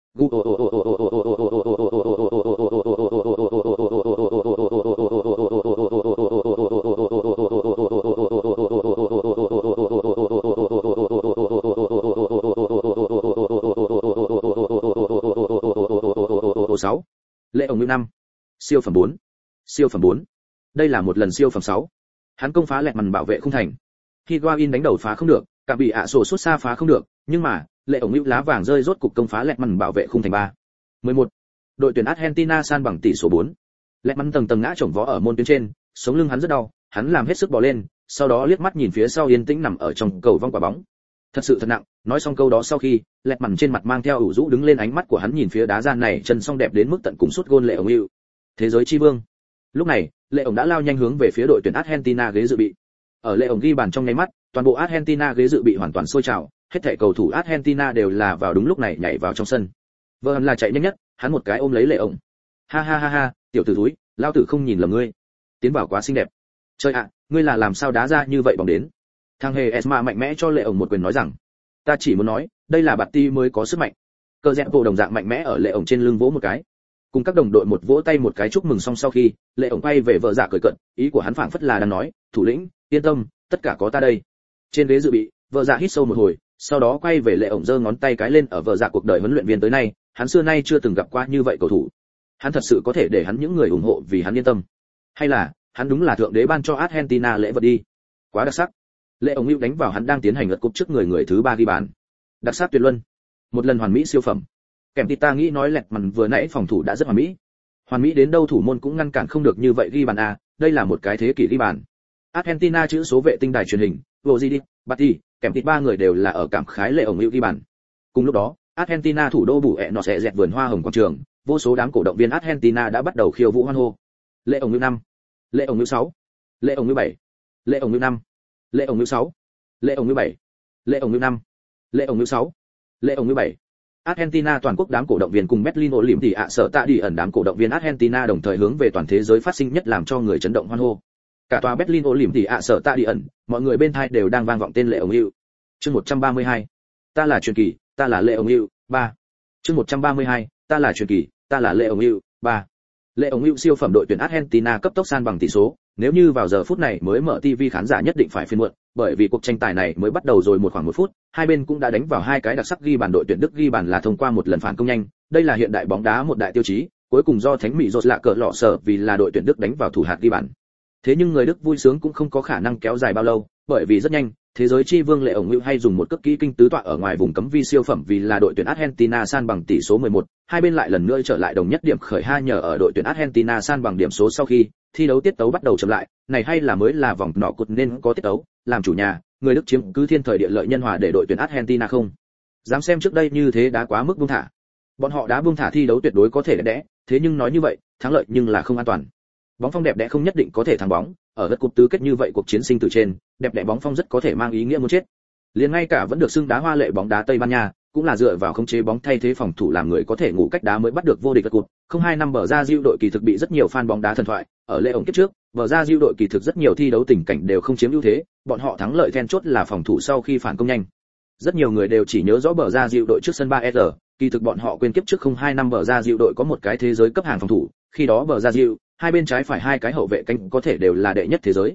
sáu. Lệ ổng năm. Siêu phẩm bốn. Siêu phẩm bốn. Đây là một lần siêu phẩm sáu. Hắn công phá Lẹt mằn bảo vệ không thành. Higuain đánh đầu phá không được, cả bị ạ sổ suốt xa phá không được, nhưng mà, Lệ ổng hữu lá vàng rơi rốt cục công phá Lẹt mằn bảo vệ không thành ba. mười một. Đội tuyển Argentina san bằng tỷ số bốn. Lẹt mằn tầng tầng ngã chồng vó ở môn tuyến trên, sống lưng hắn rất đau, hắn làm hết sức bò lên, sau đó liếc mắt nhìn phía sau yên tĩnh nằm ở trong cầu vong quả bóng. Thật sự thật nặng, nói xong câu đó sau khi, Lẹt mằn trên mặt mang theo ủ rũ đứng lên, ánh mắt của hắn nhìn phía đá gian này chân song đẹp đến mức tận cùng sút gôn Lệ ổng hữu. Thế giới chi vương. Lúc này, Lệ ổng đã lao nhanh hướng về phía đội tuyển Argentina ghế dự bị. Ở Lệ ổng ghi bàn trong nháy mắt, toàn bộ Argentina ghế dự bị hoàn toàn sôi trào, hết thảy cầu thủ Argentina đều là vào đúng lúc này nhảy vào trong sân. Vâng là chạy nhanh nhất, hắn một cái ôm lấy Lệ ổng. Ha ha ha ha, tiểu tử thúi, lao tử không nhìn lầm ngươi. Tiến vào quá xinh đẹp. Trời ạ, ngươi là làm sao đá ra như vậy bóng đến? Thằng hề Esma mạnh mẽ cho Lệ ổng một quyền nói rằng, ta chỉ muốn nói, đây là bạt ti mới có sức mạnh. Cờ dẹp bộ đồng dạng mạnh mẽ ở Lệ ổng trên lưng vỗ một cái. Cùng các đồng đội một vỗ tay một cái chúc mừng xong sau khi, Lệ ổng quay về vợ dạ cười cợt, ý của hắn phảng phất là đang nói, thủ lĩnh, yên tâm, tất cả có ta đây. Trên ghế dự bị, vợ dạ hít sâu một hồi, sau đó quay về Lệ ổng giơ ngón tay cái lên, ở vợ dạ cuộc đời huấn luyện viên tới nay, hắn xưa nay chưa từng gặp qua như vậy cầu thủ. Hắn thật sự có thể để hắn những người ủng hộ vì hắn yên tâm, hay là hắn đúng là thượng đế ban cho Argentina lễ vật đi. Quá đặc sắc. Lệ ổng hữu đánh vào hắn đang tiến hành lật cúp trước người người thứ ba ghi bàn. Đặc sắc tuyệt luân. Một lần hoàn mỹ siêu phẩm. Kèm thì ta nghĩ nói Lẹt mằn vừa nãy phòng thủ đã rất hoàn mỹ. Hoàn mỹ đến đâu thủ môn cũng ngăn cản không được như vậy ghi bàn a, đây là một cái thế kỷ ghi bàn. Argentina chữ số vệ tinh đài truyền hình, Vojidi, Bati, kèm thì ba người đều là ở cảm khái Lệ ổng hữu ghi bàn. Cùng lúc đó, Argentina thủ đô Buenos Aires vườn hoa hồng quảng trường, vô số đám cổ động viên Argentina đã bắt đầu khiêu vũ hoan hô. Lệ ổng hữu năm, Lệ ổng hữu sáu, Lệ ổng hữu bảy, Lệ ổng hữu năm, Lệ ổng hữu sáu, Lệ ổng hữu bảy, Lệ ổng hữu năm, Lệ ổng hữu sáu, Lệ ổng hữu bảy. Argentina toàn quốc đám cổ động viên cùng Berlin Olympic ạ sở tạ đi ẩn đám cổ động viên Argentina đồng thời hướng về toàn thế giới phát sinh nhất làm cho người chấn động hoan hô. Cả tòa Berlin Olympic ạ sở tạ đi ẩn, mọi người bên tai đều đang vang vọng tên Lệ ổng hữu. Chương một trăm ba mươi hai. Ta là truyền kỳ, ta là Lệ ổng hữu. ba. Chương một trăm ba mươi hai. Ta là truyền kỳ, ta là Lệ ổng hữu. ba. Lệ ổng hữu siêu phẩm đội tuyển Argentina cấp tốc san bằng tỷ số, nếu như vào giờ phút này mới mở ti vi khán giả nhất định phải phiền muộn, bởi vì cuộc tranh tài này mới bắt đầu rồi một khoảng một phút, hai bên cũng đã đánh vào hai cái đặc sắc ghi bàn. Đội tuyển Đức ghi bàn là thông qua một lần phản công nhanh, đây là hiện đại bóng đá một đại tiêu chí, cuối cùng do Thánh Mỹ Rốt lạ cờ lọ sở vì là đội tuyển Đức đánh vào thủ hạt ghi bàn. Thế nhưng người Đức vui sướng cũng không có khả năng kéo dài bao lâu, bởi vì rất nhanh, thế giới chi vương Lệ ổng hữu hay dùng một cước kỹ kinh tứ tọa ở ngoài vùng cấm vi siêu phẩm vì là đội tuyển Argentina san bằng tỷ số mười một, hai bên lại lần nữa trở lại đồng nhất điểm khởi hai nhờ ở đội tuyển Argentina san bằng điểm số sau khi, thi đấu tiết tấu bắt đầu chậm lại, này hay là mới là vòng nọ cột nên có tiết tấu, làm chủ nhà, người Đức chiếm cứ thiên thời địa lợi nhân hòa để đội tuyển Argentina không dám xem trước đây như thế đá quá mức buông thả. Bọn họ đá buông thả thi đấu tuyệt đối có thể đẽ, thế nhưng nói như vậy, thắng lợi nhưng là không an toàn. Bóng phong đẹp đẽ không nhất định có thể thắng bóng, ở đất cúp tứ kết như vậy cuộc chiến sinh tử trên, đẹp đẽ bóng phong rất có thể mang ý nghĩa muốn chết. Liền ngay cả vẫn được xưng đá hoa lệ bóng đá Tây Ban Nha, cũng là dựa vào khống chế bóng thay thế phòng thủ làm người có thể ngủ cách đá mới bắt được vô địch đất cúp. Không hai năm bờ ra Diu đội kỳ thực bị rất nhiều fan bóng đá thần thoại, ở Lệ ổng kiếp trước, bờ ra Diu đội kỳ thực rất nhiều thi đấu tình cảnh đều không chiếm ưu thế, bọn họ thắng lợi then chốt là phòng thủ sau khi phản công nhanh. Rất nhiều người đều chỉ nhớ rõ bờ ra Diu đội trước sân ba S, kỳ thực bọn họ quên kiếp trước không hai năm bờ ra Diu đội có một cái thế giới cấp hàng phòng thủ, khi đó bờ ra Diu, hai bên trái phải hai cái hậu vệ cánh có thể đều là đệ nhất thế giới.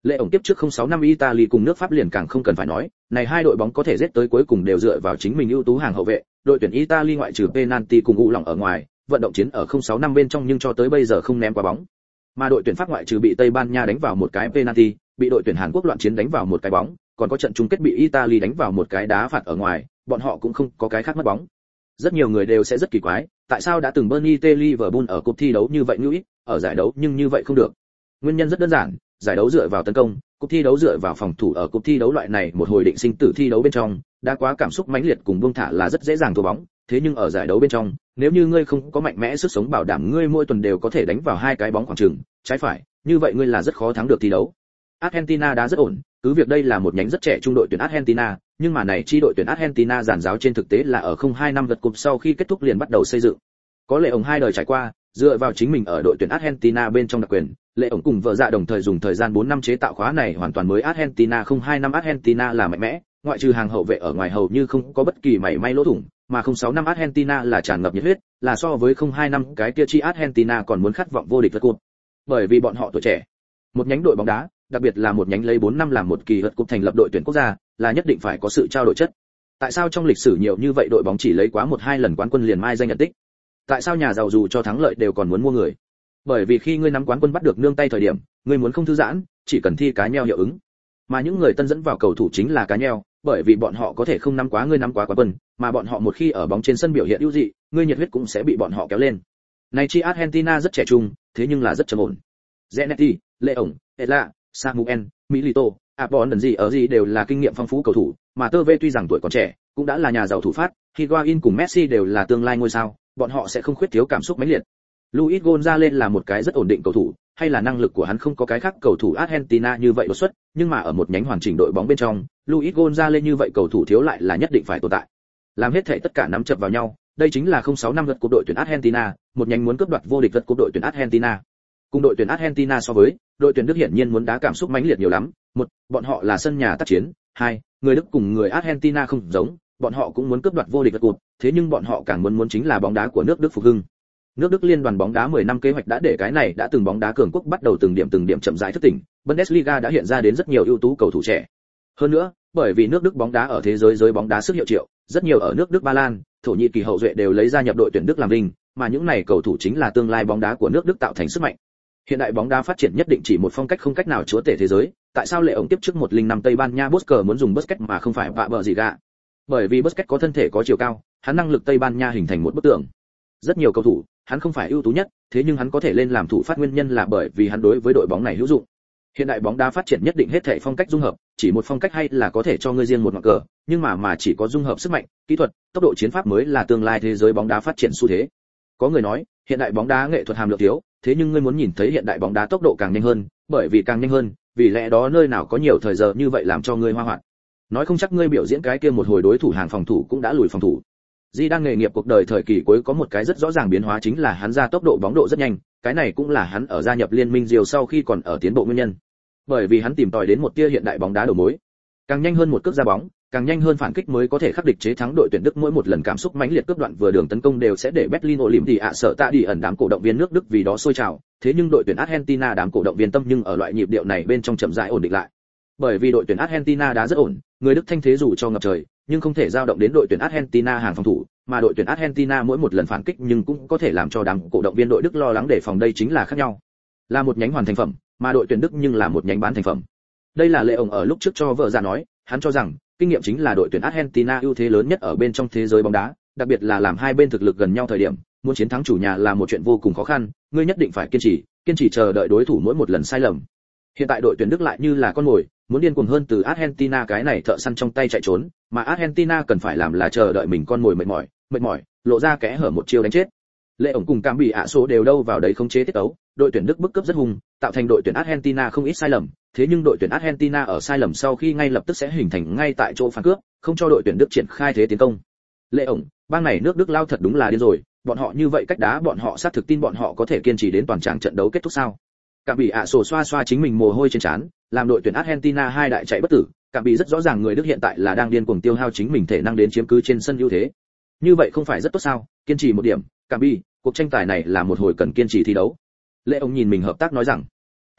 Lệ ổng tiếp trước không sáu năm Italy cùng nước Pháp liền càng không cần phải nói, này hai đội bóng có thể giết tới cuối cùng đều dựa vào chính mình ưu tú hàng hậu vệ, đội tuyển Italy ngoại trừ penalty cùng ụ lỏng ở ngoài, vận động chiến ở không sáu năm bên trong nhưng cho tới bây giờ không ném qua bóng. Mà đội tuyển Pháp ngoại trừ bị Tây Ban Nha đánh vào một cái penalty, bị đội tuyển Hàn Quốc loạn chiến đánh vào một cái bóng, còn có trận chung kết bị Italy đánh vào một cái đá phạt ở ngoài, bọn họ cũng không có cái khác mất bóng. Rất nhiều người đều sẽ rất kỳ quái, tại sao đã từng Bernie T Liverpool ở cuộc thi đấu như vậy ngữ, ở giải đấu nhưng như vậy không được. Nguyên nhân rất đơn giản, giải đấu dựa vào tấn công, cuộc thi đấu dựa vào phòng thủ, ở cuộc thi đấu loại này một hồi định sinh tử thi đấu bên trong, đã quá cảm xúc mãnh liệt cùng buông thả là rất dễ dàng thua bóng, thế nhưng ở giải đấu bên trong, nếu như ngươi không có mạnh mẽ sức sống bảo đảm ngươi mỗi tuần đều có thể đánh vào hai cái bóng khoảng chừng, trái phải, như vậy ngươi là rất khó thắng được thi đấu. Argentina đá rất ổn, cứ việc đây là một nhánh rất trẻ trung đội tuyển Argentina, nhưng mà này chi đội tuyển Argentina giản giáo trên thực tế là ở không hai năm vượt cúp sau khi kết thúc liền bắt đầu xây dựng. Có Lệ ổng hai đời trải qua, dựa vào chính mình ở đội tuyển Argentina bên trong đặc quyền, Lệ ổng cùng vợ dạ đồng thời dùng thời gian bốn năm chế tạo khóa này hoàn toàn mới Argentina không hai năm Argentina là mạnh mẽ, ngoại trừ hàng hậu vệ ở ngoài hầu như không có bất kỳ mảy may lỗ thủng, mà không sáu năm Argentina là tràn ngập nhiệt huyết, là so với không hai năm cái kia chi Argentina còn muốn khát vọng vô địch vượt cúp. Bởi vì bọn họ tuổi trẻ, một nhánh đội bóng đá, đặc biệt là một nhánh lấy bốn năm làm một kỳ vượt cúp thành lập đội tuyển quốc gia, là nhất định phải có sự trao đổi chất. Tại sao trong lịch sử nhiều như vậy đội bóng chỉ lấy quá một hai lần quán quân liền mai danh nhận tích? Tại sao nhà giàu dù cho thắng lợi đều còn muốn mua người? Bởi vì khi ngươi nắm quán quân bắt được nương tay thời điểm, ngươi muốn không thư giãn, chỉ cần thi cá nheo hiệu ứng. Mà những người tân dẫn vào cầu thủ chính là cá nheo, bởi vì bọn họ có thể không nắm quá ngươi nắm quá quán quân, mà bọn họ một khi ở bóng trên sân biểu hiện ưu dị, ngươi nhiệt huyết cũng sẽ bị bọn họ kéo lên. Này chi Argentina rất trẻ trung, thế nhưng là rất trầm ổn. Zanetti, Lệ ổng, Ela, Samuel, Milito, Abon đần gì ở gì đều là kinh nghiệm phong phú cầu thủ, mà Tơ Vê tuy rằng tuổi còn trẻ, cũng đã là nhà giàu thủ phát, Higuain cùng Messi đều là tương lai ngôi sao, bọn họ sẽ không khuyết thiếu cảm xúc mãnh liệt. Luis Gonzalez là một cái rất ổn định cầu thủ, hay là năng lực của hắn không có cái khác cầu thủ Argentina như vậy đột xuất, nhưng mà ở một nhánh hoàn chỉnh đội bóng bên trong, Luis Gonzalez như vậy cầu thủ thiếu lại là nhất định phải tồn tại. Làm hết thảy tất cả nắm chập vào nhau, đây chính là không sáu năm lượt của đội tuyển Argentina, một nhánh muốn cướp đoạt vô địch lượt của đội tuyển Argentina. Cùng đội tuyển Argentina so với, đội tuyển Đức hiển nhiên muốn đá cảm xúc mãnh liệt nhiều lắm. Một, bọn họ là sân nhà tác chiến. Hai, người Đức cùng người Argentina không giống, bọn họ cũng muốn cướp đoạt vô địch lượt cuộc, thế nhưng bọn họ càng muốn muốn chính là bóng đá của nước Đức phục hưng. Nước Đức liên đoàn bóng đá mười năm kế hoạch đã để cái này đã từng bóng đá cường quốc bắt đầu từng điểm từng điểm chậm rãi thức tỉnh, Bundesliga đã hiện ra đến rất nhiều ưu tú cầu thủ trẻ. Hơn nữa, bởi vì nước Đức bóng đá ở thế giới giới bóng đá sức hiệu triệu, rất nhiều ở nước Đức Ba Lan, Thổ Nhĩ Kỳ hậu duệ đều lấy gia nhập đội tuyển Đức làm linh, mà những này cầu thủ chính là tương lai bóng đá của nước Đức tạo thành sức mạnh. Hiện đại bóng đá phát triển nhất định chỉ một phong cách không cách nào chúa tể thế giới, tại sao Lệ ổng tiếp trước một không năm Tây Ban Nha Bosker muốn dùng Busquets mà không phải vạ bờ gì gạ? Bởi vì Busquets có thân thể có chiều cao, hắn năng lực Tây Ban Nha hình thành một bức tường. Rất nhiều cầu thủ, hắn không phải ưu tú nhất, thế nhưng hắn có thể lên làm thủ phát nguyên nhân là bởi vì hắn đối với đội bóng này hữu dụng. Hiện đại bóng đá phát triển nhất định hết thảy phong cách dung hợp, chỉ một phong cách hay là có thể cho ngươi riêng một ngọn cờ, nhưng mà mà chỉ có dung hợp sức mạnh, kỹ thuật, tốc độ chiến pháp mới là tương lai thế giới bóng đá phát triển xu thế. Có người nói, hiện đại bóng đá nghệ thuật hàm lượng thiếu, thế nhưng ngươi muốn nhìn thấy hiện đại bóng đá tốc độ càng nhanh hơn, bởi vì càng nhanh hơn, vì lẽ đó nơi nào có nhiều thời giờ như vậy làm cho ngươi hoa hoạn. Nói không chắc ngươi biểu diễn cái kia một hồi đối thủ hàng phòng thủ cũng đã lùi phòng thủ. Di đang nghề nghiệp cuộc đời thời kỳ cuối có một cái rất rõ ràng biến hóa chính là hắn ra tốc độ bóng độ rất nhanh, cái này cũng là hắn ở gia nhập liên minh Diều sau khi còn ở tiến bộ nguyên nhân. Bởi vì hắn tìm tòi đến một tia hiện đại bóng đá đầu mối. Càng nhanh hơn một cước ra bóng, càng nhanh hơn phản kích mới có thể khắc địch chế thắng đội tuyển Đức, mỗi một lần cảm xúc mãnh liệt cướp đoạn vừa đường tấn công đều sẽ để Berlin Olympic ạ sợ tạ đi ẩn đám cổ động viên nước Đức vì đó sôi trào, thế nhưng đội tuyển Argentina đám cổ động viên tâm nhưng ở loại nhịp điệu này bên trong chậm rãi ổn định lại. Bởi vì đội tuyển Argentina đá rất ổn, người Đức thanh thế dù cho ngập trời, nhưng không thể dao động đến đội tuyển Argentina hàng phòng thủ, mà đội tuyển Argentina mỗi một lần phản kích nhưng cũng có thể làm cho đám cổ động viên đội Đức lo lắng đề phòng, đây chính là khác nhau. Là một nhánh hoàn thành phẩm, mà đội tuyển Đức nhưng là một nhánh bán thành phẩm. Đây là Lệ ổng ở lúc trước cho vợ ra nói, hắn cho rằng kinh nghiệm chính là đội tuyển Argentina ưu thế lớn nhất ở bên trong thế giới bóng đá, đặc biệt là làm hai bên thực lực gần nhau thời điểm, muốn chiến thắng chủ nhà là một chuyện vô cùng khó khăn, ngươi nhất định phải kiên trì, kiên trì chờ đợi đối thủ mỗi một lần sai lầm. Hiện tại đội tuyển Đức lại như là con mồi, muốn điên cuồng hơn từ Argentina cái này thợ săn trong tay chạy trốn, mà Argentina cần phải làm là chờ đợi mình con mồi mệt mỏi, mệt mỏi, lộ ra kẽ hở một chiêu đánh chết. Lệ ổng cùng Cam bị ạ số đều đâu vào đấy khống chế tiết tấu, đội tuyển Đức bức cướp rất hùng, tạo thành đội tuyển Argentina không ít sai lầm, thế nhưng đội tuyển Argentina ở sai lầm sau khi ngay lập tức sẽ hình thành ngay tại chỗ phản cướp, không cho đội tuyển Đức triển khai thế tiến công. Lệ ổng, bang này nước Đức lao thật đúng là điên rồi, bọn họ như vậy cách đá bọn họ xác thực tin bọn họ có thể kiên trì đến toàn trạng trận đấu kết thúc sao? Cam bị ạ sổ xoa xoa chính mình mồ hôi trên trán, làm đội tuyển Argentina hai đại chạy bất tử, Cam bị rất rõ ràng người Đức hiện tại là đang điên cuồng tiêu hao chính mình thể năng đến chiếm cứ trên sân ưu thế. Như vậy không phải rất tốt sao? Kiên trì một điểm, Cam bị, cuộc tranh tài này là một hồi cần kiên trì thi đấu. Lệ ông nhìn mình hợp tác nói rằng, ta biết,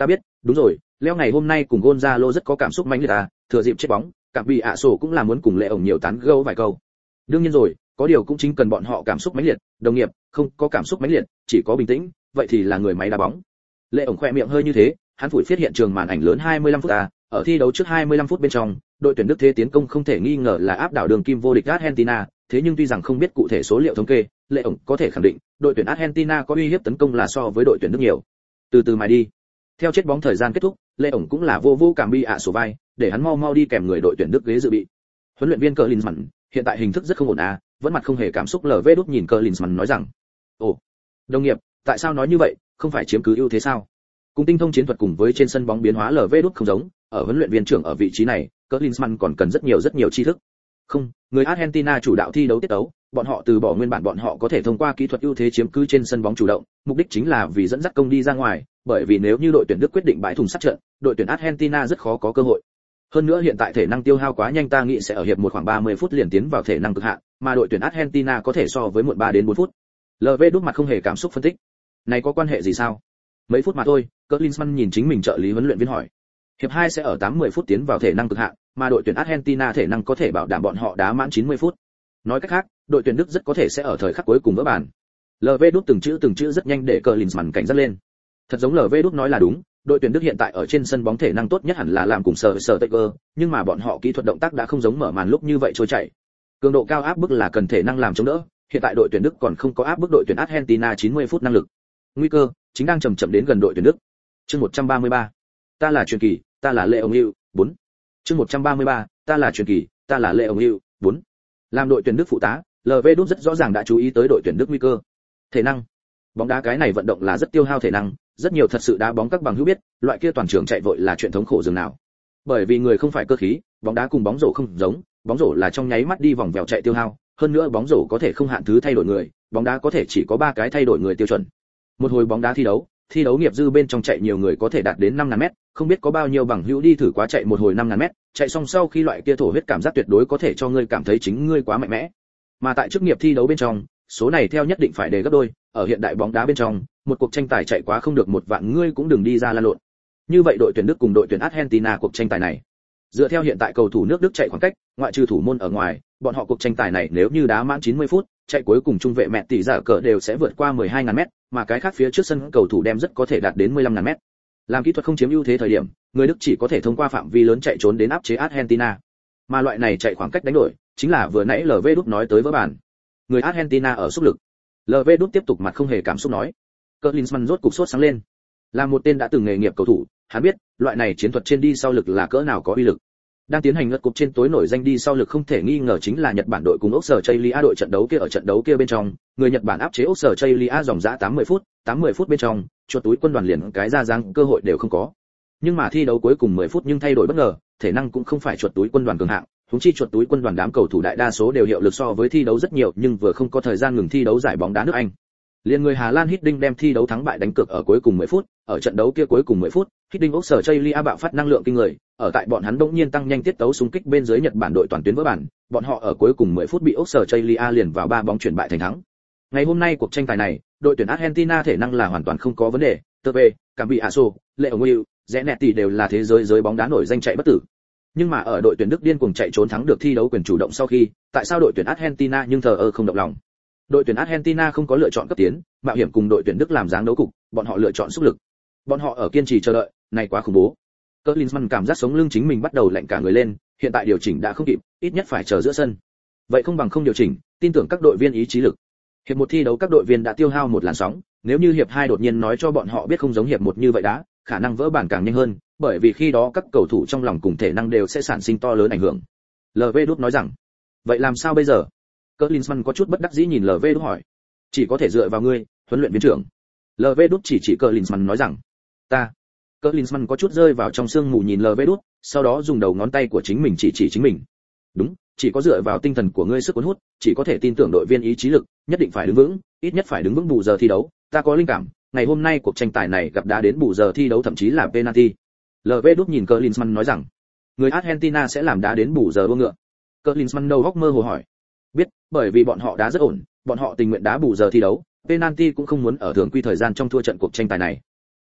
Đúng rồi, Leo ngày hôm nay cùng Gonzalo rất có cảm xúc mãnh liệt à, thừa dịp chết bóng, cảm bị ạ sổ cũng là muốn cùng Lệ ổng nhiều tán gẫu vài câu. Đương nhiên rồi, có điều cũng chính cần bọn họ cảm xúc mãnh liệt, đồng nghiệp, không có cảm xúc mãnh liệt, chỉ có bình tĩnh, vậy thì là người máy đá bóng. Lệ ổng khoe miệng hơi như thế, hắn phủi phiết hiện trường màn ảnh lớn hai mươi lăm phút à, ở thi đấu trước hai mươi lăm phút bên trong, đội tuyển Đức thế tiến công không thể nghi ngờ là áp đảo đường kim vô địch Argentina, thế nhưng tuy rằng không biết cụ thể số liệu thống kê, Lệ ổng có thể khẳng định, đội tuyển Argentina có uy hiếp tấn công là so với đội tuyển Đức nhiều. Từ từ mà đi. Theo chết bóng thời gian kết thúc, Lệ ổng cũng là vô vô cảm bi ạ sổ vai, để hắn mau mau đi kèm người đội tuyển Đức ghế dự bị. Huấn luyện viên Klinsmann, hiện tại hình thức rất không ổn à, vẫn mặt không hề cảm xúc lờ vê đút nhìn Klinsmann nói rằng: "Ồ, đồng nghiệp, tại sao nói như vậy, không phải chiếm cứ ưu thế sao?" Cùng tinh thông chiến thuật cùng với trên sân bóng biến hóa lờ vê đút không giống, ở huấn luyện viên trưởng ở vị trí này, Klinsmann còn cần rất nhiều rất nhiều tri thức. Không, người Argentina chủ đạo thi đấu tiết tấu, bọn họ từ bỏ nguyên bản bọn họ có thể thông qua kỹ thuật ưu thế chiếm cứ trên sân bóng chủ động, mục đích chính là vì dẫn dắt công đi ra ngoài, bởi vì nếu như đội tuyển Đức quyết định bãi thùng sắt trận, đội tuyển Argentina rất khó có cơ hội. Hơn nữa hiện tại thể năng tiêu hao quá nhanh, ta nghĩ sẽ ở hiệp một khoảng ba mươi phút liền tiến vào thể năng cực hạn, mà đội tuyển Argentina có thể so với muộn ba đến bốn phút. lờ vê đút mặt không hề cảm xúc phân tích. Này có quan hệ gì sao? Mấy phút mà thôi, Klinsmann nhìn chính mình trợ lý huấn luyện viên hỏi. Hiệp hai sẽ ở tám mươi phút tiến vào thể năng cực hạn, mà đội tuyển Argentina thể năng có thể bảo đảm bọn họ đá mãn chín mươi phút. Nói cách khác, đội tuyển Đức rất có thể sẽ ở thời khắc cuối cùng vỡ bàn. lờ vê đút từng chữ từng chữ rất nhanh để Klinsmann cảnh giác lên. Thật giống lờ vê đút nói là đúng, đội tuyển Đức hiện tại ở trên sân bóng thể năng tốt nhất hẳn là làm cùng sở sở Taker, nhưng mà bọn họ kỹ thuật động tác đã không giống mở màn lúc như vậy trôi chảy. Cường độ cao áp bức là cần thể năng làm chống đỡ, hiện tại đội tuyển Đức còn không có áp bức đội tuyển Argentina chín mươi phút năng lực. Nguy cơ chính đang chậm chậm đến gần đội tuyển Đức. Chương một trăm ba mươi ba. Ta là truyền kỳ, ta là Lệ ổng Hữu, bốn. Chương một trăm ba mươi ba, ta là truyền kỳ, ta là Lệ ổng Hữu, bốn. Làm đội tuyển Đức phụ tá, lờ vê đút rất rõ ràng đã chú ý tới đội tuyển Đức nguy cơ. Thể năng. Bóng đá cái này vận động là rất tiêu hao thể năng, rất nhiều thật sự đá bóng các bằng hữu biết, loại kia toàn trường chạy vội là chuyện thống khổ dường nào. Bởi vì người không phải cơ khí, bóng đá cùng bóng rổ không giống, bóng rổ là trong nháy mắt đi vòng vèo chạy tiêu hao, hơn nữa bóng rổ có thể không hạn thứ thay đổi người, bóng đá có thể chỉ có ba cái thay đổi người tiêu chuẩn. Một hồi bóng đá thi đấu, thi đấu nghiệp dư bên trong chạy nhiều người có thể đạt đến năm ngàn mét, không biết có bao nhiêu bằng hữu đi thử quá chạy một hồi năm ngàn mét, chạy xong sau khi loại kia thổ huyết cảm giác tuyệt đối có thể cho ngươi cảm thấy chính ngươi quá mạnh mẽ. Mà tại chức nghiệp thi đấu bên trong, số này theo nhất định phải đề gấp đôi, ở hiện đại bóng đá bên trong, một cuộc tranh tài chạy quá không được một vạn ngươi cũng đừng đi ra la lộn. Như vậy đội tuyển Đức cùng đội tuyển Argentina cuộc tranh tài này, dựa theo hiện tại cầu thủ nước Đức chạy khoảng cách, ngoại trừ thủ môn ở ngoài, bọn họ cuộc tranh tài này nếu như đá mãn chín mươi phút, chạy cuối cùng trung vệ mẹ tỷ giả cờ đều sẽ vượt qua mười hai ngàn mét, mà cái khác phía trước sân cầu thủ đem rất có thể đạt đến mười lăm ngàn mét. Làm kỹ thuật không chiếm ưu thế thời điểm, người Đức chỉ có thể thông qua phạm vi lớn chạy trốn đến áp chế Argentina. Mà loại này chạy khoảng cách đánh đổi, chính là vừa nãy lờ vê đút nói tới vỡ bàn. Người Argentina ở xúc lực. lờ vê đút tiếp tục mặt không hề cảm xúc nói. Klinsmann rốt cục sốt sáng lên. Là một tên đã từng nghề nghiệp cầu thủ, hắn biết, loại này chiến thuật trên đi sau lực là cỡ nào có uy lực. Đang tiến hành lượt cục trên tối nổi danh đi sau lực không thể nghi ngờ chính là Nhật Bản đội cùng Australia đội trận đấu kia ở trận đấu kia bên trong, người Nhật Bản áp chế Australia dòng dã tám mươi phút, tám mươi phút bên trong, chuột túi quân đoàn liền cái ra dáng cơ hội đều không có. Nhưng mà thi đấu cuối cùng mười phút nhưng thay đổi bất ngờ, thể năng cũng không phải chuột túi quân đoàn cường hạng, huống chi chuột túi quân đoàn đám cầu thủ đại đa số đều hiệu lực so với thi đấu rất nhiều, nhưng vừa không có thời gian ngừng thi đấu giải bóng đá nước Anh. Liên người Hà Lan Hiddink đem thi đấu thắng bại đánh cược ở cuối cùng mười phút, ở trận đấu kia cuối cùng mười phút, Hiddink Australia bạo phát năng lượng kinh người, ở tại bọn hắn bỗng nhiên tăng nhanh tiết tấu xung kích bên dưới Nhật Bản đội toàn tuyến vỡ bản, bọn họ ở cuối cùng mười phút bị Australia liền vào ba bóng chuyển bại thành thắng. Ngày hôm nay cuộc tranh tài này, đội tuyển Argentina thể năng là hoàn toàn không có vấn đề, Tevez, Cambiaso, Leo Will, Zanetti đều là thế giới giới bóng đá nổi danh chạy bất tử. Nhưng mà ở đội tuyển Đức điên cuồng chạy trốn thắng được thi đấu quyền chủ động sau khi, tại sao đội tuyển Argentina nhưng thờ ơ không động lòng? Đội tuyển Argentina không có lựa chọn cấp tiến, mạo hiểm cùng đội tuyển Đức làm dáng đấu cục, bọn họ lựa chọn xúc lực. Bọn họ ở kiên trì chờ đợi, này quá khủng bố. Klinsmann cảm giác sống lưng chính mình bắt đầu lạnh cả người lên, hiện tại điều chỉnh đã không kịp, ít nhất phải chờ giữa sân. Vậy không bằng không điều chỉnh, tin tưởng các đội viên ý chí lực. Hiệp một thi đấu các đội viên đã tiêu hao một làn sóng, nếu như hiệp hai đột nhiên nói cho bọn họ biết không giống hiệp một như vậy đã, khả năng vỡ bản càng nhanh hơn, bởi vì khi đó các cầu thủ trong lòng cùng thể năng đều sẽ sản sinh to lớn ảnh hưởng. lờ vê đút nói rằng, vậy làm sao bây giờ? Klinsmann có chút bất đắc dĩ nhìn lờ vê đút hỏi. Chỉ có thể dựa vào ngươi, huấn luyện viên trưởng. lờ vê đút chỉ chỉ Klinsmann nói rằng, ta. Klinsmann có chút rơi vào trong sương mù nhìn lờ vê đút, sau đó dùng đầu ngón tay của chính mình chỉ chỉ chính mình. Đúng, chỉ có dựa vào tinh thần của ngươi sức cuốn hút, chỉ có thể tin tưởng đội viên ý chí lực, nhất định phải đứng vững, ít nhất phải đứng vững bù giờ thi đấu. Ta có linh cảm, ngày hôm nay cuộc tranh tài này gặp đá đến bù giờ thi đấu thậm chí là penalty. lờ vê đút nhìn Klinsmann nói rằng, người Argentina sẽ làm đá đến bù giờ đua ngựa. Klinsmann đầu góc mơ hồ hỏi. Biết, bởi vì bọn họ đá rất ổn, bọn họ tình nguyện đá bù giờ thi đấu, penalty cũng không muốn ở thường quy thời gian trong thua trận cuộc tranh tài này.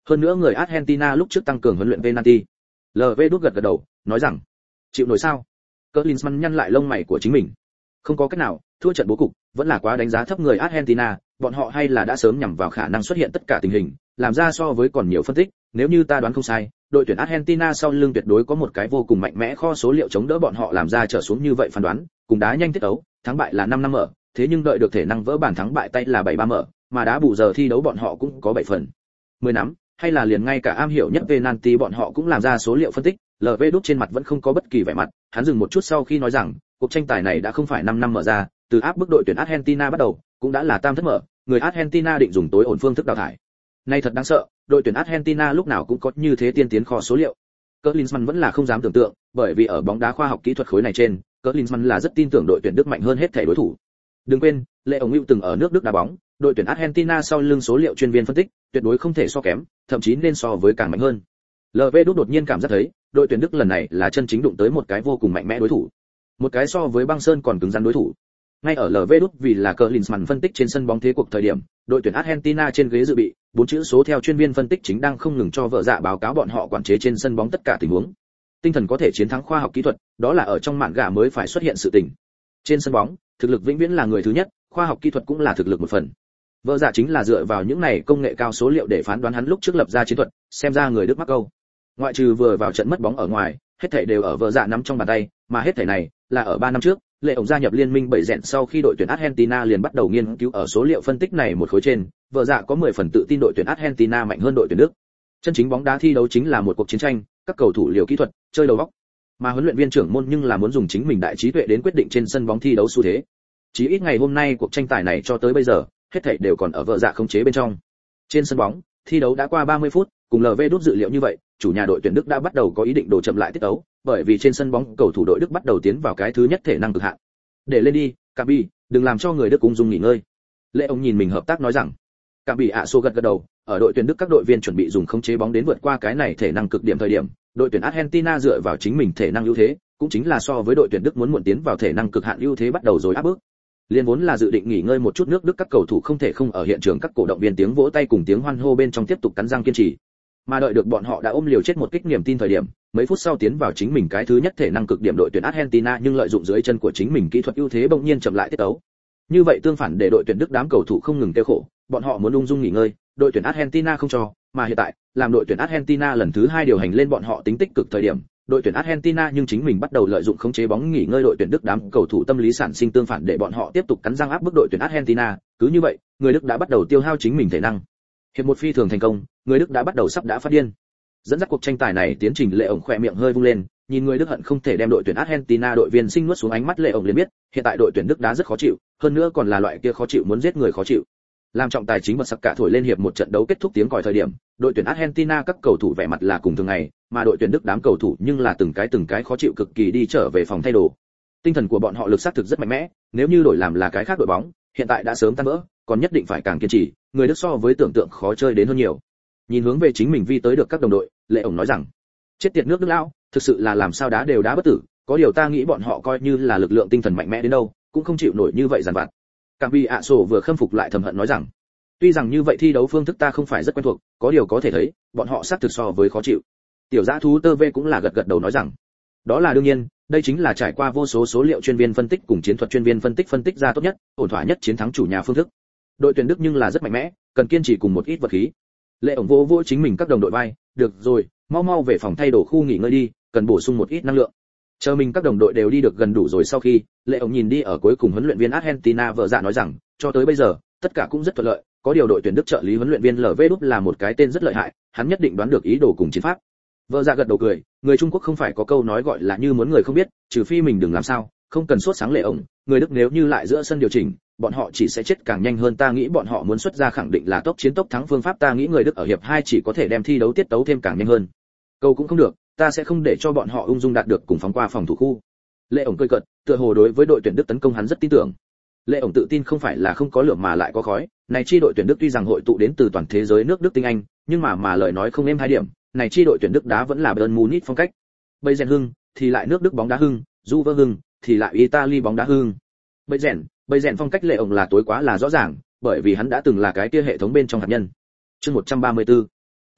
Hơn nữa người Argentina lúc trước tăng cường huấn luyện penalty. lờ vê đút gật gật đầu, nói rằng, chịu nổi sao? Klinsmann nhăn lại lông mày của chính mình. Không có cách nào, thua trận bố cục, vẫn là quá đánh giá thấp người Argentina, bọn họ hay là đã sớm nhằm vào khả năng xuất hiện tất cả tình hình, làm ra so với còn nhiều phân tích, nếu như ta đoán không sai, đội tuyển Argentina sau lưng tuyệt đối có một cái vô cùng mạnh mẽ kho số liệu chống đỡ bọn họ làm ra trở xuống như vậy phán đoán, cùng đá nhanh tiết đấu, thắng bại là năm năm mở, thế nhưng đợi được thể năng vỡ bản thắng bại tay là bảy ba mở, mà đá bù giờ thi đấu bọn họ cũng có bảy phần. mười nắm, hay là liền ngay cả am hiểu nhất penalty bọn họ cũng làm ra số liệu phân tích, lờ vê đút trên mặt vẫn không có bất kỳ vẻ mặt, hắn dừng một chút sau khi nói rằng, cuộc tranh tài này đã không phải năm năm mở ra, từ áp bức đội tuyển Argentina bắt đầu, cũng đã là tam thất mở, người Argentina định dùng tối ổn phương thức đào thải. Nay thật đáng sợ, đội tuyển Argentina lúc nào cũng có như thế tiên tiến kho số liệu. Klinsmann vẫn là không dám tưởng tượng, bởi vì ở bóng đá khoa học kỹ thuật khối này trên, Klinsmann là rất tin tưởng đội tuyển Đức mạnh hơn hết thể đối thủ. Đừng quên, Lệ ổng Hữu từng ở nước Đức đá bóng, đội tuyển Argentina sau lưng số liệu chuyên viên phân tích, tuyệt đối không thể so kém, thậm chí nên so với càng mạnh hơn. lờ vê đút đột nhiên cảm giác thấy, đội tuyển Đức lần này là chân chính đụng tới một cái vô cùng mạnh mẽ đối thủ. Một cái so với băng sơn còn cứng rắn đối thủ. Ngay ở lờ vê đút vì là Klinsmann phân tích trên sân bóng thế cuộc thời điểm, đội tuyển Argentina trên ghế dự bị, bốn chữ số theo chuyên viên phân tích chính đang không ngừng cho vợ dạ báo cáo bọn họ quản chế trên sân bóng tất cả tình huống. Tinh thần có thể chiến thắng khoa học kỹ thuật, đó là ở trong mạn gà mới phải xuất hiện sự tình. Trên sân bóng, thực lực vĩnh viễn là người thứ nhất, khoa học kỹ thuật cũng là thực lực một phần. Vợ dạ chính là dựa vào những này công nghệ cao số liệu để phán đoán hắn lúc trước lập ra chiến thuật, xem ra người Đức mắc câu. Ngoại trừ vừa vào trận mất bóng ở ngoài, hết thảy đều ở vợ dạ nắm trong bàn tay, mà hết thảy này là ở ba năm trước, Lệ ổng gia nhập liên minh bảy rèn sau khi đội tuyển Argentina liền bắt đầu nghiên cứu ở số liệu phân tích này một khối trên, vợ dạ có mười phần tự tin đội tuyển Argentina mạnh hơn đội tuyển Đức. Chân chính bóng đá thi đấu chính là một cuộc chiến tranh, các cầu thủ liều kỹ thuật, chơi đầu óc. Mà huấn luyện viên trưởng môn nhưng là muốn dùng chính mình đại trí tuệ đến quyết định trên sân bóng thi đấu xu thế. Chỉ ít ngày hôm nay cuộc tranh tài này cho tới bây giờ, hết thảy đều còn ở vợ dạ khống chế bên trong. Trên sân bóng, thi đấu đã qua ba mươi phút, cùng lờ vê đút dự liệu như vậy, chủ nhà đội tuyển Đức đã bắt đầu có ý định đổ chậm lại tiết tấu, bởi vì trên sân bóng cầu thủ đội Đức bắt đầu tiến vào cái thứ nhất thể năng cực hạn. Để lên đi, Cabi, đừng làm cho người Đức ung dung nghỉ ngơi. Lệ ông nhìn mình hợp tác nói rằng. Cabi ạ xô gật gật đầu, ở đội tuyển Đức các đội viên chuẩn bị dùng khống chế bóng đến vượt qua cái này thể năng cực điểm thời điểm, đội tuyển Argentina dựa vào chính mình thể năng ưu thế, cũng chính là so với đội tuyển Đức muốn muộn tiến vào thể năng cực hạn ưu thế bắt đầu rồi áp bức. Liên vốn là dự định nghỉ ngơi một chút nước Đức các cầu thủ không thể không ở hiện trường các cổ động viên tiếng vỗ tay cùng tiếng hoan hô bên trong tiếp tục cắn răng kiên trì. Mà đợi được bọn họ đã ôm liều chết một kích niềm tin thời điểm, mấy phút sau tiến vào chính mình cái thứ nhất thể năng cực điểm đội tuyển Argentina nhưng lợi dụng dưới chân của chính mình kỹ thuật ưu thế bỗng nhiên chậm lại tiết tấu. Như vậy tương phản để đội tuyển Đức đám cầu thủ không ngừng kêu khổ, bọn họ muốn ung dung nghỉ ngơi, đội tuyển Argentina không cho, mà hiện tại, làm đội tuyển Argentina lần thứ hai điều hành lên bọn họ tính tích cực thời điểm, đội tuyển Argentina nhưng chính mình bắt đầu lợi dụng khống chế bóng nghỉ ngơi đội tuyển Đức đám cầu thủ tâm lý sản sinh tương phản để bọn họ tiếp tục cắn răng áp bức đội tuyển Argentina, cứ như vậy, người Đức đã bắt đầu tiêu hao chính mình thể năng. Hiệp một phi thường thành công, người Đức đã bắt đầu sắp đã phát điên. Dẫn dắt cuộc tranh tài này tiến trình Lệ ổng khỏe miệng hơi vung lên, nhìn người Đức hận không thể đem đội tuyển Argentina đội viên sinh nuốt xuống ánh mắt Lệ ổng liền biết, hiện tại đội tuyển Đức đá rất khó chịu, hơn nữa còn là loại kia khó chịu muốn giết người khó chịu. Làm trọng tài chính bật sặc cả thổi lên hiệp một trận đấu kết thúc tiếng còi thời điểm, đội tuyển Argentina các cầu thủ vẻ mặt là cùng thường ngày, mà đội tuyển Đức đám cầu thủ nhưng là từng cái từng cái khó chịu cực kỳ đi trở về phòng thay đồ. Tinh thần của bọn họ lực sát thực rất mạnh mẽ, nếu như đổi làm là cái khác đội bóng, hiện tại đã sớm tan vỡ, còn nhất định phải càng kiên trì, người Đức so với tưởng tượng khó chơi đến hơn nhiều. Nhìn hướng về chính mình vi tới được các đồng đội, Lệ ổng nói rằng: "Chết tiệt nước Đức lão, thực sự là làm sao đá đều đá bất tử, có điều ta nghĩ bọn họ coi như là lực lượng tinh thần mạnh mẽ đến đâu, cũng không chịu nổi như vậy giàn vặt." Cảm bị ạ sổ vừa khâm phục lại thầm hận nói rằng: "Tuy rằng như vậy thi đấu phương thức ta không phải rất quen thuộc, có điều có thể thấy, bọn họ sát thực so với khó chịu." Tiểu dã thú Tơ Vê cũng là gật gật đầu nói rằng: "Đó là đương nhiên, đây chính là trải qua vô số số liệu chuyên viên phân tích cùng chiến thuật chuyên viên phân tích phân tích ra tốt nhất, ổn thỏa nhất chiến thắng chủ nhà phương thức. Đội tuyển Đức nhưng là rất mạnh mẽ, cần kiên trì cùng một ít vật khí." Lệ ổng vô vô chính mình các đồng đội vai, "Được rồi, mau mau về phòng thay đồ khu nghỉ ngơi đi, cần bổ sung một ít năng lượng." Chờ mình các đồng đội đều đi được gần đủ rồi sau khi, Lệ ổng nhìn đi ở cuối cùng huấn luyện viên Argentina vợ dạ nói rằng, cho tới bây giờ, tất cả cũng rất thuận lợi, có điều đội tuyển Đức trợ lý huấn luyện viên lờ vê đút là một cái tên rất lợi hại, hắn nhất định đoán được ý đồ cùng chiến pháp. Vợ dạ gật đầu cười, người Trung Quốc không phải có câu nói gọi là như muốn người không biết, trừ phi mình đừng làm sao, không cần sốt sáng Lệ ổng, người Đức nếu như lại giữa sân điều chỉnh, bọn họ chỉ sẽ chết càng nhanh hơn, ta nghĩ bọn họ muốn xuất ra khẳng định là tốc chiến tốc thắng phương pháp, ta nghĩ người Đức ở hiệp hai chỉ có thể đem thi đấu tiết tấu thêm càng nhanh hơn. Câu cũng không được, ta sẽ không để cho bọn họ ung dung đạt được cùng phóng qua phòng thủ khu. Lệ ổng cười cợt, tựa hồ đối với đội tuyển Đức tấn công hắn rất tin tưởng. Lệ ổng tự tin không phải là không có lửa mà lại có khói, này chi đội tuyển Đức tuy rằng hội tụ đến từ toàn thế giới nước Đức tinh Anh, nhưng mà mà lời nói không êm hai điểm, này chi đội tuyển Đức đá vẫn là Bayern Munich phong cách. Bây rèn hưng, thì lại nước Đức bóng đá hưng, Juve hưng, thì lại Italy bóng đá hưng. Bây rèn, bây rèn phong cách Lệ ổng là tối quá là rõ ràng, bởi vì hắn đã từng là cái kia hệ thống bên trong hạt nhân. Chương một trăm ba mươi tư.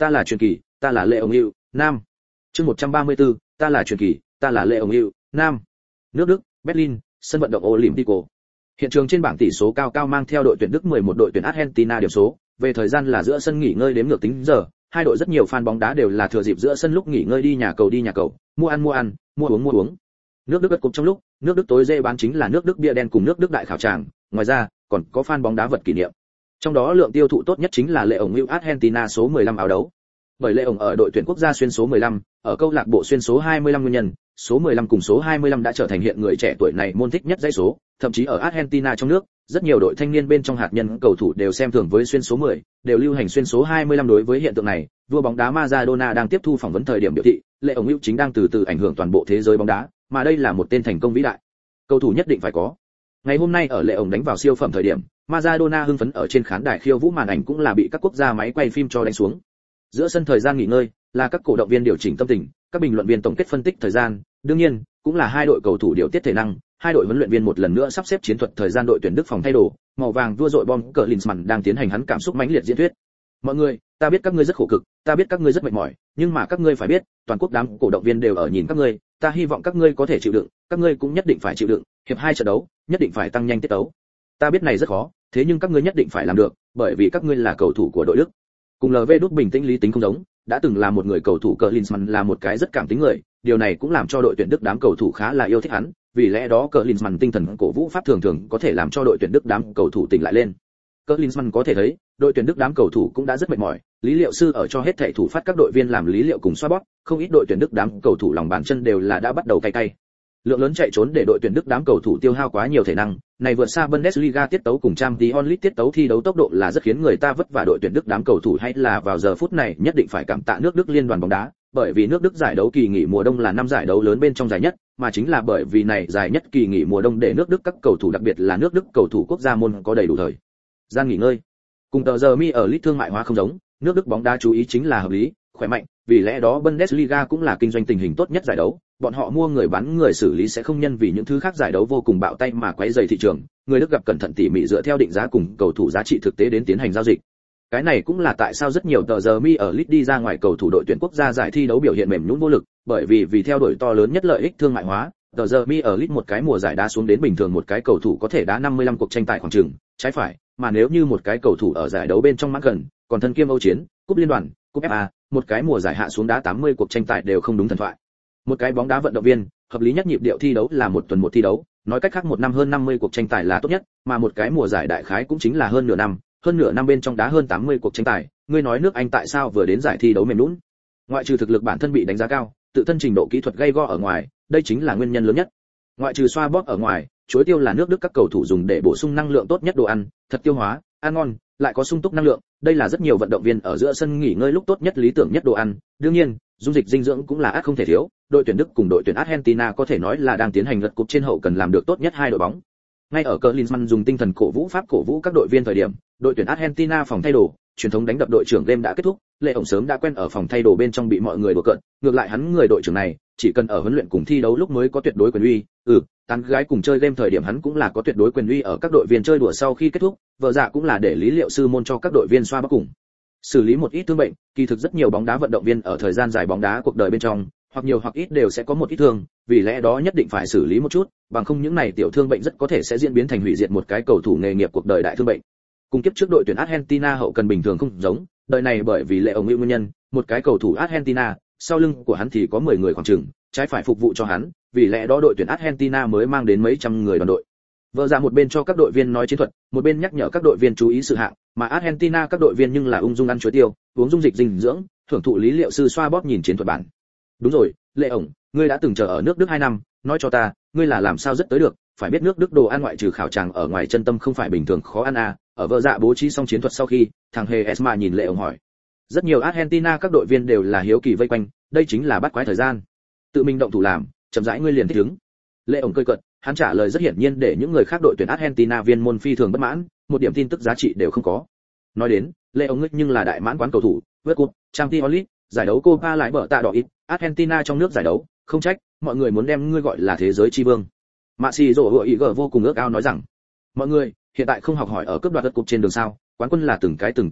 ta là truyền kỳ, ta là Lệ ổng Hữu, nam. Chương một trăm ba mươi tư, ta là truyền kỳ, ta là Lệ ổng Hữu, nam. Nước Đức, Berlin, sân vận động Olympico. Hiện trường trên bảng tỷ số cao cao mang theo đội tuyển Đức mười một đội tuyển Argentina điểm số, về thời gian là giữa sân nghỉ ngơi đếm ngược tính giờ, hai đội rất nhiều fan bóng đá đều là thừa dịp giữa sân lúc nghỉ ngơi đi nhà cầu đi nhà cầu, mua ăn mua ăn, mua uống mua uống. Nước Đức bất cục trong lúc, nước Đức tối dễ bán chính là nước Đức bia đen cùng nước Đức đại khảo tràng, ngoài ra, còn có fan bóng đá vật kỷ niệm. Trong đó lượng tiêu thụ tốt nhất chính là Lệ ổng Hữu Argentina số mười lăm áo đấu. Bởi Lệ ổng ở đội tuyển quốc gia xuyên số mười lăm, ở câu lạc bộ xuyên số hai mươi lăm nguyên nhân, số mười lăm cùng số hai mươi lăm đã trở thành hiện người trẻ tuổi này môn thích nhất dãy số, thậm chí ở Argentina trong nước, rất nhiều đội thanh niên bên trong hạt nhân cầu thủ đều xem thường với xuyên số mười, đều lưu hành xuyên số hai mươi lăm. Đối với hiện tượng này, vua bóng đá Maradona đang tiếp thu phỏng vấn thời điểm biểu thị, Lệ ổng Hữu chính đang từ từ ảnh hưởng toàn bộ thế giới bóng đá, mà đây là một tên thành công vĩ đại. Cầu thủ nhất định phải có. Ngày hôm nay ở Lệ ổng đánh vào siêu phẩm thời điểm, Maradona hưng phấn ở trên khán đài khiêu vũ, màn ảnh cũng là bị các quốc gia máy quay phim cho đánh xuống. Giữa sân thời gian nghỉ ngơi, là các cổ động viên điều chỉnh tâm tình, các bình luận viên tổng kết phân tích thời gian, đương nhiên, cũng là hai đội cầu thủ điều tiết thể năng, hai đội huấn luyện viên một lần nữa sắp xếp chiến thuật thời gian. Đội tuyển Đức phòng thay đồ, màu vàng vua dội bom cờ Klinsmann đang tiến hành hắn cảm xúc mãnh liệt diễn thuyết. Mọi người, ta biết các ngươi rất khổ cực, ta biết các ngươi rất mệt mỏi, nhưng mà các ngươi phải biết, toàn quốc đám cổ động viên đều ở nhìn các ngươi, ta hy vọng các ngươi có thể chịu đựng, các ngươi cũng nhất định phải chịu đựng, hiệp hai trận đấu, nhất định phải tăng nhanh tiết tấu. Ta biết này rất khó, thế nhưng các ngươi nhất định phải làm được, bởi vì các ngươi là cầu thủ của đội Đức. Cùng lờ vê đút bình tĩnh lý tính không giống, đã từng là một người cầu thủ, Klinsmann là một cái rất cảm tính người, điều này cũng làm cho đội tuyển Đức đám cầu thủ khá là yêu thích hắn, vì lẽ đó Klinsmann tinh thần cổ vũ pháp thường thường có thể làm cho đội tuyển Đức đám cầu thủ tỉnh lại lên. Klinsmann có thể thấy, đội tuyển Đức đám cầu thủ cũng đã rất mệt mỏi, lý liệu sư ở cho hết thảy thủ phát các đội viên làm lý liệu cùng xoa bóp, không ít đội tuyển Đức đám cầu thủ lòng bàn chân đều là đã bắt đầu cay cay. Lượng lớn chạy trốn để đội tuyển Đức đám cầu thủ tiêu hao quá nhiều thể năng, này vượt xa Bundesliga tiết tấu cùng Champions League tiết tấu thi đấu tốc độ là rất khiến người ta vất vả. Đội tuyển Đức đám cầu thủ hay là vào giờ phút này nhất định phải cảm tạ nước Đức liên đoàn bóng đá, bởi vì nước Đức giải đấu kỳ nghỉ mùa đông là năm giải đấu lớn bên trong dài nhất, mà chính là bởi vì này dài nhất kỳ nghỉ mùa đông để nước Đức các cầu thủ, đặc biệt là nước Đức cầu thủ quốc gia môn có đầy đủ thời gian nghỉ ngơi. Cùng tờ giờ mi ở lit thương mại hóa không giống, nước Đức bóng đá chú ý chính là hợp lý, khỏe mạnh, vì lẽ đó Bundesliga cũng là kinh doanh tình hình tốt nhất giải đấu, bọn họ mua người bán người xử lý sẽ không nhân vì những thứ khác giải đấu vô cùng bạo tay mà quấy rầy thị trường, người Đức gặp cẩn thận tỉ mỉ dựa theo định giá cùng cầu thủ giá trị thực tế đến tiến hành giao dịch. Cái này cũng là tại sao rất nhiều tờ giờ mi ở lit đi ra ngoài cầu thủ đội tuyển quốc gia giải thi đấu biểu hiện mềm nhũn vô lực, bởi vì vì theo đuổi to lớn nhất lợi ích thương mại hóa, tờ giờ mi ở lit một cái mùa giải đá xuống đến bình thường một cái cầu thủ có thể đá năm mươi lăm cuộc tranh tài khoảng chừng, trái phải, mà nếu như một cái cầu thủ ở giải đấu bên trong mãn gần, còn thân kiêm Âu chiến, cúp liên đoàn, cúp ép a, một cái mùa giải hạ xuống đá tám mươi cuộc tranh tài đều không đúng thần thoại. Một cái bóng đá vận động viên, hợp lý nhất nhịp điệu thi đấu là một tuần một thi đấu, nói cách khác một năm hơn năm mươi cuộc tranh tài là tốt nhất, mà một cái mùa giải đại khái cũng chính là hơn nửa năm, hơn nửa năm bên trong đá hơn tám mươi cuộc tranh tài, ngươi nói nước Anh tại sao vừa đến giải thi đấu mềm nhũn? Ngoại trừ thực lực bản thân bị đánh giá cao, tự thân trình độ kỹ thuật gay go ở ngoài, đây chính là nguyên nhân lớn nhất. Ngoại trừ xoa bóp ở ngoài, chuối tiêu là nước Đức các cầu thủ dùng để bổ sung năng lượng tốt nhất đồ ăn, thật tiêu hóa, ăn ngon, lại có sung túc năng lượng, đây là rất nhiều vận động viên ở giữa sân nghỉ ngơi lúc tốt nhất lý tưởng nhất đồ ăn. Đương nhiên, dung dịch dinh dưỡng cũng là ắt không thể thiếu, đội tuyển Đức cùng đội tuyển Argentina có thể nói là đang tiến hành lật cúp trên hậu cần làm được tốt nhất hai đội bóng. Ngay ở Klinsmann dùng tinh thần cổ vũ pháp cổ vũ các đội viên thời điểm, đội tuyển Argentina phòng thay đồ, truyền thống đánh đập đội trưởng game đã kết thúc, Lệ ổng sớm đã quen ở phòng thay đồ bên trong bị mọi người đùa cợt, ngược lại hắn người đội trưởng này, chỉ cần ở huấn luyện cùng thi đấu lúc mới có tuyệt đối quyền uy, ừ, tán gái cùng chơi game thời điểm hắn cũng là có tuyệt đối quyền uy. Ở các đội viên chơi đùa sau khi kết thúc, vợ dạ cũng là để lý liệu sư môn cho các đội viên xoa bóp cùng xử lý một ít thương bệnh. Kỳ thực rất nhiều bóng đá vận động viên ở thời gian dài bóng đá cuộc đời bên trong, hoặc nhiều hoặc ít đều sẽ có một ít thương, vì lẽ đó nhất định phải xử lý một chút, bằng không những này tiểu thương bệnh rất có thể sẽ diễn biến thành hủy diệt một cái cầu thủ nghề nghiệp cuộc đời đại thương bệnh. Cùng kiếp trước đội tuyển Argentina hậu cần bình thường không giống, đời này bởi vì Lệ ổng Hữu nguyên nhân, một cái cầu thủ Argentina, sau lưng của hắn thì có mười người khoảng chừng, trái phải phục vụ cho hắn, vì lẽ đó đội tuyển Argentina mới mang đến mấy trăm người đoàn đội. Vợ ra một bên cho các đội viên nói chiến thuật, một bên nhắc nhở các đội viên chú ý sự hạng, mà Argentina các đội viên nhưng là ung dung ăn chuối tiêu, uống dung dịch dinh dưỡng, thưởng thụ lý liệu sư xoa bóp nhìn chiến thuật bản. Đúng rồi, Lệ ổng, ngươi đã từng chờ ở nước Đức hai năm, nói cho ta, ngươi là làm sao rất tới được, phải biết nước Đức đồ ăn ngoại trừ khảo tràng ở ngoài chân tâm không phải bình thường khó ăn à. Ở vợ dạ bố trí xong chiến thuật sau khi, thằng hề Esma nhìn Lệ ổng hỏi. Rất nhiều Argentina các đội viên đều là hiếu kỳ vây quanh, đây chính là bắt quái thời gian. Tự mình động thủ làm, chậm rãi ngươi liền thích ứng. Lệ ổng cười cợt, hắn trả lời rất hiển nhiên để những người khác đội tuyển Argentina viên môn phi thường bất mãn, một điểm tin tức giá trị đều không có. Nói đến, Lệ ổng nhưng là đại mãn quán cầu thủ, vượt cúp, Champions League, giải đấu Copa lại bở tạ đỏ ít, Argentina trong nước giải đấu, không trách, mọi người muốn đem ngươi gọi là thế giới chi vương. Mạ Xì Dỗ Hựa Ý Gở vô cùng ước ao nói rằng, mọi người hiện tại không học hỏi ở cướp đoạt đất cúp trên đường sao, quán quân là từng cái từng cái nắm,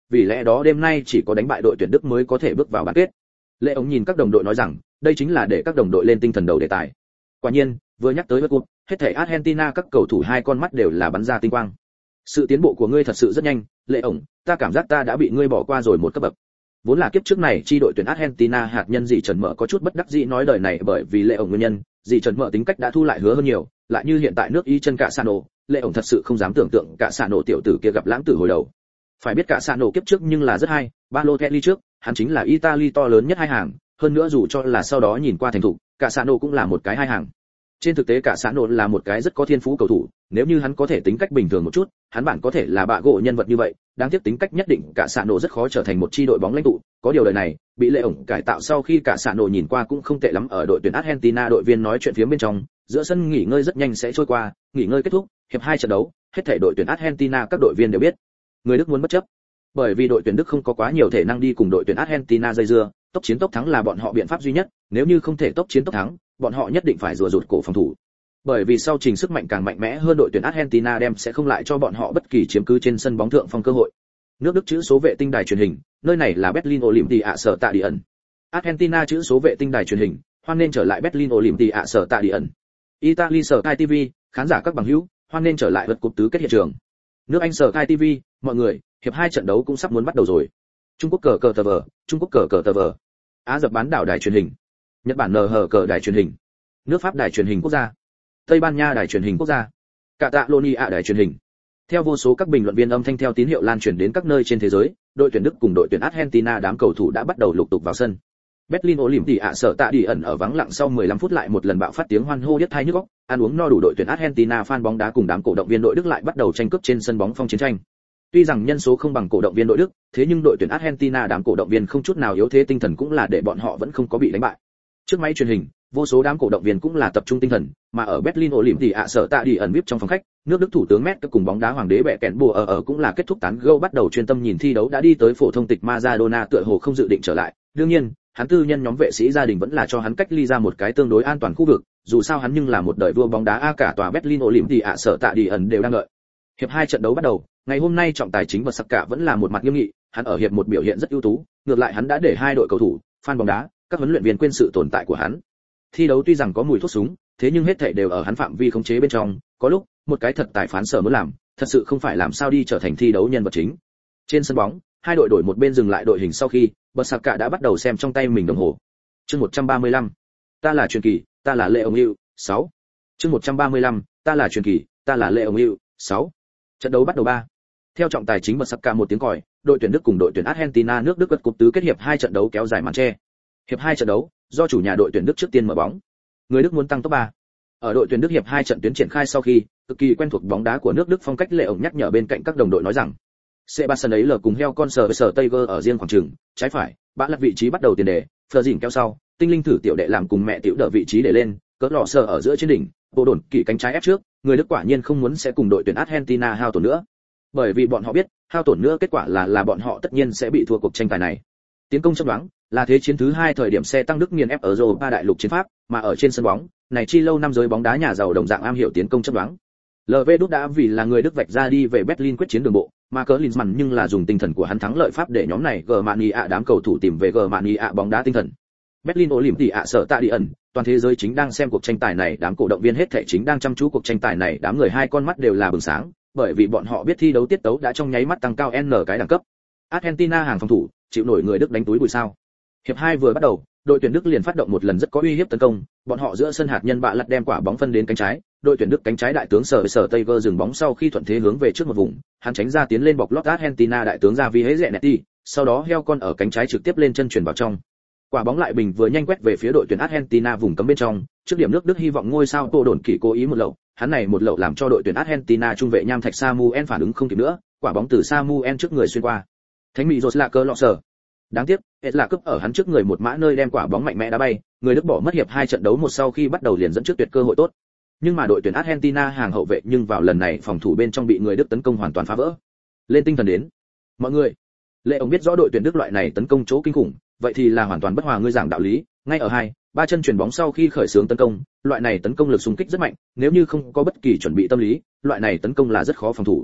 vì lẽ đó đêm nay chỉ có đánh bại đội tuyển Đức mới có thể bước vào bán kết. Lệ ống nhìn các đồng đội nói rằng, đây chính là để các đồng đội lên tinh thần đầu đề tài. Quả nhiên, vừa nhắc tới World Cup, hết thảy Argentina các cầu thủ hai con mắt đều là bắn ra tinh quang. Sự tiến bộ của ngươi thật sự rất nhanh, Lệ ổng, ta cảm giác ta đã bị ngươi bỏ qua rồi một cấp bậc. Vốn là kiếp trước này chi đội tuyển Argentina hạt nhân dị Trần Mở có chút bất đắc dĩ nói đời này bởi vì Lệ ổng nguyên nhân, dị Trần Mở tính cách đã thu lại hứa hơn nhiều, lại như hiện tại nước Y chân cả Sano, Lệ ổng thật sự không dám tưởng tượng cả Sano tiểu tử kia gặp lãng tử hồi đầu. Phải biết cả Sano kiếp trước nhưng là rất hay, Balotelli trước, hắn chính là Italy to lớn nhất hai hàng, hơn nữa dù cho là sau đó nhìn qua thành thủ, cả Sano cũng là một cái hai hàng. Trên thực tế cả Sano là một cái rất có thiên phú cầu thủ, nếu như hắn có thể tính cách bình thường một chút, hắn bản có thể là bạ gỗ nhân vật như vậy, đáng tiếc tính cách nhất định cả Sano rất khó trở thành một chi đội bóng lãnh tụ, có điều đời này, bị Lệ ổng cải tạo sau khi cả Sano nhìn qua cũng không tệ lắm ở đội tuyển Argentina đội viên nói chuyện phía bên trong, giữa sân nghỉ ngơi rất nhanh sẽ trôi qua, nghỉ ngơi kết thúc, hiệp hai trận đấu, hết thảy đội tuyển Argentina các đội viên đều biết, người Đức muốn bất chấp. Bởi vì đội tuyển Đức không có quá nhiều thể năng đi cùng đội tuyển Argentina dây dưa, tốc chiến tốc thắng là bọn họ biện pháp duy nhất, nếu như không thể tốc chiến tốc thắng, bọn họ nhất định phải rùa rụt cổ phòng thủ. Bởi vì sau trình sức mạnh càng mạnh mẽ hơn đội tuyển Argentina đem sẽ không lại cho bọn họ bất kỳ chiếm cứ trên sân bóng thượng phong cơ hội. Nước Đức chữ số vệ tinh đài truyền hình, nơi này là Berlin Olympia sở tạ đi ẩn. Argentina chữ số vệ tinh đài truyền hình, hoan nên trở lại Berlin Olympia sở tạ đi ẩn. Italy sở Sky ti vi, khán giả các bằng hữu, hoan nên trở lại vật cúp tứ kết hiện trường. Nước Anh sở Sky ti vi, mọi người, hiệp hai trận đấu cũng sắp muốn bắt đầu rồi. Trung Quốc cờ cờ tờ vờ, Trung Quốc cờ cờ tờ vờ. Á Dập bán đảo đài truyền hình. Nhật Bản en hát cờ đài truyền hình. Nước Pháp đài truyền hình quốc gia. Tây Ban Nha đài truyền hình quốc gia. Catalonia đài truyền hình. Theo vô số các bình luận viên âm thanh theo tín hiệu lan truyền đến các nơi trên thế giới, đội tuyển Đức cùng đội tuyển Argentina đám cầu thủ đã bắt đầu lục tục vào sân. Berlin Olympia sở tạ đi ẩn ở vắng lặng sau mười lăm phút lại một lần bạo phát tiếng hoan hô điếc tai nhức óc, ăn uống no đủ đội tuyển Argentina fan bóng đá cùng đám cổ động viên đội Đức lại bắt đầu tranh cướp trên sân bóng phong chiến tranh. Tuy rằng nhân số không bằng cổ động viên đội Đức, thế nhưng đội tuyển Argentina đám cổ động viên không chút nào yếu thế tinh thần cũng là để bọn họ vẫn không có bị đánh bại. Trước máy truyền hình, vô số đám cổ động viên cũng là tập trung tinh thần, mà ở Berlin Olympia sở tạ đi ẩn vê i pê trong phòng khách, nước Đức thủ tướng Merkel cùng bóng đá hoàng đế bẻ kẹn bùa ở ở cũng là kết thúc tán gẫu bắt đầu chuyên tâm nhìn thi đấu đã đi tới phổ thông tịch Maradona tựa hồ không dự định trở lại. Đương nhiên, hắn tư nhân nhóm vệ sĩ gia đình vẫn là cho hắn cách ly ra một cái tương đối an toàn khu vực, dù sao hắn nhưng là một đời vua bóng đá a cả tòa Berlin Olympia sở tạ đi ẩn đều đang đợi. Hiệp hai trận đấu bắt đầu, ngày hôm nay trọng tài chính và sắc cả vẫn là một mặt nghiêm nghị, hắn ở hiệp một biểu hiện rất ưu tú, ngược lại hắn đã để hai đội cầu thủ, fan bóng đá, các huấn luyện viên quên sự tồn tại của hắn. Thi đấu tuy rằng có mùi thuốc súng, thế nhưng hết thảy đều ở hắn phạm vi khống chế bên trong, có lúc, một cái thật tài phán sở muốn làm, thật sự không phải làm sao đi trở thành thi đấu nhân vật chính. Trên sân bóng, hai đội đổi một bên dừng lại đội hình sau khi, Barca đã bắt đầu xem trong tay mình đồng hồ. Chương một trăm ba mươi lăm. Ta là truyền kỳ, ta là Lệ ông Hữu, sáu. Chương một trăm ba mươi lăm. Ta là truyền kỳ, ta là Lệ ông Hữu, sáu. Trận đấu bắt đầu ba. Theo trọng tài chính Barca một tiếng còi, đội tuyển Đức cùng đội tuyển Argentina nước Đức World Cup tứ kết hiệp hai trận đấu kéo dài màn che. Hiệp hai trận đấu, do chủ nhà đội tuyển Đức trước tiên mở bóng. Người Đức muốn tăng tốc ba. Ở đội tuyển Đức hiệp hai trận tuyến triển khai sau khi, cực kỳ quen thuộc bóng đá của nước Đức phong cách Lệ ổng nhắc nhở bên cạnh các đồng đội nói rằng, Sebastian ấy lờ cùng heo con sờ với sờ Tiger ở riêng khoảng trường, trái phải, bã lật vị trí bắt đầu tiền đề, phờ dỉn kéo sau, tinh linh thử tiểu đệ làm cùng mẹ tiểu đỡ vị trí để lên, cỡ lọ sờ ở giữa trên đỉnh, bộ đồn kỳ cánh trái ép trước, người Đức quả nhiên không muốn sẽ cùng đội tuyển Argentina hao tổn nữa. Bởi vì bọn họ biết, hao tổn nữa kết quả là là bọn họ tất nhiên sẽ bị thua cuộc tranh tài này. Tiến công chấp đoán, là thế chiến thứ hai thời điểm xe tăng Đức nghiền ép ở Europa đại lục chiến Pháp, mà ở trên sân bóng, này chi lâu năm giới bóng đá nhà giàu đồng dạng am hiểu tiến công chấp đoán. lờ vê Đúc đã vì là người Đức vạch ra đi về Berlin quyết chiến đường bộ, mà cỡ Klinsmann nhưng là dùng tinh thần của hắn thắng lợi Pháp để nhóm này Germania đám cầu thủ tìm về Germania bóng đá tinh thần. Berlin Olympia sở tạ đi ẩn, toàn thế giới chính đang xem cuộc tranh tài này, đám cổ động viên hết thảy chính đang chăm chú cuộc tranh tài này, đám người hai con mắt đều là bừng sáng, bởi vì bọn họ biết thi đấu tiết tấu đã trong nháy mắt tăng cao n cái đẳng cấp. Argentina hàng phòng thủ, chịu nổi người Đức đánh túi bụi sao? Hiệp hai vừa bắt đầu, đội tuyển Đức liền phát động một lần rất có uy hiếp tấn công, bọn họ giữa sân hạt nhân bạ lật đem quả bóng phân đến cánh trái, đội tuyển Đức cánh trái đại tướng sở sở Tiger dừng bóng sau khi thuận thế hướng về trước một vùng, hắn tránh ra tiến lên bọc lót Argentina đại tướng ra vì hễ rẻ nẹt đi, sau đó heo con ở cánh trái trực tiếp lên chân chuyển vào trong. Quả bóng lại bình vừa nhanh quét về phía đội tuyển Argentina vùng cấm bên trong, trước điểm nước Đức hy vọng ngôi sao Tô Đồn Kỳ cố ý một lậu, hắn này một lậu làm cho đội tuyển Argentina trung vệ nham thạch Samuel phản ứng không kịp nữa, quả bóng từ Samuel trước người xuyên qua. Thánh mỹ rột là cơ lọ sở. Đáng tiếc, hết là cướp ở hắn trước người một mã nơi đem quả bóng mạnh mẽ đá bay, người Đức bỏ mất hiệp hai trận đấu một sau khi bắt đầu liền dẫn trước tuyệt cơ hội tốt. Nhưng mà đội tuyển Argentina hàng hậu vệ nhưng vào lần này phòng thủ bên trong bị người Đức tấn công hoàn toàn phá vỡ. Lên tinh thần đến. Mọi người, Lệ ông biết rõ đội tuyển Đức loại này tấn công chỗ kinh khủng, vậy thì là hoàn toàn bất hòa ngươi giảng đạo lý, ngay ở hai, ba chân chuyền bóng sau khi khởi xướng tấn công, loại này tấn công lực xung kích rất mạnh, nếu như không có bất kỳ chuẩn bị tâm lý, loại này tấn công là rất khó phòng thủ.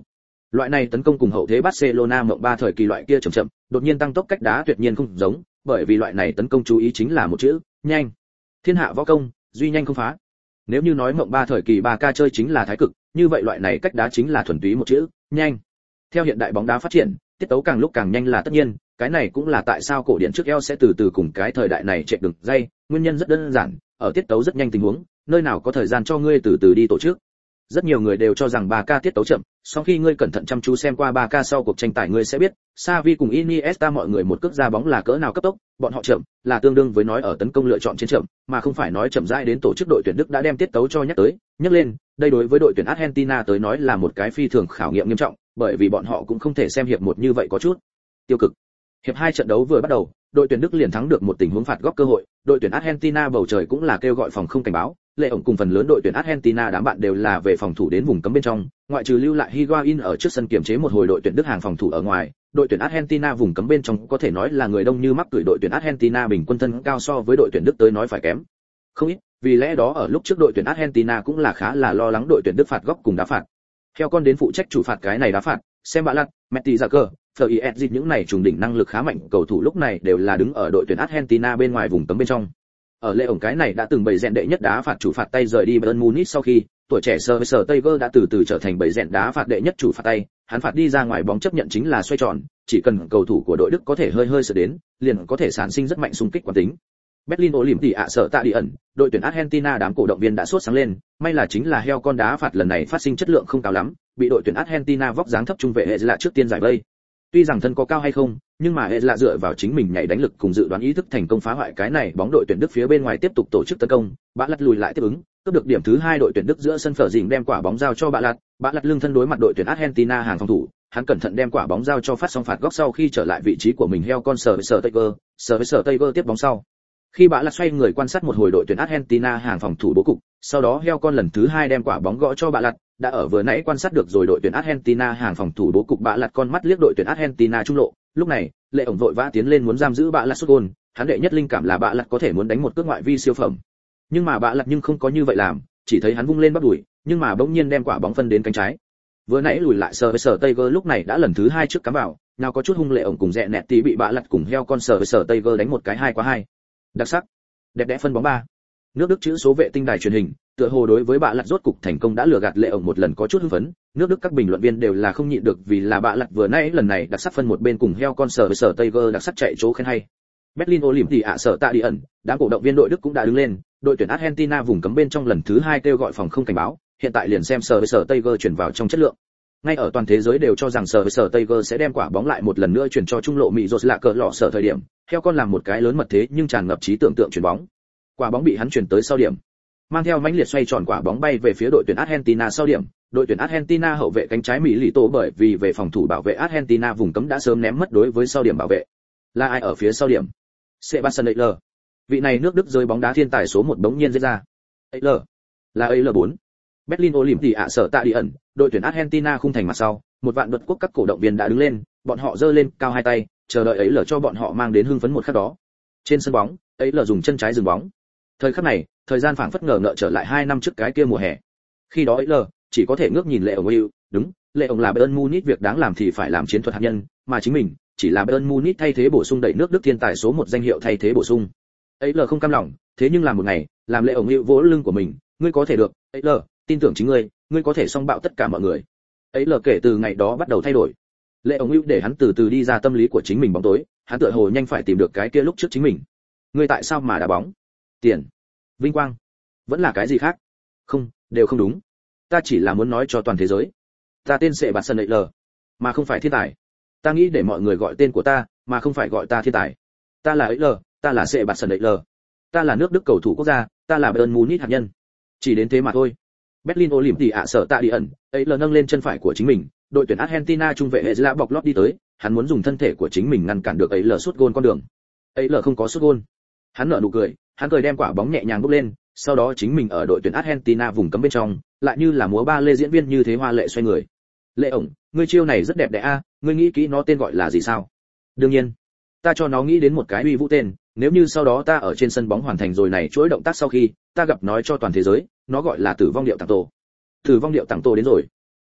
Loại này tấn công cùng hậu thế Barcelona mộng ba thời kỳ loại kia chậm chậm, đột nhiên tăng tốc cách đá tuyệt nhiên không giống, bởi vì loại này tấn công chú ý chính là một chữ, nhanh. Thiên hạ võ công, duy nhanh không phá. Nếu như nói mộng ba thời kỳ ba K chơi chính là thái cực, như vậy loại này cách đá chính là thuần túy một chữ, nhanh. Theo hiện đại bóng đá phát triển, tiết tấu càng lúc càng nhanh là tất nhiên, cái này cũng là tại sao cổ điển trước eo sẽ từ từ cùng cái thời đại này chạy đường dây, nguyên nhân rất đơn giản, ở tiết tấu rất nhanh tình huống, nơi nào có thời gian cho ngươi từ từ đi tổ chức. Rất nhiều người đều cho rằng ba K tiết tấu chậm, sau khi ngươi cẩn thận chăm chú xem qua ba K sau cuộc tranh tài ngươi sẽ biết, Xavi cùng Iniesta mọi người một cước ra bóng là cỡ nào cấp tốc, bọn họ chậm, là tương đương với nói ở tấn công lựa chọn trên chậm, mà không phải nói chậm rãi đến tổ chức đội tuyển Đức đã đem tiết tấu cho nhắc tới, nhắc lên, đây đối với đội tuyển Argentina tới nói là một cái phi thường khảo nghiệm nghiêm trọng, bởi vì bọn họ cũng không thể xem hiệp một như vậy có chút tiêu cực. Hiệp hai trận đấu vừa bắt đầu, đội tuyển Đức liền thắng được một tình huống phạt góc cơ hội, đội tuyển Argentina bầu trời cũng là kêu gọi phòng không cảnh báo, lệ ổng cùng phần lớn đội tuyển Argentina đám bạn đều là về phòng thủ đến vùng cấm bên trong, ngoại trừ lưu lại Higuain ở trước sân kiểm chế một hồi đội tuyển Đức hàng phòng thủ ở ngoài, đội tuyển Argentina vùng cấm bên trong có thể nói là người đông như mắc cười, đội tuyển Argentina bình quân thân cao so với đội tuyển Đức tới nói phải kém không ít, vì lẽ đó ở lúc trước đội tuyển Argentina cũng là khá là lo lắng đội tuyển Đức phạt góc cùng đá phạt. Theo con đến phụ trách chủ phạt cái này đá phạt, xem bạ lặt, Messi ra cơ, Fleur những này trùng đỉnh năng lực khá mạnh cầu thủ lúc này đều là đứng ở đội tuyển Argentina bên ngoài vùng cấm bên trong. Ở lệ ổng cái này đã từng bày rèn đệ nhất đá phạt chủ phạt tay rời đi Bayern Munich sau khi, tuổi trẻ Sir Tiger đã từ từ trở thành bày rèn đá phạt đệ nhất chủ phạt tay, hắn phạt đi ra ngoài bóng chấp nhận chính là xoay tròn, chỉ cần cầu thủ của đội Đức có thể hơi hơi sửa đến, liền có thể sản sinh rất mạnh xung kích quán tính. Berlin Olympic ạ sợ tạ đi ẩn, đội tuyển Argentina đám cổ động viên đã sốt sáng lên, may là chính là heo con đá phạt lần này phát sinh chất lượng không cao lắm, bị đội tuyển Argentina vóc dáng thấp trung vệ hệ lạ trước tiên giải vây. Tuy rằng thân có cao hay không, nhưng mà hệ lạ dựa vào chính mình nhảy đánh lực cùng dự đoán ý thức thành công phá hoại cái này bóng đội tuyển Đức phía bên ngoài tiếp tục tổ chức tấn công, bạ lật lùi lại tiếp ứng, cướp được điểm thứ hai đội tuyển Đức giữa sân phở dình đem quả bóng giao cho bạ lật, bạ lật lưng thân đối mặt đội tuyển Argentina hàng phòng thủ, hắn cẩn thận đem quả bóng giao cho phát xong phạt góc sau khi trở lại vị trí của mình heo con sờ với sờ Tiger, sờ với sờ Tiger tiếp bóng sau. Khi bạ lật xoay người quan sát một hồi đội tuyển Argentina hàng phòng thủ bố cục, sau đó heo con lần thứ hai đem quả bóng gõ cho bạ lật, đã ở vừa nãy quan sát được rồi đội tuyển Argentina hàng phòng thủ bố cục bạ lật con mắt liếc đội tuyển Argentina trung lộ, lúc này, lệ ổng vội vã tiến lên muốn giam giữ bạ lật sút gol, hắn đệ nhất linh cảm là bạ lật có thể muốn đánh một cước ngoại vi siêu phẩm. Nhưng mà bạ lật nhưng không có như vậy làm, chỉ thấy hắn vung lên bắt đuổi, nhưng mà bỗng nhiên đem quả bóng phân đến cánh trái. Vừa nãy lùi lại sờ với sờ Tiger lúc này đã lần thứ hai trước cắm vào, nào có chút hung lệ ổng cùng rẽ nẹt tí bị bạ lật cùng heo con sờ với sờ Tiger đánh một cái hai qua hai. Đặc sắc, đẹp đẽ phân bóng ba. Nước Đức chữ số vệ tinh đài truyền hình, tựa hồ đối với bạ lật rốt cục thành công đã lừa gạt lệ ổng một lần có chút hưng phấn, nước Đức các bình luận viên đều là không nhịn được vì là bạ lật vừa nãy lần này đặc sắc phân một bên cùng heo con sờ với sờ Tiger đặc sắc chạy chỗ khen hay. Berlin Olympic ạ sợ tạ đi ẩn, đám cổ động viên đội Đức cũng đã đứng lên, đội tuyển Argentina vùng cấm bên trong lần thứ hai kêu gọi phòng không cảnh báo, hiện tại liền xem sờ với sờ Tiger chuyển vào trong chất lượng. Ngay ở toàn thế giới đều cho rằng sờ với sờ Tiger sẽ đem quả bóng lại một lần nữa chuyển cho trung lộ Mỹ Rốt lạ cờ lọ sở thời điểm, heo con làm một cái lớn mật thế nhưng tràn ngập trí tưởng tượng chuyển bóng. Quả bóng bị hắn chuyển tới sau điểm, mang theo mãnh liệt xoay tròn quả bóng bay về phía đội tuyển Argentina sau điểm, đội tuyển Argentina hậu vệ cánh trái Mỹ lì tổ bởi vì về phòng thủ bảo vệ Argentina vùng cấm đã sớm ném mất đối với sau điểm bảo vệ. Là ai ở phía sau điểm? Sebastian Haller. Vị này nước Đức rơi bóng đá thiên tài số một bỗng nhiên giết ra. Haller. Là Haller bốn. Berlin Olympic ạ sợ tạ đi ẩn, đội tuyển Argentina khung thành mặt sau, một vạn luật quốc các cổ động viên đã đứng lên, bọn họ giơ lên cao hai tay, chờ đợi Haller cho bọn họ mang đến hưng phấn một khắc đó. Trên sân bóng, Haller dùng chân trái dừng bóng. Thời khắc này, thời gian phảng phất ngờ ngợ trở lại hai năm trước cái kia mùa hè. Khi đó Haller chỉ có thể ngước nhìn lệ ổng yêu, đúng, lệ ổng là Bayern Munich việc đáng làm thì phải làm chiến thuật hạt nhân, mà chính mình chỉ là Bayern Munich thay thế bổ sung đẩy nước Đức thiên tài số một danh hiệu thay thế bổ sung. Haller không cam lòng, thế nhưng làm một ngày, làm lệ ổng yêu vỗ lưng của mình, ngươi có thể được, Haller, tin tưởng chính ngươi, ngươi có thể song bạo tất cả mọi người. Haller kể từ ngày đó bắt đầu thay đổi. Lệ ổng yêu để hắn từ từ đi ra tâm lý của chính mình bóng tối, hắn tựa hồ nhanh phải tìm được cái kia lúc trước chính mình. Ngươi tại sao mà đá bóng? Tiền, vinh quang, vẫn là cái gì khác? Không, đều không đúng. Ta chỉ là muốn nói cho toàn thế giới, ta tên sẽ bạt sân L, mà không phải thiên tài. Ta nghĩ để mọi người gọi tên của ta, mà không phải gọi ta thiên tài. Ta là L, ta là sẽ bạt sân L. Ta là nước Đức cầu thủ quốc gia, ta là Bayern Munich hạt nhân. Chỉ đến thế mà thôi. Berlin Olympic ạ sợ tạ đi ẩn, L nâng lên chân phải của chính mình, đội tuyển Argentina trung vệ hệ Zla bọc lót đi tới, hắn muốn dùng thân thể của chính mình ngăn cản được L sút gôn con đường. L không có sút gôn. Hắn nở nụ cười, hắn cười đem quả bóng nhẹ nhàng bốc lên, sau đó chính mình ở đội tuyển Argentina vùng cấm bên trong, lại như là múa ba lê diễn viên như thế hoa lệ xoay người. Lệ ổng, ngươi chiêu này rất đẹp đẽ a, ngươi nghĩ kỹ nó tên gọi là gì sao? Đương nhiên, ta cho nó nghĩ đến một cái uy vũ tên, nếu như sau đó ta ở trên sân bóng hoàn thành rồi này chuỗi động tác sau khi, ta gặp nói cho toàn thế giới, nó gọi là Tử vong điệu tàng tổ. Tử vong điệu tàng tổ đến rồi.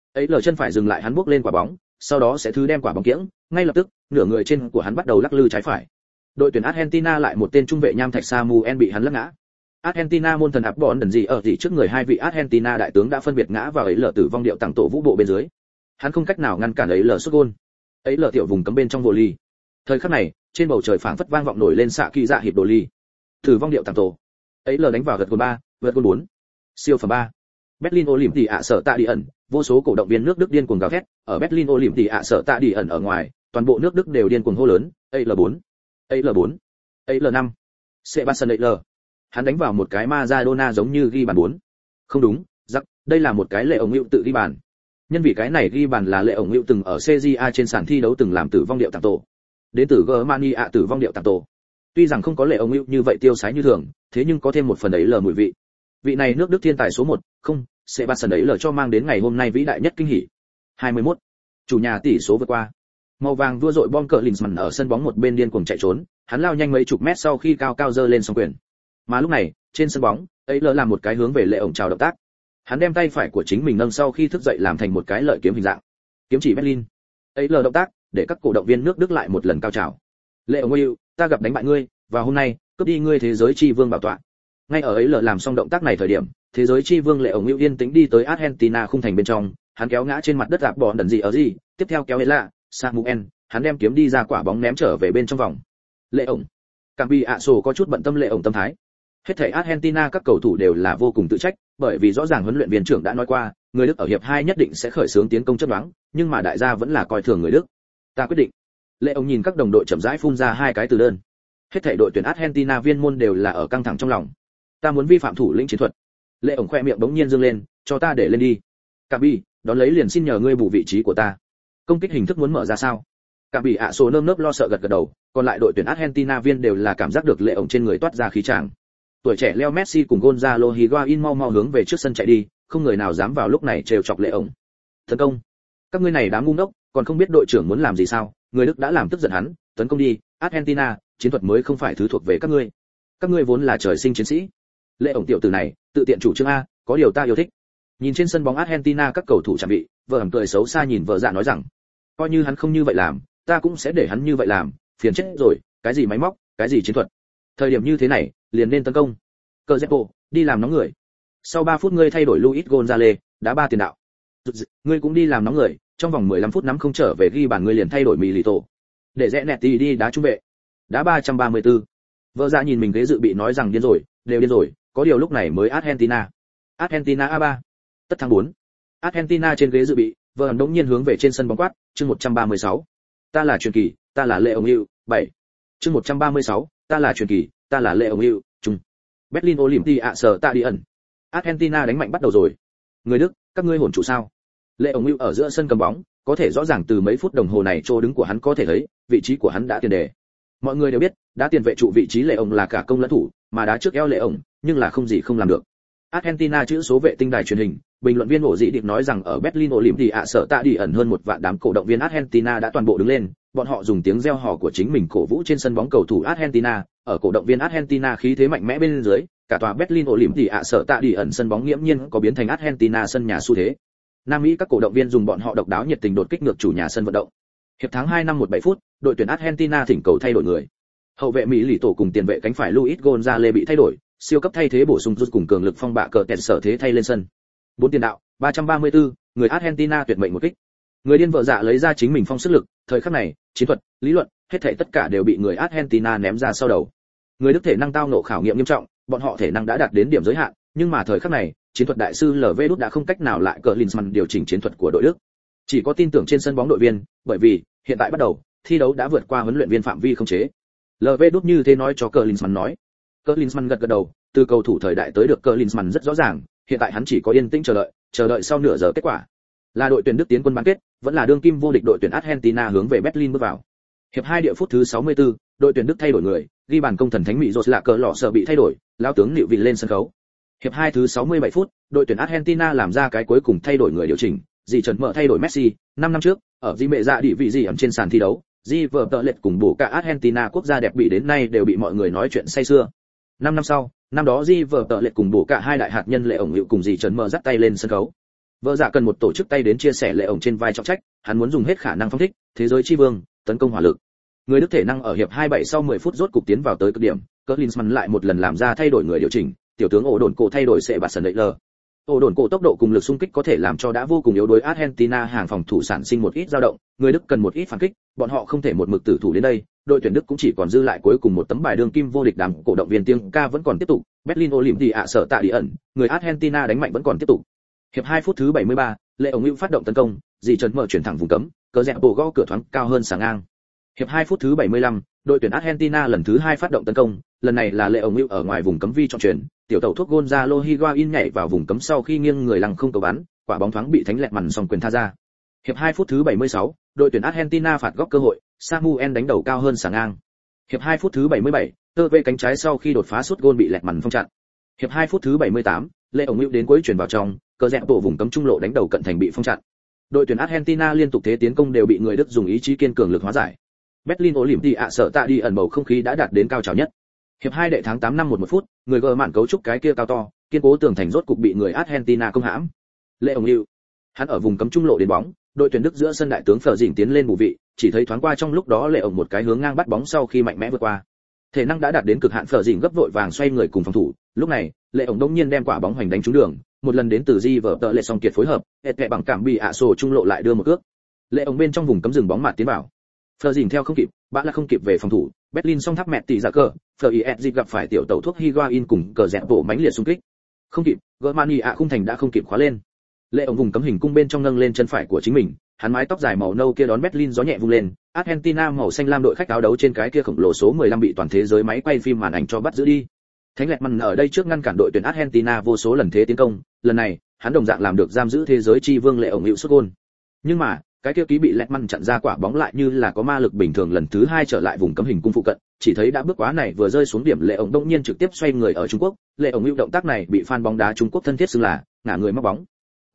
Ấy lờ chân phải dừng lại hắn bước lên quả bóng, sau đó sẽ thứ đem quả bóng kiễng, ngay lập tức, nửa người trên của hắn bắt đầu lắc lư trái phải. Đội tuyển Argentina lại một tên trung vệ nham thạch Samuel bị hắn lắc ngã. Argentina môn thần áp bọn đần gì ở thì trước người hai vị Argentina đại tướng đã phân biệt ngã vào ấy lờ tử vong điệu tặng tổ vũ bộ bên dưới. Hắn không cách nào ngăn cản ấy lờ sút gol. Ấy lờ tiểu vùng cấm bên trong vô ly. Thời khắc này, trên bầu trời phảng phất vang vọng nổi lên xạ kỳ dạ hiệp đồ ly. Tử vong điệu tặng tổ. Ấy lờ đánh vào gật gol ba, vượt gol bốn. Siêu phẩm ba. Berlin Olympic ạ sở tạ đi ẩn, vô số cổ động viên nước Đức điên cuồng gào thét, ở Berlin Olympic ạ sở tạ đi ẩn ở ngoài, toàn bộ nước Đức đều điên cuồng hô lớn, A L bốn, A L bốn, A L năm, Sebastian A L. Hắn đánh vào một cái Maradona giống như ghi bàn bốn. Không đúng, giặc, đây là một cái Lệ ổng Hữu tự ghi bàn. Nhân vì cái này ghi bàn là Lệ ổng Hữu từng ở xê giê a trên sàn thi đấu từng làm tử vong điệu tặng tổ. Đến từ Germany ạ tử vong điệu tặng tổ. Tuy rằng không có Lệ ổng Hữu như vậy tiêu sái như thường, thế nhưng có thêm một phần ấy lờ mùi vị. Vị này nước Đức thiên tài số một, không, Sebastian ấy lờ cho mang đến ngày hôm nay vĩ đại nhất kinh hỉ. hai mươi mốt. Chủ nhà tỷ số vượt qua. Màu vàng vua dội bom cờ Linsman ở sân bóng một bên điên cuồng chạy trốn, hắn lao nhanh mấy chục mét sau khi cao cao giơ lên song quyền. Mà lúc này, trên sân bóng, ấy lờ làm một cái hướng về Lệ ổng chào động tác. Hắn đem tay phải của chính mình nâng sau khi thức dậy làm thành một cái lợi kiếm hình dạng. Kiếm chỉ Berlin. Ấy lờ động tác, để các cổ động viên nước Đức lại một lần cao trào. Lệ ổng ơi, ta gặp đánh bại ngươi, và hôm nay, cướp đi ngươi thế giới chi vương bảo tọa. Ngay ở ấy lờ làm xong động tác này thời điểm, thế giới chi vương Lệ ổng Hữu yên tĩnh đi tới Argentina khung thành bên trong, hắn kéo ngã trên mặt đất đạp bọn đần gì ở gì, tiếp theo kéo Hela, Samuel, hắn đem kiếm đi ra quả bóng ném trở về bên trong vòng. Lệ ổng. Cambi Aso có chút bận tâm Lệ ổng tâm thái. Hết thảy Argentina các cầu thủ đều là vô cùng tự trách, bởi vì rõ ràng huấn luyện viên trưởng đã nói qua, người Đức ở hiệp hai nhất định sẽ khởi xướng tiến công chấp đoán, nhưng mà đại gia vẫn là coi thường người Đức. Ta quyết định. Lệ ổng nhìn các đồng đội chậm rãi phun ra hai cái từ đơn. Hết thảy đội tuyển Argentina viên môn đều là ở căng thẳng trong lòng. Ta muốn vi phạm thủ lĩnh chiến thuật. Lệ ổng khoe miệng bỗng nhiên dương lên, cho ta để lên đi. Cambi, đón lấy liền xin nhờ ngươi bù vị trí của ta. Công kích hình thức muốn mở ra sao? Cambi ạ số nơm nớp lo sợ gật gật đầu, còn lại đội tuyển Argentina viên đều là cảm giác được Lệ ổng trên người toát ra khí tràng. Tuổi trẻ Leo Messi cùng Gonzalo Higuain mau mau hướng về trước sân chạy đi, không người nào dám vào lúc này trêu chọc Lệ ổng. Tấn công! Các ngươi này đám ngu ngốc, còn không biết đội trưởng muốn làm gì sao? Người Đức đã làm tức giận hắn, tấn công đi, Argentina, chiến thuật mới không phải thứ thuộc về các ngươi. Các ngươi vốn là trời sinh chiến sĩ. Lệ ổng tiểu tử này, tự tiện chủ trương a, có điều ta yêu thích. Nhìn trên sân bóng Argentina các cầu thủ chạm bị, vợ hầm cười xấu xa nhìn vợ dạ nói rằng, coi như hắn không như vậy làm, ta cũng sẽ để hắn như vậy làm, phiền chết rồi, cái gì máy móc, cái gì chiến thuật. Thời điểm như thế này, liền nên tấn công. Cờ Zepo, đi làm nóng người. Sau ba phút ngươi thay đổi Luis Gonzalez, đá ba tiền đạo. Ngươi cũng đi làm nóng người, trong vòng mười lăm phút nắm không trở về ghi bàn ngươi liền thay đổi Milito. Để rẽ nẹt đi đá trung vệ. Đá ba trăm ba mươi tư. Vợ dạ nhìn mình ghế dự bị nói rằng điên rồi, đều điên rồi, có điều lúc này mới Argentina. Argentina a ba. Tất thắng bốn. Argentina trên ghế dự bị, vợ hầm đống nhiên hướng về trên sân bóng quát, chương một trăm ba mươi sáu. Ta là truyền kỳ, ta là Lệ ổng Hữu, bảy. Chương một trăm ba mươi sáu, ta là truyền kỳ, ta là Lệ ổng Hữu, trung. Berlin Olympic ạ sở tạ đi ẩn. Argentina đánh mạnh bắt đầu rồi. Người Đức, các ngươi hồn chủ sao? Lệ ổng Hữu ở giữa sân cầm bóng, có thể rõ ràng từ mấy phút đồng hồ này chỗ đứng của hắn có thể thấy, vị trí của hắn đã tiền đề. Mọi người đều biết, đá tiền vệ trụ vị trí Lệ ổng là cả công lẫn thủ, mà đá trước eo Lệ ổng, nhưng là không gì không làm được. Argentina chữ số vệ tinh đài truyền hình, bình luận viên ổ dị định nói rằng ở Berlin Olympic ạ sở tạ đi ẩn hơn một vạn đám cổ động viên Argentina đã toàn bộ đứng lên, bọn họ dùng tiếng reo hò của chính mình cổ vũ trên sân bóng cầu thủ Argentina, ở cổ động viên Argentina khí thế mạnh mẽ bên dưới, cả tòa Berlin Olympic ạ sở tạ đi ẩn sân bóng nghiễm nhiên có biến thành Argentina sân nhà xu thế. Nam Mỹ các cổ động viên dùng bọn họ độc đáo nhiệt tình đột kích ngược chủ nhà sân vận động. Hiệp tháng hai năm một bảy phút, đội tuyển Argentina thỉnh cầu thay đổi người. Hậu vệ Mỹ lì tổ cùng tiền vệ cánh phải Luis Gonzalez bị thay đổi, siêu cấp thay thế bổ sung rút cùng cường lực phong bạ cờ tẹt sở thế thay lên sân. Bốn tiền đạo, ba trăm ba mươi tư, người Argentina tuyệt mệnh một kích. Người điên vợ dạ lấy ra chính mình phong sức lực, thời khắc này, chiến thuật, lý luận, hết thảy tất cả đều bị người Argentina ném ra sau đầu. Người Đức thể năng tao ngộ khảo nghiệm nghiêm trọng, bọn họ thể năng đã đạt đến điểm giới hạn, nhưng mà thời khắc này, chiến thuật đại sư lờ vê Đút đã không cách nào lại cờ Klinsmann điều chỉnh chiến thuật của đội Đức. Chỉ có tin tưởng trên sân bóng đội viên, bởi vì hiện tại bắt đầu, thi đấu đã vượt qua huấn luyện viên phạm vi không chế. lờ vê Đút như thế nói cho cờ Klinsmann nói. Cờ Klinsmann gật gật đầu, từ cầu thủ thời đại tới được cờ Klinsmann rất rõ ràng, hiện tại hắn chỉ có yên tĩnh chờ đợi, chờ đợi sau nửa giờ kết quả. Là đội tuyển Đức tiến quân bán kết, vẫn là đương kim vô địch đội tuyển Argentina hướng về Berlin bước vào. Hiệp hai địa phút thứ sáu mươi tư, đội tuyển Đức thay đổi người, ghi bàn công thần thánh Mỹ Rốt là cờ lọ sợ bị thay đổi, lão tướng Liệu Vịnh lên sân khấu. Hiệp hai thứ sáu mươi bảy phút, đội tuyển Argentina làm ra cái cuối cùng thay đổi người điều chỉnh, dì trần mở thay đổi Messi, năm năm trước, ở di mẹ dạ địa vị gì ẩm trên sàn thi đấu, di vợ tợ lệch cùng bổ cả Argentina quốc gia đẹp bị đến nay đều bị mọi người nói chuyện say xưa. Năm năm sau, năm đó di vợ tợ lệch cùng bổ cả hai đại hạt nhân Lệ ổng Hữu cùng dì trần mở dắt tay lên sân khấu. Vợ dạ cần một tổ chức tay đến chia sẻ lệ ổng trên vai trọng trách, hắn muốn dùng hết khả năng phong thích thế giới chi vương, tấn công hỏa lực. Người Đức thể năng ở hiệp hai mươi bảy sau mười phút rốt cục tiến vào tới cực điểm, Klinsmann lại một lần làm ra thay đổi người điều chỉnh, tiểu tướng ổ đồn cổ thay đổi sẽ bạt sần đậy lờ. Ổ đồn cổ tốc độ cùng lực xung kích có thể làm cho đã vô cùng yếu đuối Argentina hàng phòng thủ sản sinh một ít dao động, người Đức cần một ít phản kích, bọn họ không thể một mực tử thủ đến đây, đội tuyển Đức cũng chỉ còn dư lại cuối cùng một tấm bài đương kim vô địch đám cổ động viên tiếng ca vẫn còn tiếp tục, Berlin Olympic ạ sở tạ đi ẩn, người Argentina đánh mạnh vẫn còn tiếp tục. Hiệp hai phút thứ bảy mươi ba, Lệ ổng Hữu phát động tấn công, dì trần mở chuyển thẳng vùng cấm, cờ rẽ bộ gõ cửa thoáng cao hơn sáng ngang. Hiệp hai phút thứ bảy mươi lăm, đội tuyển Argentina lần thứ hai phát động tấn công, lần này là Lệ ổng Hữu ở ngoài vùng cấm vi chọn chuyển, tiểu tàu thuốc Gonzalo Higuain nhảy vào vùng cấm sau khi nghiêng người lăng không cầu bắn, quả bóng thoáng bị thánh lẹt mằn xong quyền tha ra. Hiệp hai phút thứ bảy mươi sáu, đội tuyển Argentina phạt góc cơ hội, Samuel đánh đầu cao hơn sáng ngang. Hiệp hai phút thứ bảy mươi bảy, tơ vê cánh trái sau khi đột phá sút gôn bị lẹt mằn phong chặn. Hiệp hai phút thứ bảy mươi tám, Lệ ổng Hữu đến cuối chuyển vào trong, cờ rẽ bộ vùng cấm trung lộ đánh đầu cận thành bị phong chặn. Đội tuyển Argentina liên tục thế tiến công đều bị người Đức dùng ý chí kiên cường lực hóa giải. Berlin Olympic ạ sở tạ đi ẩn bầu không khí đã đạt đến cao trào nhất. Hiệp hai đệ tháng tám năm một một phút, người gờ mạn cấu trúc cái kia cao to, kiên cố tường thành rốt cục bị người Argentina công hãm. Lệ ổng Hữu, hắn ở vùng cấm trung lộ đến bóng, đội tuyển Đức giữa sân đại tướng Phở Dĩnh tiến lên bù vị, chỉ thấy thoáng qua trong lúc đó Lệ ổng một cái hướng ngang bắt bóng sau khi mạnh mẽ vượt qua. Thể năng đã đạt đến cực hạn Phở Dĩnh gấp vội vàng xoay người cùng phòng thủ, lúc này, Lệ ổng đống nhiên đem quả bóng hoành đánh trúng đường, một lần đến từ Di vở tợ Lệ song kiệt phối hợp, hệt kệ bằng cảm bị ạ sổ trung lộ lại đưa một cước. Lệ ổng bên trong vùng cấm dừng bóng mặt tiến vào. Phở Dĩnh theo không kịp, bạn là không kịp về phòng thủ, Berlin song tháp mẹ tỷ giả cờ, Phở Dĩnh gặp phải tiểu tàu thuốc Higuain cùng cờ rẽ bộ mãnh liệt xung kích. Không kịp, Germany ạ khung thành đã không kịp khóa lên. Lệ ổng vùng cấm hình cung bên trong nâng lên chân phải của chính mình, hắn mái tóc dài màu nâu kia đón Berlin gió nhẹ vung lên, Argentina màu xanh lam đội khách áo đấu trên cái kia khổng lồ số mười lăm bị toàn thế giới máy quay phim màn ảnh cho bắt giữ đi. Thánh lẹt mằn ở đây trước ngăn cản đội tuyển Argentina vô số lần thế tiến công, lần này, hắn đồng dạng làm được giam giữ thế giới chi vương Lệ ổng Hữu sút gôn. Nhưng mà, cái kia ký bị lẹt mằn chặn ra quả bóng lại như là có ma lực bình thường lần thứ hai trở lại vùng cấm hình cung phụ cận, chỉ thấy đã bước quá này vừa rơi xuống điểm Lệ ổng đông nhiên trực tiếp xoay người ở Trung Quốc, Lệ ổng Hữu động tác này bị fan bóng đá Trung Quốc thân thiết xưng là ngả người móc bóng.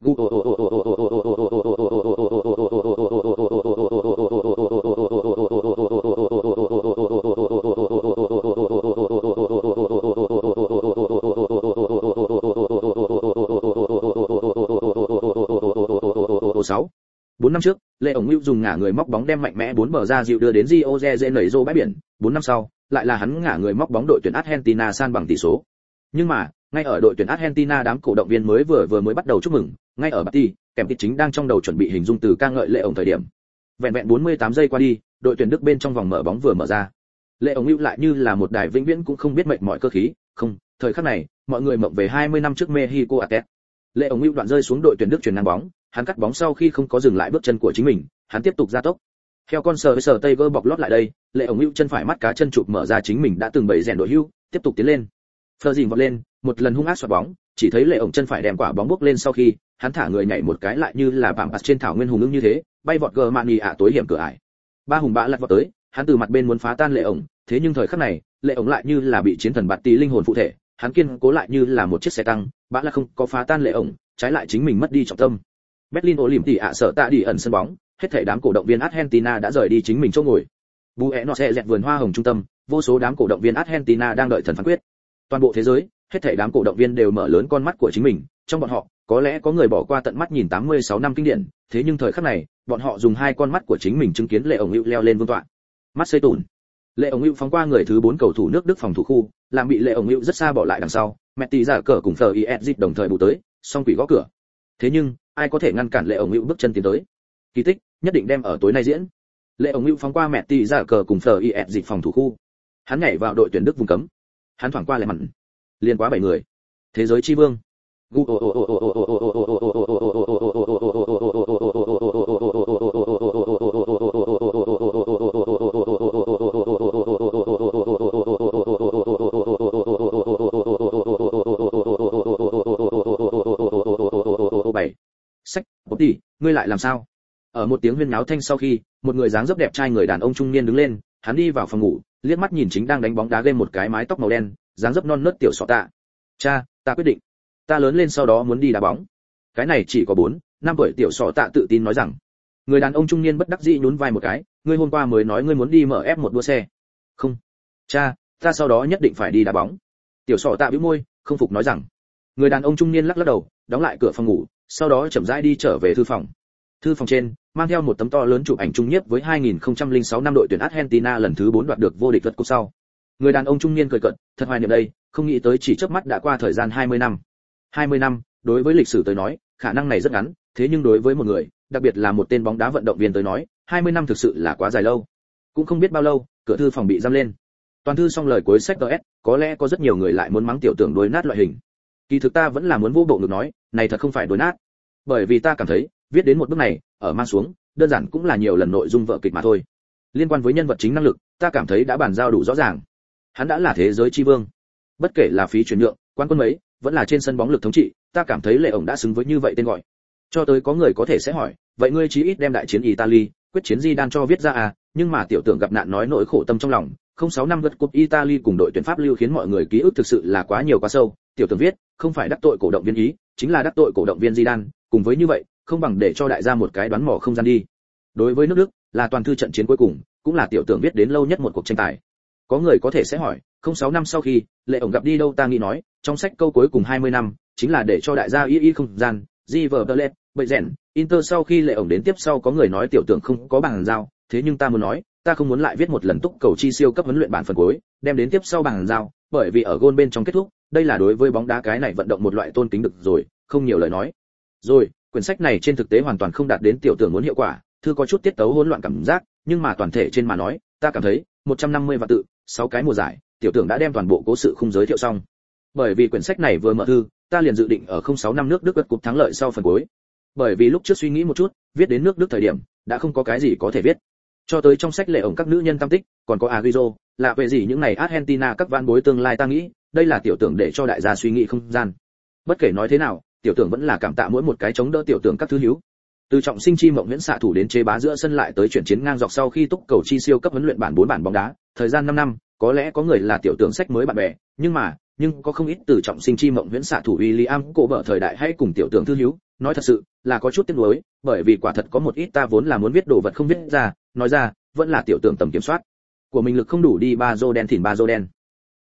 sáu bốn năm trước, Lệ ổng Hữu dùng ngả người móc bóng đem mạnh mẽ bốn bờ ra dịu đưa đến Rio de Janeiro bãi biển, bốn năm sau, lại là hắn ngả người móc bóng đội tuyển Argentina san bằng tỷ số. Nhưng mà, ngay ở đội tuyển Argentina đám cổ động viên mới vừa vừa mới bắt đầu chúc mừng, ngay ở Bati, kèm kịch chính đang trong đầu chuẩn bị hình dung từ ca ngợi Lệ ổng thời điểm. Vẹn vẹn bốn mươi tám giây qua đi, đội tuyển Đức bên trong vòng mở bóng vừa mở ra. Lệ ổng Hữu lại như là một đài vĩnh viễn cũng không biết mệt mỏi cơ khí, không, thời khắc này, mọi người mộng về hai mươi năm trước Mexico Aztec. Lệ ổng Hữu đoạn rơi xuống đội tuyển Đức chuyền ngang bóng, hắn cắt bóng sau khi không có dừng lại bước chân của chính mình, hắn tiếp tục gia tốc. Theo con sờ với sờ tay gơ bọc lót lại đây, Lệ ổng Hữu chân phải mắt cá chân chụp mở ra chính mình đã từng bày rèn đội hưu, tiếp tục tiến lên. Phờ Dĩnh vọt lên, một lần hung ác xoạc bóng, chỉ thấy Lệ ổng chân phải đem quả bóng bước lên sau khi, hắn thả người nhảy một cái lại như là vạm bạt trên thảo nguyên hùng ưng như thế, bay vọt Germany ạ tối hiểm cửa ải. Ba hùng bã lật vọt tới, hắn từ mặt bên muốn phá tan Lệ ổng, thế nhưng thời khắc này, Lệ ổng lại như là bị chiến thần bạt tí linh hồn phụ thể, hắn kiên cố lại như là một chiếc xe tăng, bã là không có phá tan Lệ ổng, trái lại chính mình mất đi trọng tâm. Berlin Olympic ạ sở tạ đi ẩn sân bóng, hết thảy đám cổ động viên Argentina đã rời đi chính mình chỗ ngồi. Buenos Aires vườn hoa hồng trung tâm, vô số đám cổ động viên Argentina đang đợi thần phán quyết. Toàn bộ thế giới, hết thảy đám cổ động viên đều mở lớn con mắt của chính mình, trong bọn họ, có lẽ có người bỏ qua tận mắt nhìn tám mươi sáu năm kinh điển, thế nhưng thời khắc này, bọn họ dùng hai con mắt của chính mình chứng kiến Lệ ổng Hữu leo lên vương tọa. Mắt xây tủn. Lệ ổng Hữu phóng qua người thứ bốn cầu thủ nước Đức phòng thủ khu, làm bị Lệ ổng Hữu rất xa bỏ lại đằng sau, mẹ tỷ giả cờ cùng Phờ Dĩnh đồng thời bù tới, song quỷ gõ cửa. Thế nhưng, ai có thể ngăn cản Lệ ổng Hữu bước chân tiến tới? Kỳ tích nhất định đem ở tối nay diễn. Lệ ổng Hữu phóng qua mẹ tỷ giả cờ cùng Phờ Dĩnh phòng thủ khu. Hắn nhảy vào đội tuyển Đức vùng cấm. Hắn thoảng qua Lệ mặn. Liên quá bảy người. Thế giới chi vương. bảy. Sách, bố tỷ, ngươi lại làm sao? Ở một tiếng huyên náo thanh sau khi, một người dáng dấp đẹp trai người đàn ông trung niên đứng lên, hắn đi vào phòng ngủ, liếc mắt nhìn chính đang đánh bóng đá game một cái mái tóc màu đen, dáng dấp non nớt tiểu sọ tạ. Cha, ta quyết định, ta lớn lên sau đó muốn đi đá bóng. Cái này chỉ có bốn, năm tuổi tiểu sọ tạ tự tin nói rằng. Người đàn ông trung niên bất đắc dĩ nhún vai một cái, ngươi hôm qua mới nói ngươi muốn đi mở ép một đua xe. Không, cha, ta sau đó nhất định phải đi đá bóng. Tiểu sọ tạ bĩu môi, không phục nói rằng. Người đàn ông trung niên lắc lắc đầu, đóng lại cửa phòng ngủ, sau đó chậm rãi đi trở về thư phòng. Thư phòng trên mang theo một tấm to lớn chụp ảnh chung nhiếp với hai nghìn không trăm lẻ sáu năm đội tuyển Argentina lần thứ bốn đoạt được vô địch vật cúp sau. Người đàn ông trung niên cười cợt, thật hoài niệm đây, không nghĩ tới chỉ chớp mắt đã qua thời gian hai mươi năm. hai mươi năm, đối với lịch sử tới nói, khả năng này rất ngắn, thế nhưng đối với một người, đặc biệt là một tên bóng đá vận động viên tới nói, hai mươi năm thực sự là quá dài lâu. Cũng không biết bao lâu, cửa thư phòng bị giam lên. Toàn thư xong lời cuối sách ét, có lẽ có rất nhiều người lại muốn mắng tiểu tưởng đối nát loại hình. Kỳ thực ta vẫn là muốn vô bộ ngực nói, này thật không phải đối nát. Bởi vì ta cảm thấy, viết đến một bước này, ở mang xuống, đơn giản cũng là nhiều lần nội dung vở kịch mà thôi. Liên quan với nhân vật chính năng lực, ta cảm thấy đã bàn giao đủ rõ ràng. Hắn đã là thế giới chi vương. Bất kể là phí chuyển nhượng, quan quân mấy, vẫn là trên sân bóng lực thống trị, ta cảm thấy Lệ ổng đã xứng với như vậy tên gọi. Cho tới có người có thể sẽ hỏi, vậy ngươi chí ít đem đại chiến Italy, quyết chiến Zidane cho viết ra à, nhưng mà tiểu tưởng gặp nạn nói nỗi khổ tâm trong lòng, không sáu năm gật cúp Italy cùng đội tuyển Pháp lưu khiến mọi người ký ức thực sự là quá nhiều quá sâu, tiểu tưởng viết, không phải đắc tội cổ động viên ý, chính là đắc tội cổ động viên Zidane, cùng với như vậy, không bằng để cho đại gia một cái đoán mò không gian đi. Đối với nước Đức, là toàn thư trận chiến cuối cùng, cũng là tiểu tưởng viết đến lâu nhất một cuộc tranh tài. Có người có thể sẽ hỏi, không sáu năm sau khi, Lệ ổng gặp đi đâu, ta nghĩ nói, trong sách câu cuối cùng hai mươi năm, chính là để cho đại gia y y không gian, River bậy rèn, Inter sau khi Lệ ổng đến tiếp sau có người nói tiểu tưởng không có bằng giao, thế nhưng ta muốn nói, ta không muốn lại viết một lần túc cầu chi siêu cấp huấn luyện bản phần cuối, đem đến tiếp sau bằng giao, bởi vì ở gôn bên trong kết thúc, đây là đối với bóng đá cái này vận động một loại tôn kính được rồi, không nhiều lời nói. Rồi, quyển sách này trên thực tế hoàn toàn không đạt đến tiểu tưởng muốn hiệu quả, thư có chút tiết tấu hỗn loạn cảm giác, nhưng mà toàn thể trên mà nói, ta cảm thấy, một trăm năm mươi vạn tự, sáu cái mùa giải, tiểu tưởng đã đem toàn bộ cố sự khung giới thiệu xong. Bởi vì quyển sách này vừa mở thư, ta liền dự định ở không sáu năm nước Đức vượt cúp thắng lợi sau phần cuối. Bởi vì lúc trước suy nghĩ một chút, viết đến nước Đức thời điểm, đã không có cái gì có thể viết. Cho tới trong sách Lệ ổng các nữ nhân tam tích, còn có Agüero, là về gì những này Argentina các van bối tương lai ta nghĩ, đây là tiểu tưởng để cho đại gia suy nghĩ không gian. Bất kể nói thế nào, tiểu tưởng vẫn là cảm tạ mỗi một cái chống đỡ tiểu tưởng các thứ hiếu. Từ trọng sinh chi mộng huyễn xạ thủ đến chế bá giữa sân lại tới chuyển chiến ngang dọc sau khi túc cầu chi siêu cấp huấn luyện bản bốn bản bóng đá, thời gian năm năm, có lẽ có người là tiểu tưởng sách mới bạn bè, nhưng mà, nhưng có không ít từ trọng sinh chi mộng huyễn xạ thủ William cổ vợ thời đại hay cùng tiểu tưởng thư hiếu, nói thật sự là có chút tiếc nuối, bởi vì quả thật có một ít ta vốn là muốn viết đồ vật không viết ra, nói ra, vẫn là tiểu tưởng tầm kiểm soát của mình lực không đủ đi ba dô đen thỉn ba dô đen.